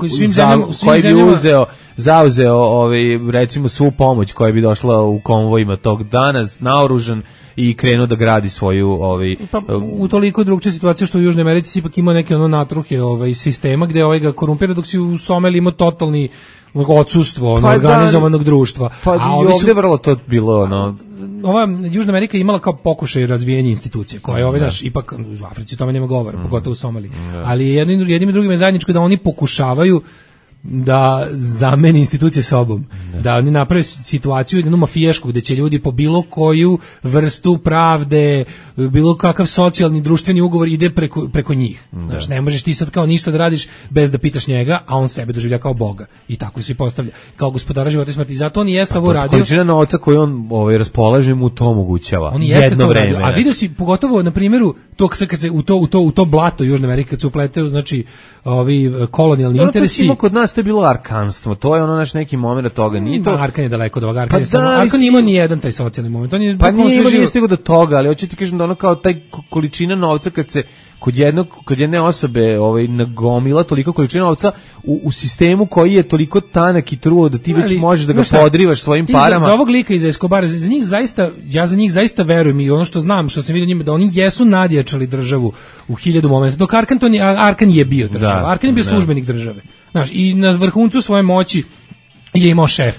E: zauzeo recimo svu pomoć koja bi došla u konvojima tog dana naoružan i krenuo da gradi svoju
F: u toliko drugčija situacija što u Južnoj Americi si ipak imao neke natruhe sistema gde ga korumpira, dok si u Somaliji imao totalni odsustvo organizovanog društva.
E: Pa i ovdje vrlo to bilo
F: ova Južna Amerika je imala kao pokušaj razvijenja institucije, koja je ipak u Africi tome nema govora, pogotovo u Somaliji. Ali jednim i drugim je zajedničko da oni pokušavaju da zameni institucije sobom, da oni naprave situaciju jednu mafijašku gde će ljudi po bilo koju vrstu pravde, bilo kakav socijalni društveni ugovor ide preko njih. Znaš, ne možeš ti sad kao ništa da radiš bez da pitaš njega, a on sebe doživlja kao Boga i tako se postavlja kao gospodara života i smrti. Zato on i jeste ovo radio.
E: Količina novca koju on raspolaže mu to omogućava.
F: On jedno vreme. A vidio si pogotovo na primjeru to kad se u to blato Južne Amerike kad se upletaju, znači ovi kolonijalni interesi.
E: Kod nas to je bilo arkanstvo, to je naš neki moment toga, nije to...
F: Arkan je daleko od ovoga, Arkan nije imao ni jedan taj socijalni moment, on je...
E: Pa nije stigao do toga, ali hoću ti kažem da kao taj količina novca kad se kod jedne osobe nagomila toliko količina novca u sistemu koji je toliko tanak i truo da ti već možeš da ga podrivaš svojim parama.
F: Za ovog lika iz Escobara, ja za njih zaista verujem i ono što znam, što sam vidio njima, da oni jesu nadjačali državu u 1000 momenta, dok Arkan je bio država, Arkan je bio službenik države. Znaš, i na vrhuncu svoje moći je imao šefa.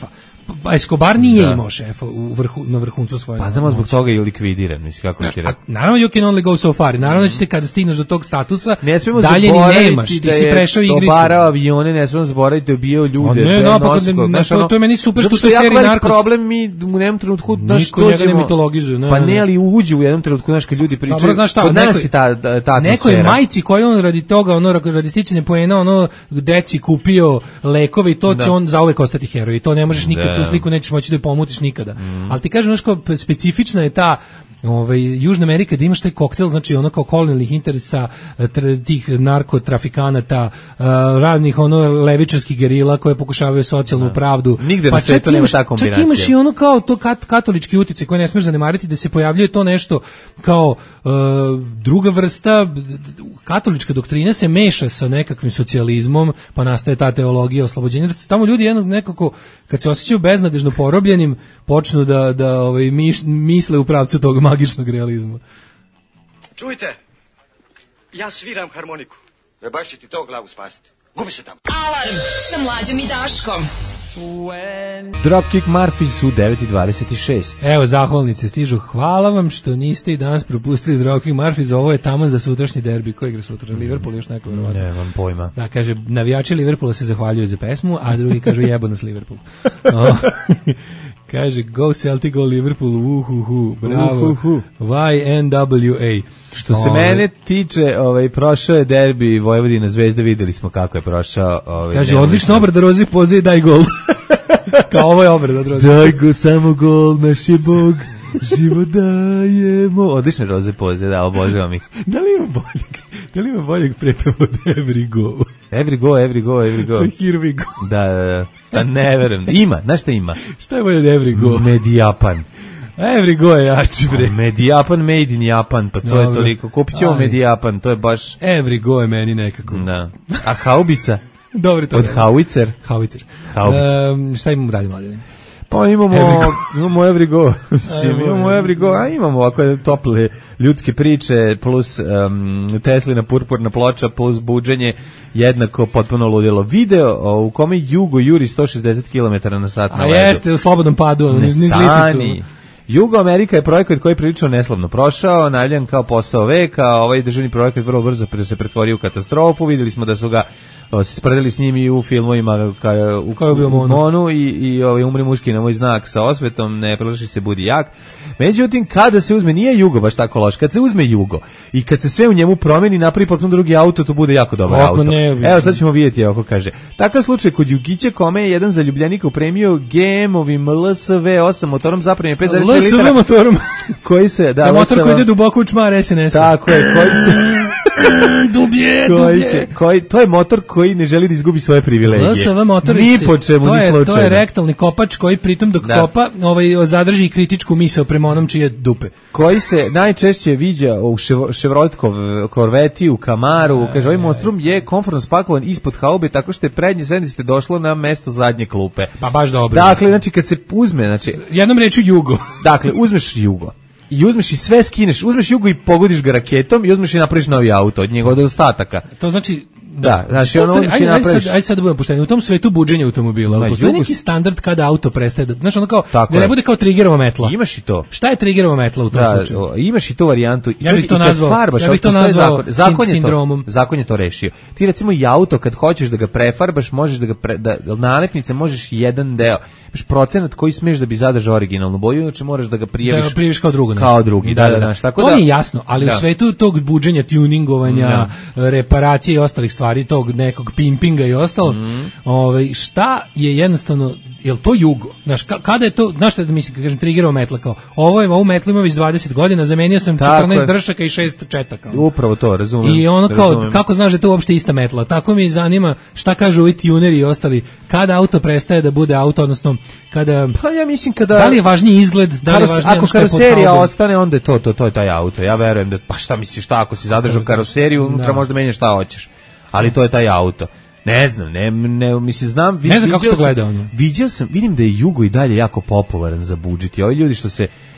F: Escobar nije imao šefa na vrhuncu svoje.
E: Pa znamo zbog toga je likvidiran, mislim kako ti rekao.
F: Naravno you can only go so far. Naravno da ćete kada stigneš do tog statusa,
E: dalje
F: ni nemaš, ti si prešao igricu.
E: Obarao avione, ne smemo zaboraviti da je bio ljude.
F: To je meni super što u toj seriji Narcos.
E: Problem mi u jednom trenutku
F: niko njega ne mitologizuje.
E: Pa ne, ali uđu u jednom trenutku naš kad ljudi pričaju.
F: Dobro, znaš šta,
E: kod nas je ta atmosfera.
F: Nekoj majci koji on radi toga, radi sticanja poena, deci kupio lekove i to će on zauvek ostati heroj. I to ne možeš nikad, tu sliku nećeš moći da je pomutiš nikada. Ali ti kažem, specifična je ta Južna Amerika da imaš taj koktel, znači ono kao kolonijalnih interesa, tih narkotrafikanata, raznih levičarskih gerila koje pokušavaju socijalnu pravdu.
E: Nigde na svetu nema ta kombinacija.
F: Čak imaš i ono kao to katolički utjecaj koji ne smiješ zanemariti, da se pojavljuje to nešto kao druga vrsta, katolička doktrina se meša sa nekakvim socijalizmom, pa nastaje ta teologija oslobođenja. Tamo ljudi nekako, kad se osjećaju beznadežno porobljenim, počnu da misle u pravcu tog magičnog realizma.
J: Čujte, ja sviram harmoniku. Baš će ti to glavu spasiti. Gubi se tamo.
B: Alarm sa Mlađom i Daškom.
E: Dropkick Murphys u 9:26.
F: Evo, zahvalnice stižu. Hvala vam što niste i danas propustili Dropkick Murphys. Ovo je taman za sutrašnji derbi. Ko igra sutra? Liverpool još neko verovatno.
E: Nemam pojma.
F: Da, kaže, navijači Liverpoola se zahvaljuju za pesmu, a drugi kažu jebo nas Liverpool. Kaže, go Celtic, go Liverpool, bravo, YNWA.
E: Što se mene tiče, prošao je derbi Vojvodina Zvezda, videli smo kako je prošao.
F: Kaže, odlična obrada Rozi Poze i daj gol. Kao ovo je obrada od Rozi.
E: Daj go, samo gol, naš je Bog, život dajemo. Odlične Roze Poze, da, obožavam ih.
F: Da li ima boljeg prepeva od Every Go?
E: Every go, every go, every go.
F: Here we go.
E: Da, ne verujem. Ima, znaš šta ima?
F: Šta je bolje od Every Go?
E: Medijapan.
F: Every Go je jači, bre.
E: Medijapan made in Japan, pa to je toliko. Kupit ćemo Medijapan, to je baš...
F: Every Go je meni nekako.
E: Da. A haubica?
F: Dobro, to
E: od haubicer?
F: Haubicer. Šta imamo dalje, Mladine?
E: Pa imamo Every Go. Imamo Every Go, a imamo ovako tople ljudske priče, plus Teslina purpurna ploča, plus buđenje, jednako potpuno ludilo. Video u kome Jugo juri 160 km na sat na ledu.
F: A jeste, u slobodnom padu, niz Liticu.
E: Jugo Amerika je projekat koji je prilično neslavno prošao, najavljen kao posao veka, ovaj državni projekat vrlo brzo se pretvorio u katastrofu, vidjeli smo da su ga se spredili s njim i u filmovima u Monu i Umri muški na moj znak sa osvetom, ne prelaši se budi jak. Međutim, kada se uzme, nije Jugo baš tako loš, kad se uzme Jugo i kad se sve u njemu promeni, napravi potpuno drugi auto, to bude jako dobar auto. Evo sad ćemo vidjeti, ako kaže. Takav slučaj kod Jugića, kome je jedan zaljubljenik upremio GM-ovim LSV 8 motorom zapremljen 5,5 litara.
F: LSV motorom?
E: Koji se, da,
F: motor koji ide duboko u čmar SNS.
E: Tako je, koji se...
F: Dubje.
E: To je motor koji ne želi da izgubi svoje privilegije.
F: LSV motor,
E: ni po čemu, ni slučajno.
F: To je rektalni kopač koji pritom dok kopa zadrži kritičku misao prema onom čije dupe.
E: Koji se najčešće viđa u Chevrolet Corvette, u Camaru. Kaže, ovaj monstrum je komfortno spakovan ispod haube, tako što je prednje sednište došlo na mesto zadnje klupe.
F: Pa baš dobro.
E: Dakle, znači kad se uzme, znači
F: jednom rečju Jugo.
E: Dakle, uzmeš Jugo. I uzmeš i sve skineš, uzmeš Jugo i pogodiš ga raketom i uzmeš i napraviš novi auto od njega od ostataka.
F: To znači
E: znači ono će napraviš.
F: Ajde sad da budem pošteni, u tom svetu buđenja automobila, postoji neki standard kada auto prestaje da, znači ono kao, da ne bude kao triggerova metla.
E: Imaš i to.
F: Šta je triggerova metla u tom slučaju?
E: Imaš i tu varijantu.
F: Ja bih to nazvao sindromom.
E: Zakon je to rešio. Ti recimo i auto kad hoćeš da ga prefarbaš, možeš da ga nalepnice možeš jedan deo. Imaš procenat koji smiješ da bi zadržao originalnu boju, znači moraš da ga prijaviš
F: kao drugo.
E: Kao drugi, da. Tako
F: to mi je jasno, ali u svetu tog buđenja, tuningovanja, reparacije i ostalih stvari, tog nekog pimpinga i ostalo, šta je jednostavno, jel to Jugo? Znaš, kada je to, znaš šta da mislim, kažem, triggerova metla, kao, ovu metlu ima već 20 godina, zamenio sam 14 dršaka i 6 četaka.
E: Upravo to, razumijem.
F: I ono kao, kako znaš da je to uopšte ista metla? Tako mi zanima šta kažu ovi tuneri i ostali, kada auto prestaje da bude auto, odnosno, kada...
E: Pa ja mislim kada...
F: Da li je važniji izgled, da li je važnije
E: ako karoserija ostane, onda je to je taj auto. Ja verujem da, pa šta misliš, šta ako si zadržao karoseriju, unutra možda menjaš šta hoćeš. Ali to je taj auto. Ne znam, mislim, znam...
F: Ne znam kako što gleda on.
E: Vidim da je Jugo i dalje jako popularan za budžet. I ovi ljudi što se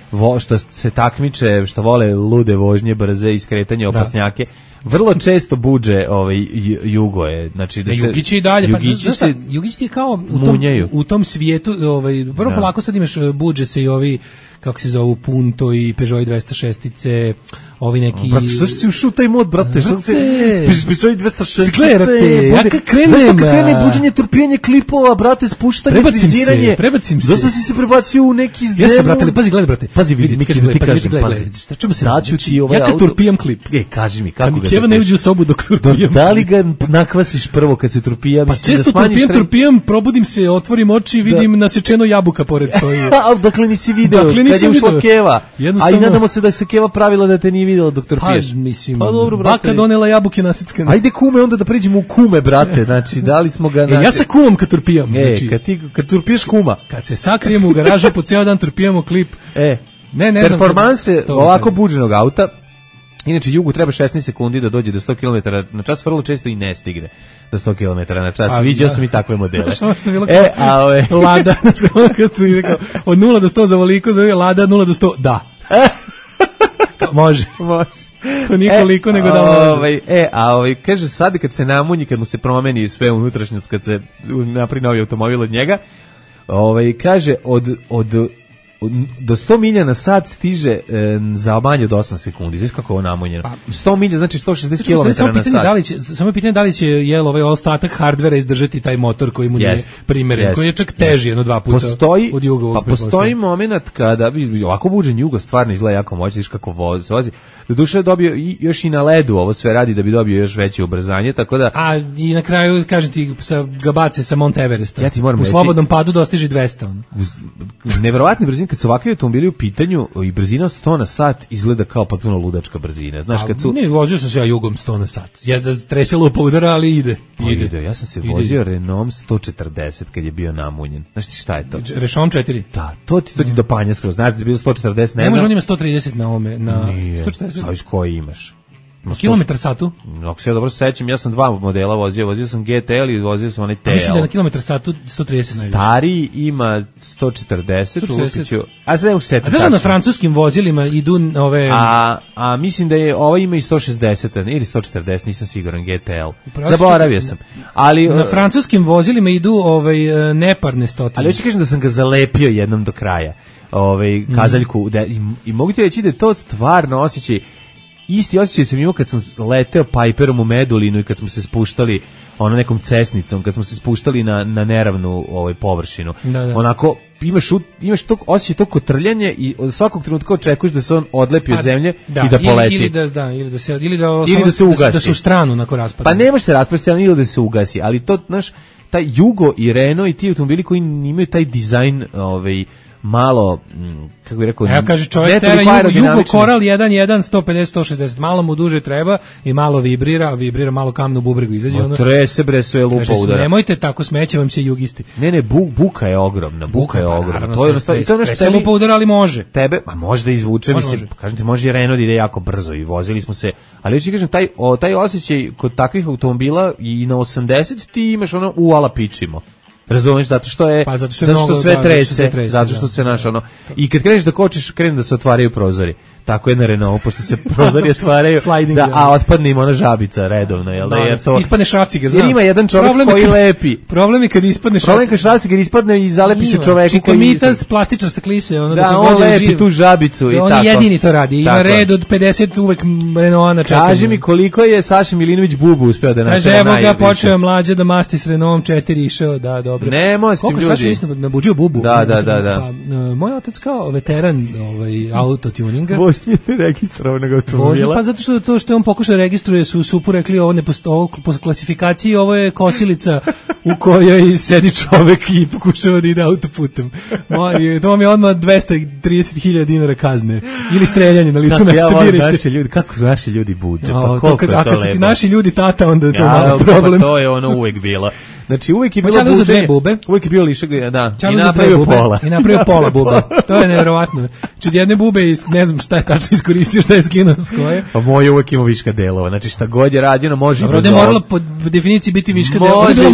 E: što se takmiče, što vole lude vožnje, brze i skretanje opasnjake, vrlo često budže Jugo je. Znači da se
F: Jugić i dalje, Jugić je kao u tom svijetu, prvo polako sad imaš budže se i ovi, kako se zovu, Punto i Peugeot 206-ice, ovi neki...
E: Brate, što si ušao taj mod, brate? Što se... Peugeot 206-ice...
F: Gledajte, ja kad krenem...
E: Zašto kad krene buđenje, trpijanje klipova, brate, spuštanje, friziranje...
F: Prebacim se.
E: Zašto si se prebacio u neki zemlju?
F: Jeste, brate, ali pazi, gledaj, brate.
E: Pazi, vidi, ti kažem,
F: šta čemu se...
E: Daću ti ovaj auto...
F: Ja kad turpijam klip...
E: Kaži mi, kako ga
F: turpijaš? Keva ne uđe u sobu dok turpijam.
E: Da li ga nakvasiš prvo kad se turpija?
F: Pa često turpijam, probudim se, otvorim oči i vidim nasečeno jabuka pored stoji.
E: Dakle, nisi video kad je ušla Keva. A i nadamo se da se Keva pravila da te nije videla dok turpiješ.
F: Mislim,
E: dobro,
F: baka donela jabuke naseckane.
E: Ajde kume, onda da pređemo u kume, brate. Znači, dali smo ga...
F: Ja sa kumom kad turpijam.
E: Kad turpiješ kuma.
F: Kad se sakrijemo u garažu, po cijel dan turpijamo klip. Ne
E: performanse ovako buđenog auta. Inače, Jugu treba 16 sekundi da dođe do 100 km na čas, vrlo često i ne stigne do 100 km na čas. Viđao sam i takve modele.
F: Lada, od 0 do 100 za voliko, zove Lada 0 do 100, da. Može. Nikoliko nego da može.
E: Kaže, sad kad se namunji, kad mu se promeni sve unutrašnjost, kad se napravi novi automobil od njega, kaže, do 100 milja na sat stiže za manje od 8 sekundi. Znaš kako je ovo namunjeno? 100 milja znači 160 km na sat.
F: Samo je pitanje da li će ostatak hardvera izdržati taj motor koji mu nije primeren, koji je čak teži jedno 2 puta od Jugovog.
E: Pa postoji moment kada ovako buđen Jugo stvarno izgleda jako moćno, viš kako vozi. Doduše dobio još i na ledu ovo sve radi da bi dobio još veće ubrzanje, tako da...
F: A i na kraju, kažem ti, ga bace sa Mount Everesta.
E: Ja ti moram reći,
F: slobodnom padu dostiže 200.
E: Neverovatne brzine, kad su ovakvi automobili u pitanju i brzina od 100 na sat izgleda kao potpuno ludačka brzina. Znaš, kad su...
F: Ne, vozio sam se ja Jugom 100 na sat. Jezda trese lupa udara, ali ide.
E: Ja sam se vozio Renault 140 kad je bio namunjen. Znaš ti šta je to?
F: Renault 4?
E: Da, to ti dopanja skroz. Znaš da je bilo 140,
F: ne može on ima 130 na ome, na
E: 140. Sajs koji imaš?
F: Kilometar satu?
E: Ako se ja dobro sećam, ja sam dva modela vozio sam GTL i vozio sam onaj TL.
F: Mislim da je na kilometar satu 130
E: Stari ima 140, a sad
F: znaš na francuskim vozilima idu ove...
E: A mislim da je ova ima i 160 ili 140, nisam siguran, GTL. Zaboravio sam. Ali
F: na francuskim vozilima idu neparne stotine.
E: Ali hoću kažem da sam ga zalepio jednom do kraja. Kazaljku i mogu ti reći da je to stvarno osjećaj. Isti osjećaj sam imao kad sam leteo Piperom u Medulinu i kad smo se spuštali nekom cesnicom, kad smo se spuštali na neravnu površinu.
F: Da.
E: Onako, imaš tog osjećaj, tog kotrljanje i od svakog trenutka očekuješ da se on odlepi od zemlje i da poleti.
F: Ili da se ugasi. Da se u stranu onako raspada.
E: Pa nemaš se raspasti, ili da se ugasi, ali to, znaš, taj Jugo i Renault i ti automobili koji imaju taj dizajn, malo, kako bih rekao...
F: Evo kaže čovjek tera Jugo Koral 1.1, 150, 160, malo mu duže treba i malo vibrira malo kamnu bubregu izađe.
E: Trese bre sve lupa udara.
F: Nemojte tako, smeće vam se jugisti.
E: Ne, buka je ogromna, buka je ogromna. To je
F: sve lupa udara, ali može.
E: Tebe, može da izvuče, mislim, kažem ti, može i Renault ide jako brzo i vozili smo se, ali još kažem, taj osjećaj kod takvih automobila i na 80 ti imaš uala pičimo. Razumeš, zato što sve trese, zato što se i kad kreneš da kočiš, krenu da se otvaraju prozori. Tako je na Renault, pošto se prozori otvaraju, a otpadne im ona žabica redovno, jel da?
F: Ispadne šrafciger, znam.
E: Jer ima jedan čovjek koji lepi.
F: Problem je kad ispadne šrafciger.
E: Problem je kad šrafciger ispadne i zalepi se čoveku koji...
F: Čikomitas, plastičar sa klise,
E: da, on lepi tu žabicu i tako.
F: On jedini to radi, ima red od 50 uvek Renaulta na čekanju.
E: Kaži mi koliko je Saša Milinović Bubu uspeo da nađe najviše.
F: Evo ga, počeo mlađe da masti s Renaultom 4 išao, da, dobro.
E: Nemo s tim ljudi.
F: Koliko Saša mislim nabuđio Bubu?
E: Da.
F: Moj otac kao veteran autotuninga
E: registrovanog automobila.
F: Pa zato što to što je on pokušao da registruje su supu rekli ovo ne postoji po klasifikaciji, ovo je kosilica u kojoj sedi čovek i pokušava da ide autoputem. To vam je odmah 230.000 dinara kazne ili streljanje na licu mesta.
E: Kako naši ljudi buđe?
F: A kad su ti naši ljudi tata, onda je to malo problem.
E: To je uvek bilo. Znači uvek je bilo buđenje, uvek je bilo lišak, da, i
F: napravio pola buba. To je nevjerovatno. Čud jedne bube, ne znam šta je tačno iskoristio, šta je skinuo s koje.
E: Pa moj uvek ima viška delova, znači šta god je rađeno može i bez
F: ovdje moralo po definiciji biti viška delova, ovdje je bilo manjka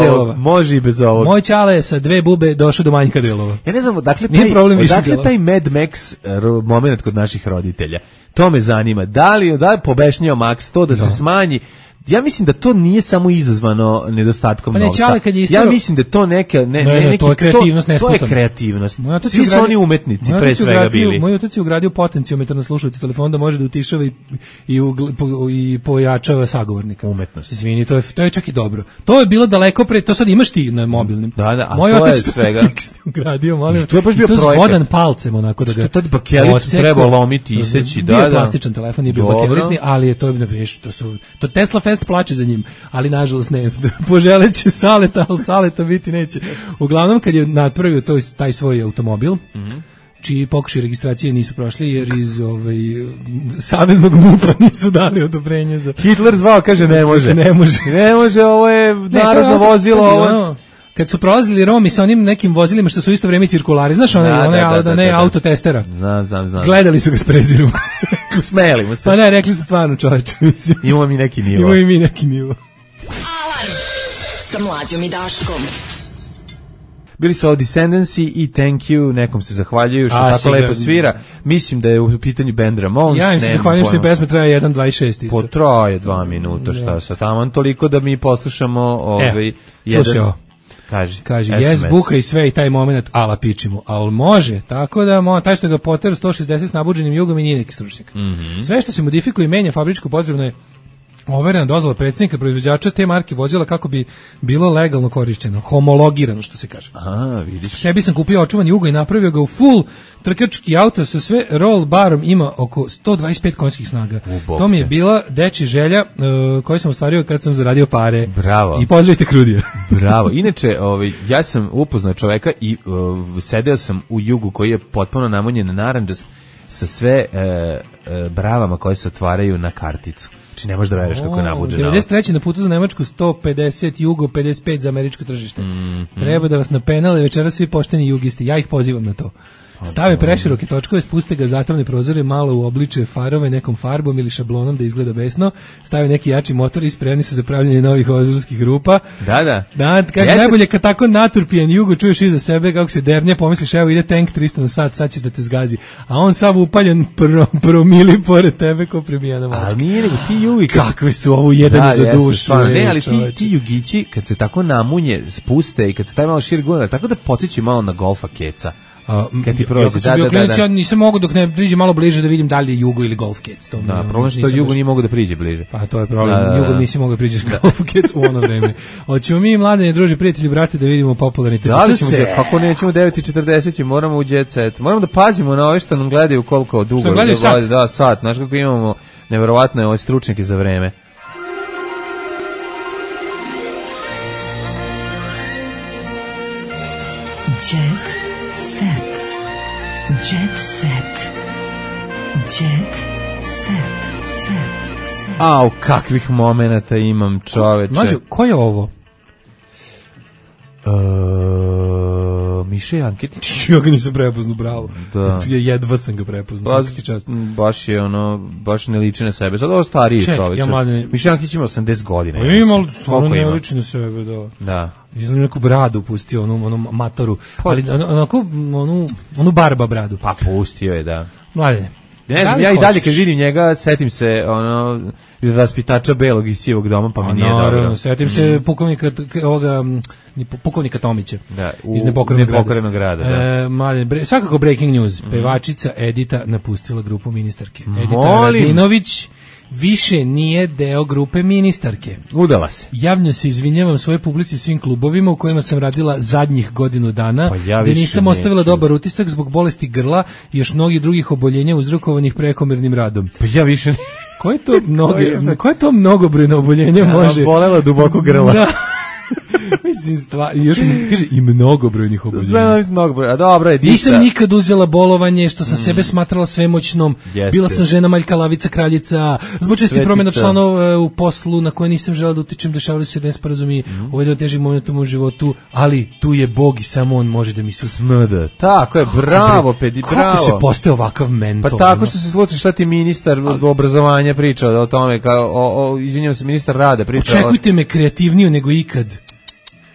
F: delova.
E: Može i bez ovog.
F: Moj ćale je sa 2 bube došao do manjka delova.
E: Ja ne znam, dakle taj Mad Max moment kod naših roditelja. To me zanima. Da li pobešnjao Max to da se smanji? Ja mislim da to nije samo izazvano nedostatkom novca. Ja mislim da to neka
F: to je kreativnost nesputana.
E: To je kreativnost. Svi su oni umetnici pre svega bili.
F: Moj otac je ugradio potenciometar na slušalicu telefona da može da utišava i pojačava sagovornika.
E: Umetnost.
F: Izvini, to je čak i dobro. To je bilo daleko pre, to sad imaš ti na mobilnim.
E: Da,
F: moj otac svega ugradio, molim.
E: To je baš bio projekat.
F: Zgodan palcem onako da ga.
E: Tad bakelit treba lomiti, iseći, da.
F: Bio plastičan telefon, nije bio bakelitni, ali je to to Tesla plače za njim, ali nažalost ne. Poželeće Saleta, ali Saleta biti neće. Uglavnom, kad je napravio taj svoj automobil, čiji pokušaj registracije nisu prošli, jer iz saveznog MUP-a nisu dali odobrenje za...
E: Hitler zvao, kaže ne može. Ne može, ovo je narodno vozilo.
F: Kad su prolazili Romi sa onim nekim vozilima što su isto vreme cirkulari, znaš onaj autotestera.
E: Znam.
F: Gledali su ga s prezirom.
E: Smeli mu se.
F: Pa ne, rekli su stvarno, čoveče.
E: Imamo mi neki nivo.
B: Alarm sa Mlađom i Daškom.
E: Bili su ovo Descendancy i Thank You, nekom se zahvaljuju što tako lepo svira. Mislim da je u pitanju band Ramones.
F: Ja im se zahvaljujem što im pesma traje 1.26 isto.
E: Potraje 2 minuta, šta sa taman, toliko da mi poslušamo
F: jedan... Kaže, jes, buka i sve i taj moment, ala pičimo. A on može, tako da taj što ga poteru 160 s nabuđenim jugom i nije neki stručnjak. Sve što se modifikuje i menja fabričko potrebno je overena dozvola predsjednika proizvođača te marke vozila kako bi bilo legalno korišćeno, homologirano što se kaže.
E: Vidiš.
F: Sebi sam kupio očuvan jugo i napravio ga u full trkački auto sa sve roll barom, ima oko 125 konjskih snaga. To mi je bila dečja želja koju sam ostvario kad sam zaradio pare.
E: Bravo.
F: I pozdravite Krudija.
E: Bravo. Inače, ja sam upoznao čoveka i sedeo sam u jugu koji je potpuno namunjen narandžast sa sve bravama koje se otvaraju na karticu. Znači ne možeš da veruješ kako je nabuđeno.
F: 93. na putu za Nemačku, 150 jugo, 55 za američko tržište. Treba da vas napenale večeras svi pošteni jugisti. Ja ih pozivam na to. Stave preširoke točkove, spuste ga zatvorne prozore, malo uobliče farove nekom farbom ili šablonom da izgleda besno, stave neki jači motor i spremni su za pravljanje novih ozorskih rupa.
E: Da,
F: kaže, najbolje kad tako naturpijan jugo čuješ iza sebe kako se dernje, pomisliš evo ide tank 300 na sat, sad će da te zgazi. A on sav upaljen promili pored tebe ko prebijana mačka.
E: Ali nije nego ti jugi.
F: Kakve su ovo jedan za dušu.
E: Ne, ali ti jugići kad se tako namunje, spuste i kad se taj malo širi gura, tako da podsjeći malo na golfa keca. Kad ti prođe,
F: ja nisam mogao dok ne priđe malo bliže da vidim da li je jugo ili golf kec.
E: Problem što jugo nije mogu da priđe bliže.
F: Pa to je problem, jugo nisi mogao da priđeš golf kec u ono vreme. Hoćemo mi, mladene, druži, prijatelji, brate, da vidimo popularni te.
E: Da li ćemo, kako nećemo 9:40, moramo u jet set. Moramo da pazimo na ove što nam gledaju koliko dugo. Da, sat, znaš kako imamo neverovatne ove stručnjake za vreme.
B: Jet set.
E: Au, kakvih momenata imam, čoveče.
F: Mlađo, ko je ovo?
E: Miša Janketić.
F: Ja ga nisam prepoznao, bravo.
E: Da.
F: Jedva sam ga prepoznao.
E: Baš je baš ne liči na sebe. Sad ovo stariji čovječ. Miša Janketić ima 80 godina.
F: Ima, stvarno ne liči na sebe, da. Izgleda neku bradu pustio, onu matoru. Ali onu barba bradu.
E: Pa pustio je, da.
F: Mladene.
E: Ne znam, ja i dalje kad vidim njega, setim se vaspitača belog iz Sivog doma, pa mi nije dobro.
F: Setim se pukovnika Tomića iz
E: Nepokorenog grada.
F: Svakako breaking news. Pevačica Edita napustila grupu ministarke. Edita Radinović više nije deo grupe ministarke.
E: Udala se.
F: Javno se izvinjavam svojoj publici i svim klubovima u kojima sam radila zadnjih godinu dana, gde nisam ostavila dobar utisak zbog bolesti grla i još mnogih drugih oboljenja uzrokovanih prekomernim radom.
E: Pa ja više ne...
F: Koje to mnogobrojno oboljenje može...
E: Bolela duboko grla.
F: Da. Mislim, još mi kaže i mnogobrojnih oboljenja.
E: A dobro je.
F: Nisam nikad uzela bolovanje, što sam sebe smatrala svemoćnom. Bila sam žena Maljka Lavica kraljica. Zbog česti promjena članova u poslu na koje nisam žela da utičem, dešavali se nesporazumi. Ovo je do težih momentom u životu, ali tu je Bog i samo on može da mi se
E: smrda. Tako je, bravo, pedi, bravo.
F: Kako se postaje ovakav mentor?
E: Pa tako što se slučaj šta ti ministar obrazovanja priča o tome, izvinjavam se, ministar rada priča.
F: Očekujte me kreativniju nego ikad.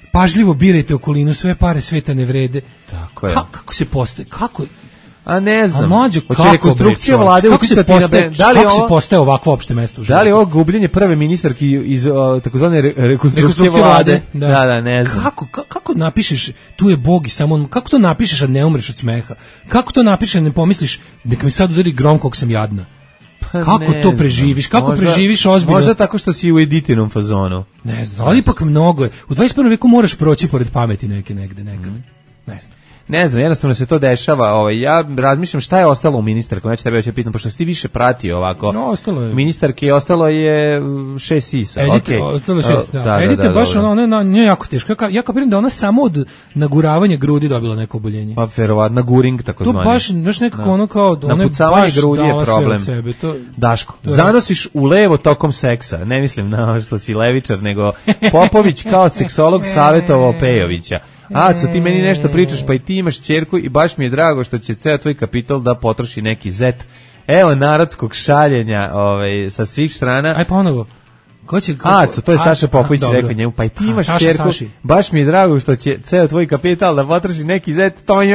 F: pažljivo birajte okolinu, sve pare sveta ne vrede.
E: Tako je.
F: Kako se postaje? Kako?
E: A ne znam.
F: A mlađo,
E: hoće rekonstrukcija vlade uticati na
F: kako se postaje ovakvo opšte mesto u životu?
E: Da li ovo gubljenje prve ministarki iz takozvane rekonstrukcije vlade? Da, ne znam.
F: Kako napišeš tu je Bog i samo kako to napišeš a ne umreš od smeha? Kako to napišeš a ne pomisliš nek mi sad udari grom kog sam jadna? Kako to preživiš? Kako preživiš ozbiljno?
E: Možda tako što si u Editinom fazonu.
F: Ne znam, ali ipak mnogo je. U 21. veku moraš proći pored pameti negde nekad. Ne znam.
E: Ne znam, jednostavno se to dešava. Ja razmišljam šta je ostalo u ministarku. Znači tebe hoće pitam, pošto si ti više pratio ovako.
F: No, ostalo je.
E: Ministarki ostalo je 6 sisa.
F: Ostalo je 6, da. Edita baš ona nije jako teško. Ja kapiram da ona samo od naguravanja grudi dobila neko oboljenje.
E: Pa verovatno guring tako zvani.
F: To baš nekako ono kao
E: napucavanje grudi je problem.
F: Sebe,
E: Daško, zanosiš u levo tokom seksa. Ne mislim na što si levičar, nego Popović kao seksolog savjetovao Pejovića. Aco, ti meni nešto pričaš, pa i ti imaš ćerku i baš mi je drago što će ceo tvoj kapital da potroši neki zet. Evo narodskog šaljenja sa svih strana.
F: Aj ponovo.
E: Aco, to je Saša Popović rekao njemu, pa i ti imaš ćerku, baš mi je drago što će ceo tvoj kapital da potroši neki zet.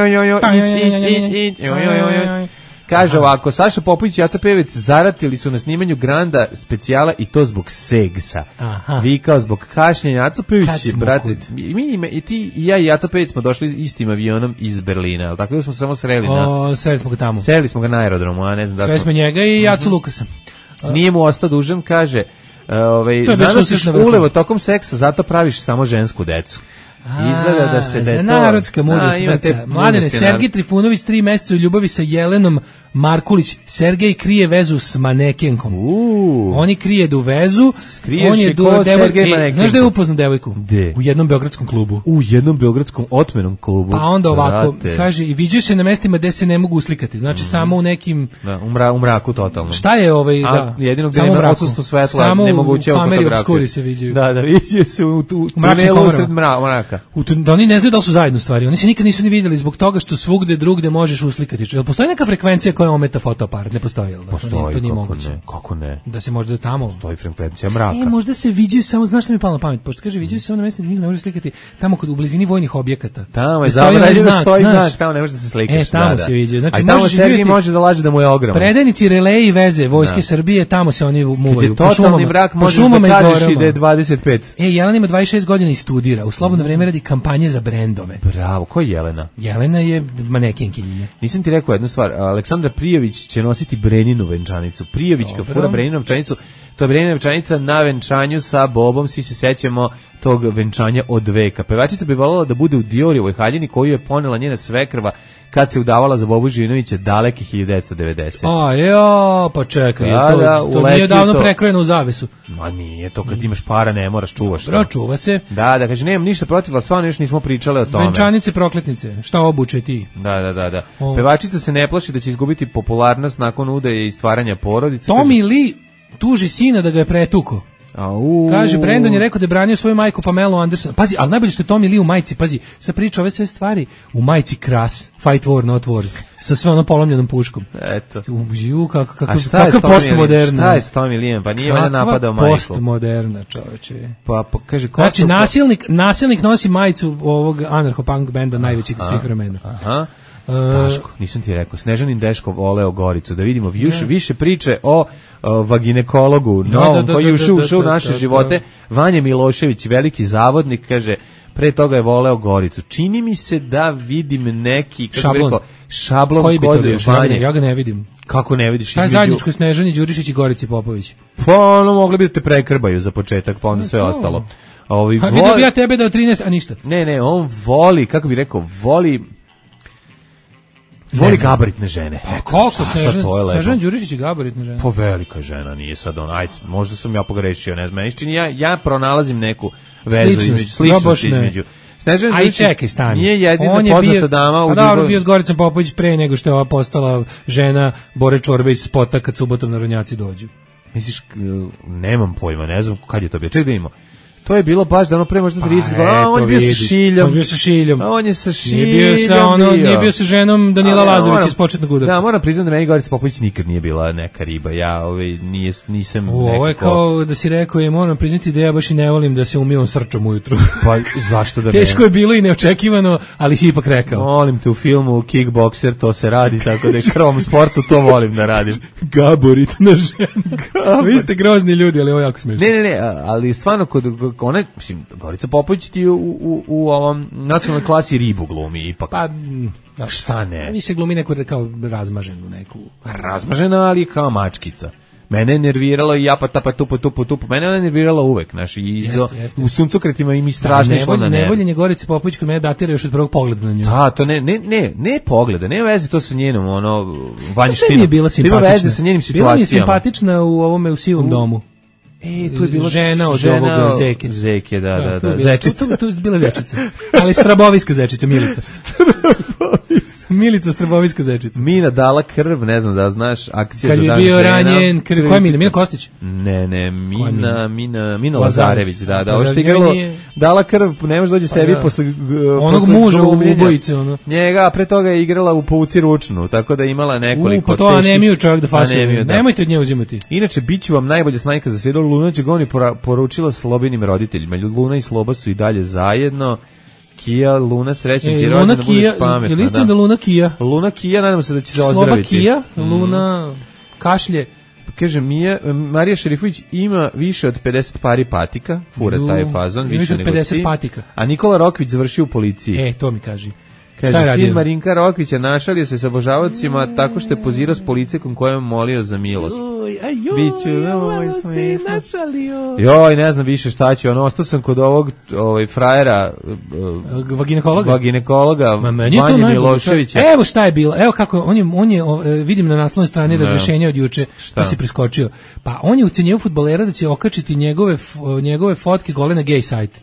E: Kaže ovako, Saša Popović i Aca Pejović zaratili su na snimanju Granda specijala i to zbog segsa. Vikao zbog kašnjenja. Aca Pejović je, brate, i ti i ja i Aca Pejović smo došli istim avionom iz Berlina, ali tako da smo se samo sreli
F: sreli smo ga tamo.
E: Sreli smo ga na aerodromu, a ne znam da
F: smo. Sve smo njega i Acu Lukasa.
E: Nije mu ostao dužan, kaže, zanosiš ulevo tokom seksa, zato praviš samo žensku decu. Izgleda da se to
F: narodska mudrost. Mladene, Sergej Trifunović 3 meseca u ljubavi sa Jelenom Markulić. Sergej krije vezu s manekenkom. Oni krije du vezu.
E: On je do Sergej manekenkom.
F: Znaš da je upoznao devojku?
E: Gde?
F: U jednom beogradskom klubu.
E: U jednom beogradskom otmenom klubu.
F: Pa onda ovako, kaže, i viđaju se na mestima gde se ne mogu uslikati. Znači samo u nekim...
E: Da, u mraku totalno.
F: Šta je da?
E: Jedino gde nema odsustvo svetla, nemoguće
F: u kameri obskuri se viđaju.
E: Da, viđaju se u tunelu usred mraka.
F: Da oni ne znaju da li su zajedno stvari. Oni se nikad nisu ni vidjeli zbog toga što svugde drugde možeš uslikati. Jel postoji neka frekvencija koja ometa fotoaparat? Ne postoji, jel?
E: Postoji,
F: to nije moguće.
E: Kako ne?
F: Da se možda tamo...
E: Postoji frekvencija mraka.
F: Možda se viđaju samo, znaš što mi je palo na pamet? Pošto kaže, viđaju se samo na mjestu da niko ne može slikati tamo kod u blizini vojnih objekata.
E: Tamo je zabranjeno da stoji znak, tamo ne može da se slikaš.
F: Tamo se viđaju. Znači,
E: a tamo Sergij može da laže da mu je ogroman.
F: Predajnici releji i veze Vojske Srbije, tamo se oni muvaju.
E: Po šumama, mrak, možeš da kažeš i da je 25.
F: Jelena ima 26 godina i studira. U slobodno vreme radi kampanje za brendove.
E: Bravo, ko je Jelena?
F: Jelena je manekenkinja.
E: Nisam ti rekao jednu stvar, Aleksandra Prijović će nositi Breninu venčanicu. Prijovićka fura Breninu venčanicu, to je Brenina venčanica na venčanju sa Bobom, svi se sećamo tog venčanja od veka. Pevačica bi voljela da bude u Diorijevoj haljini koju je ponela njena svekrva kad se udavala za Bobu Živinovića dalekih 1990.
F: Pa čekaj, to nije davno prekrojeno u zavesu.
E: Ma nije, to kad imaš para ne moraš, čuvaš.
F: Čuva se.
E: Da, kaže, nemam ništa protiv, ali stvarno još nismo pričali o tome.
F: Venčanice, prokletnice, šta obuče ti?
E: Da. Pevačica se ne plaši da će izgubiti popularnost nakon udaje i stvaranja porodice.
F: Tommy Lee tuži sina da ga je pretuko. Kaže, Brandon je rekao da je branio svoju majku Pamelu Anderson. Pazi, ali najbolje što je Tommy Lee u majici, pazi, sad priča ove sve stvari u majici Kras, Fight War Not Wars, sa sve ono polomljenom puškom.
E: Eto.
F: Kakav postmoderna.
E: Šta je s Tommy Lee? Pa nije valjda napadao majku.
F: Postmoderna, čoveče.
E: Pa kaže,
F: znači, nasilnik nosi majicu ovog anarcho-punk benda najvećeg svih vremena.
E: Aha. Daško, nisam ti rekao, Snežanin Deško voleo Goricu, da vidimo više priče o vaginekologu novom koji je ušao u naše živote. Vanja Milošević, veliki zavodnik, kaže, pre toga je voleo Goricu. Čini mi se da vidim neki šablon
F: koji bi to bio? Ja ga ne vidim.
E: Kako ne vidiš?
F: Šta je zajedničko Snežani Đurišić i Gorici Popović?
E: Pa ono mogli bi da te prekrbaju za početak, pa onda sve ostalo.
F: Vidio bi ja tebe da od 13, a ništa.
E: Ne, on voli, kako bi rekao, voli gabaritne žene.
F: Pa kako Snežana Đurišić je gabaritna žena?
E: Pa velika žena, nije sad on. Ajde, možda sam ja pogrešio, ne znam. Ja pronalazim neku vezu sličnost između. Snežana Đurišić nije jedina poznata dama u
F: Ljubaviji. Pa dobro, bio s Goricom Popović pre nego što je ova postala žena Bore Čorbe iz spota kad subotom narodnjaci dođu.
E: Misliš, nemam pojma, ne znam kad je to bio. Ček da imamo. To je bilo baš da ono pre možda 30 godina. On je bio sa Šiljom.
F: On je bio sa Šiljom.
E: On je sa Šiljom.
F: Nije bio sa ženom Danila Lazović iz Početnog udarca.
E: Da, moram priznati da meni Gorica Popović nikad nije bila neka riba. Ja nisam
F: ovo je kao da si rekao, moram priznati da ja baš i ne volim da se umivam srčom ujutru.
E: Pa zašto da ne?
F: Teško je bilo i neočekivano, ali si ipak rekao.
E: Volim te u filmu Kickboxer, to se radi, tako da je krvom sportu, to volim da radim.
F: Gaborit na ženu. Vi ste grozni ljudi, ali ovo jako smiješno.
E: Ne, ali stvarno kod one, mislim, Gorica Popović ti u ovom nacionalnoj klasi ribu glumi ipak.
F: Pa,
E: da. Šta ne?
F: Više glumi neku kao razmaženu neku.
E: Razmažena, ali kao mačkica. Mene je nerviralo i ja pa tapa tupu. Mene je nervirala uvek, znaš, i u suncokretima im strašno išlo na nerv.
F: Nevoljenje Gorice Popović kod mene datira još od prvog pogleda na nju.
E: Da, to ne pogleda, ne veze to sa njenom, vanjštinom.
F: Sve mi je bila simpatična.
E: Ima veze sa njenim situacijama.
F: Bila mi je simpatična u Sivom domu.
E: Tu je bila
F: žena od ovog Zeke.
E: Zeke, da.
F: Zečica. Tu je bila Zečica. Ali Strabovijska Zečica, Milica. Milica Strabovijska Zečica.
E: Mina dala krv, ne znam da znaš, akcija
F: za dan žena. Kad je bio ranjen krv, koja je Mina? Mina Kostić?
E: Ne, Mina Lazarević, da. Ovo što je igralo, dala krv, ne može dođe sebi posle
F: onog muža u ubojice.
E: Njega, pre toga je igrala u Povuci ručnu, tako da je imala nekoliko
F: teških. Pa to anemiju čovjek da fasuje. Nemojte od nje uzimati.
E: Inače, bit ću vam najbolja snajka za svijetu. Luna Đegoni poručila Slobinim roditeljima. Luna i Sloba su i dalje zajedno. Kija, Luna, srećan ti rođen, da budeš pametna.
F: Je li istina da Luna Kija?
E: Luna Kija, nadam se da će se ozdraviti.
F: Sloba Kija, Luna kašlje.
E: Kaže, Marija Šerifović ima više od 50 pari patika, fura taj fazon, više od 50
F: patika.
E: A Nikola Rokvić završio u policiji.
F: To mi kaži.
E: Kaže, sin Marinka Rokvića našalio se sa obožavacima tako što je pozirao s policijom kojom molio za milost. Biću, joj, ne znam više šta ću, ostao sam kod ovog frajera vaginekologa Vanja Miloševića.
F: Evo šta je bilo, evo kako, on je vidim na naslovnoj strani razrešenja od juče, što si preskočio, pa on je ucenjio fudbalera da će okačiti njegove fotke gole na gay sajt.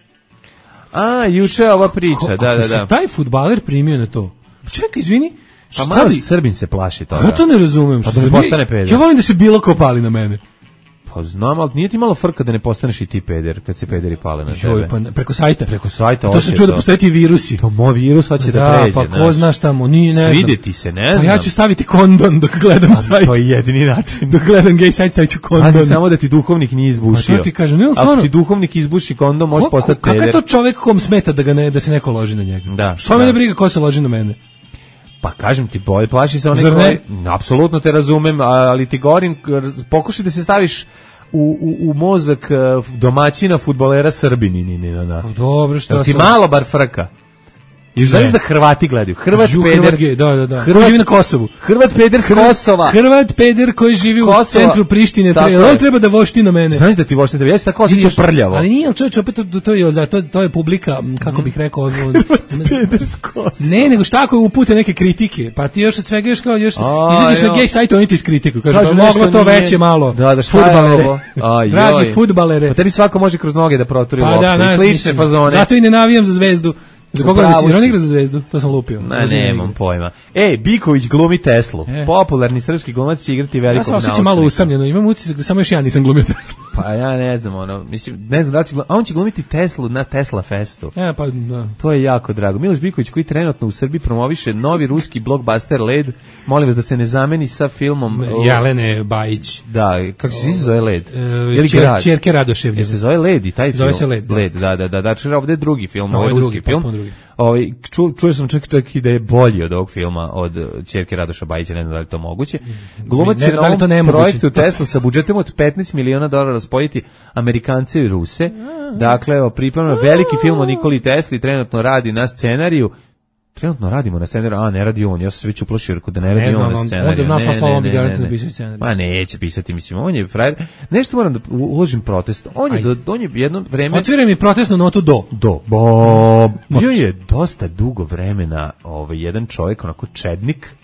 E: Juče ova priča, da.
F: Kako se taj fudbaler primio na to? Čekaj, izvini.
E: Pa malo Srbin se plaši toga.
F: Ja to ne razumem.
E: Pa da ne postane peder.
F: Ja volim da se bilo ko pali na mene.
E: Pa znam, ali nije ti malo frka da ne postaneš i ti peder, kad se pederi pale na tebe.
F: Pa preko sajta.
E: Preko sajta.
F: To se čuo da postoje ti virusi.
E: To moj virus hoće da pređe.
F: Pa ko znaš tamo, ne znam.
E: Svide ti se, ne znam.
F: Pa ja ću staviti kondom dok gledam sajt.
E: To je jedini način.
F: Dok gledam gay sajt stavit ću kondom.
E: Pazi samo da ti duhovnik nije izbušio.
F: Pa to ti kažem, ne,
E: stvarno. Ako ti duhovnik izbuši kondom, možeš postati peder.
F: Kako je to čovek kom smeta da se neko loži na njega?
E: Da.
F: Što mene briga ko se loži na mene?
E: Pa kažem ti, plaši se onaj koji... Apsolutno te razumem, ali ti govorim, pokušaj da se staviš u mozak domaćina fudbalera Srbinina.
F: Dobro, što
E: ti malo bar frka. I znaš da Hrvati gledaju. Hrvat peder.
F: Da. Koji živi na Kosovu.
E: Hrvat peder s Kosova.
F: Hrvat peder koji živi u centru Prištine. On treba da vošti na mene.
E: Znaš da ti vošti na tebe. Ja se tako osjećam prljavo.
F: Ali nije, čovječ, opet to je publika, kako bih rekao.
E: Peder s Kosova.
F: Ne, nego šta ako upute neke kritike. Pa ti još od svega izađeš na gay sajtu, oni ti iskritikuju. Kažu, moglo to veće malo. Fudbalere. Dragi fudbalere.
E: Pa tebi svako može kroz noge da proturi loptu. Slične fazone.
F: Zato i ne navijam za Zvezdu. Za koga on igra za Zvezdu? To sam lupio.
E: Nemam pojma. Biković glumi Teslu. Popularni srpski glumac će igrati velikog naučnika.
F: Ja se osjećam malo usamljeno. Imam utisak da samo još ja nisam glumio Teslu.
E: Pa ja ne znam, mislim, ne znam da će on će glumiti Teslu na Tesla Festu.
F: Pa da.
E: To je jako drago. Miloš Biković koji trenutno u Srbiji promoviše novi ruski blockbuster Led. Molim vas da se ne zameni sa filmom
F: Jelene Bajić.
E: Da, kako se zove Led?
F: Ćerke Radoševlje.
E: Se zove Led i taj film.
F: Zove se Led.
E: Da, ovdje je drugi film, ovaj ruski film. Čuo sam čak i da je bolji od ovog filma od Ćerke Radoša Bajića, ne znam da li to moguće. Glumac će na ovom projektu Tesla sa budžetom od $15 miliona spojiti Amerikance i Ruse. Dakle, pripremno veliki film o Nikoli Tesli, trenutno radi na scenariju. Trenutno radimo na scenariju, ne radi on, ja sam se već uplašio da ne radi on na scenariju.
F: Onda zna sva slova, on bi garantno pisao scenariju.
E: Ma neće pisati, mislim, on je frajer. Nešto moram da uložim protest. On je jedno vreme...
F: Otvira mi protestnu notu
E: Bio je dosta dugo vremena jedan čovjek, onako čednik,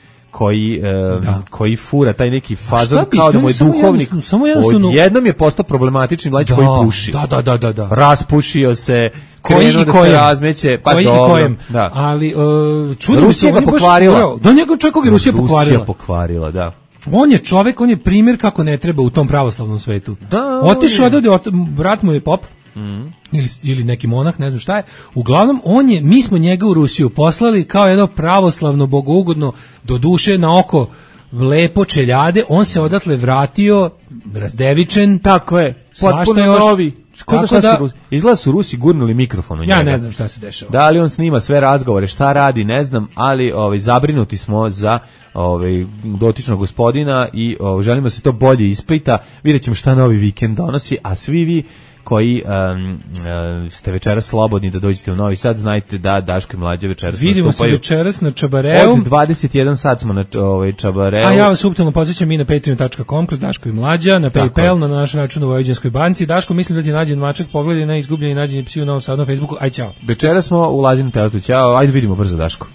E: koji fura taj neki fazon kao da mu je duhovnik. Odjednom je postao problematični mladić koji puši.
F: Da.
E: Raspušio se, krenuo da se razmeće. Pa
F: kojem. Ali čudim se, on je
E: pokvarila.
F: Da njegov čovjek je Rusija
E: pokvarila, da.
F: On je čovjek, on je primjer kako ne treba u tom pravoslavnom svetu.
E: Da,
F: otišao odavde, brat mu je pop. ili neki monah, ne znam šta je. Uglavnom, mi smo njega u Rusiju poslali kao jedno pravoslavno, bogougodno, do duše na oko lepo čeljade, on se odatle vratio razdevičen.
E: Tako je, potpuno novi. Izgleda su Rusi gurnuli mikrofon u njega.
F: Ja ne znam šta se dešava.
E: Da li on snima sve razgovore, šta radi, ne znam, ali zabrinuti smo za dotičnog gospodina i želimo se to bolje ispita. Vidjet ćemo šta novi vikend donosi, a svi vi koji ste večeras slobodni da dođete u Novi Sad, znajte da Daško i Mlađa večeras nastupaju.
F: Vidimo se večeras na Čabareu.
E: Od 21 sat smo na Čabareu.
F: A ja vas suptilno podsjećam i na patreon.com kroz Daško i Mlađa, na PayPal, na naš račun u Vojvođanskoj banci. Daško, mislim da ti nađen mačak, pogledaj na izgubljeni nađeni psi u Novom Sadu na Facebooku. Aj, ćao.
E: Večeras smo u Lazinom teatru. Ćao, ajde vidimo brzo Daško.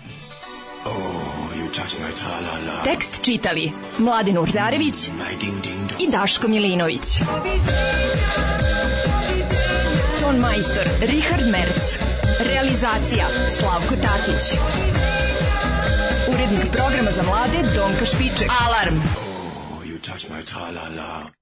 B: Tekst čitali Mladin Urdarević i Daško Milinović. Ton majstor Richard Merc. Realizacija Slavko Tatić. Urednik programa za mlade Donka Špiček. Alarm!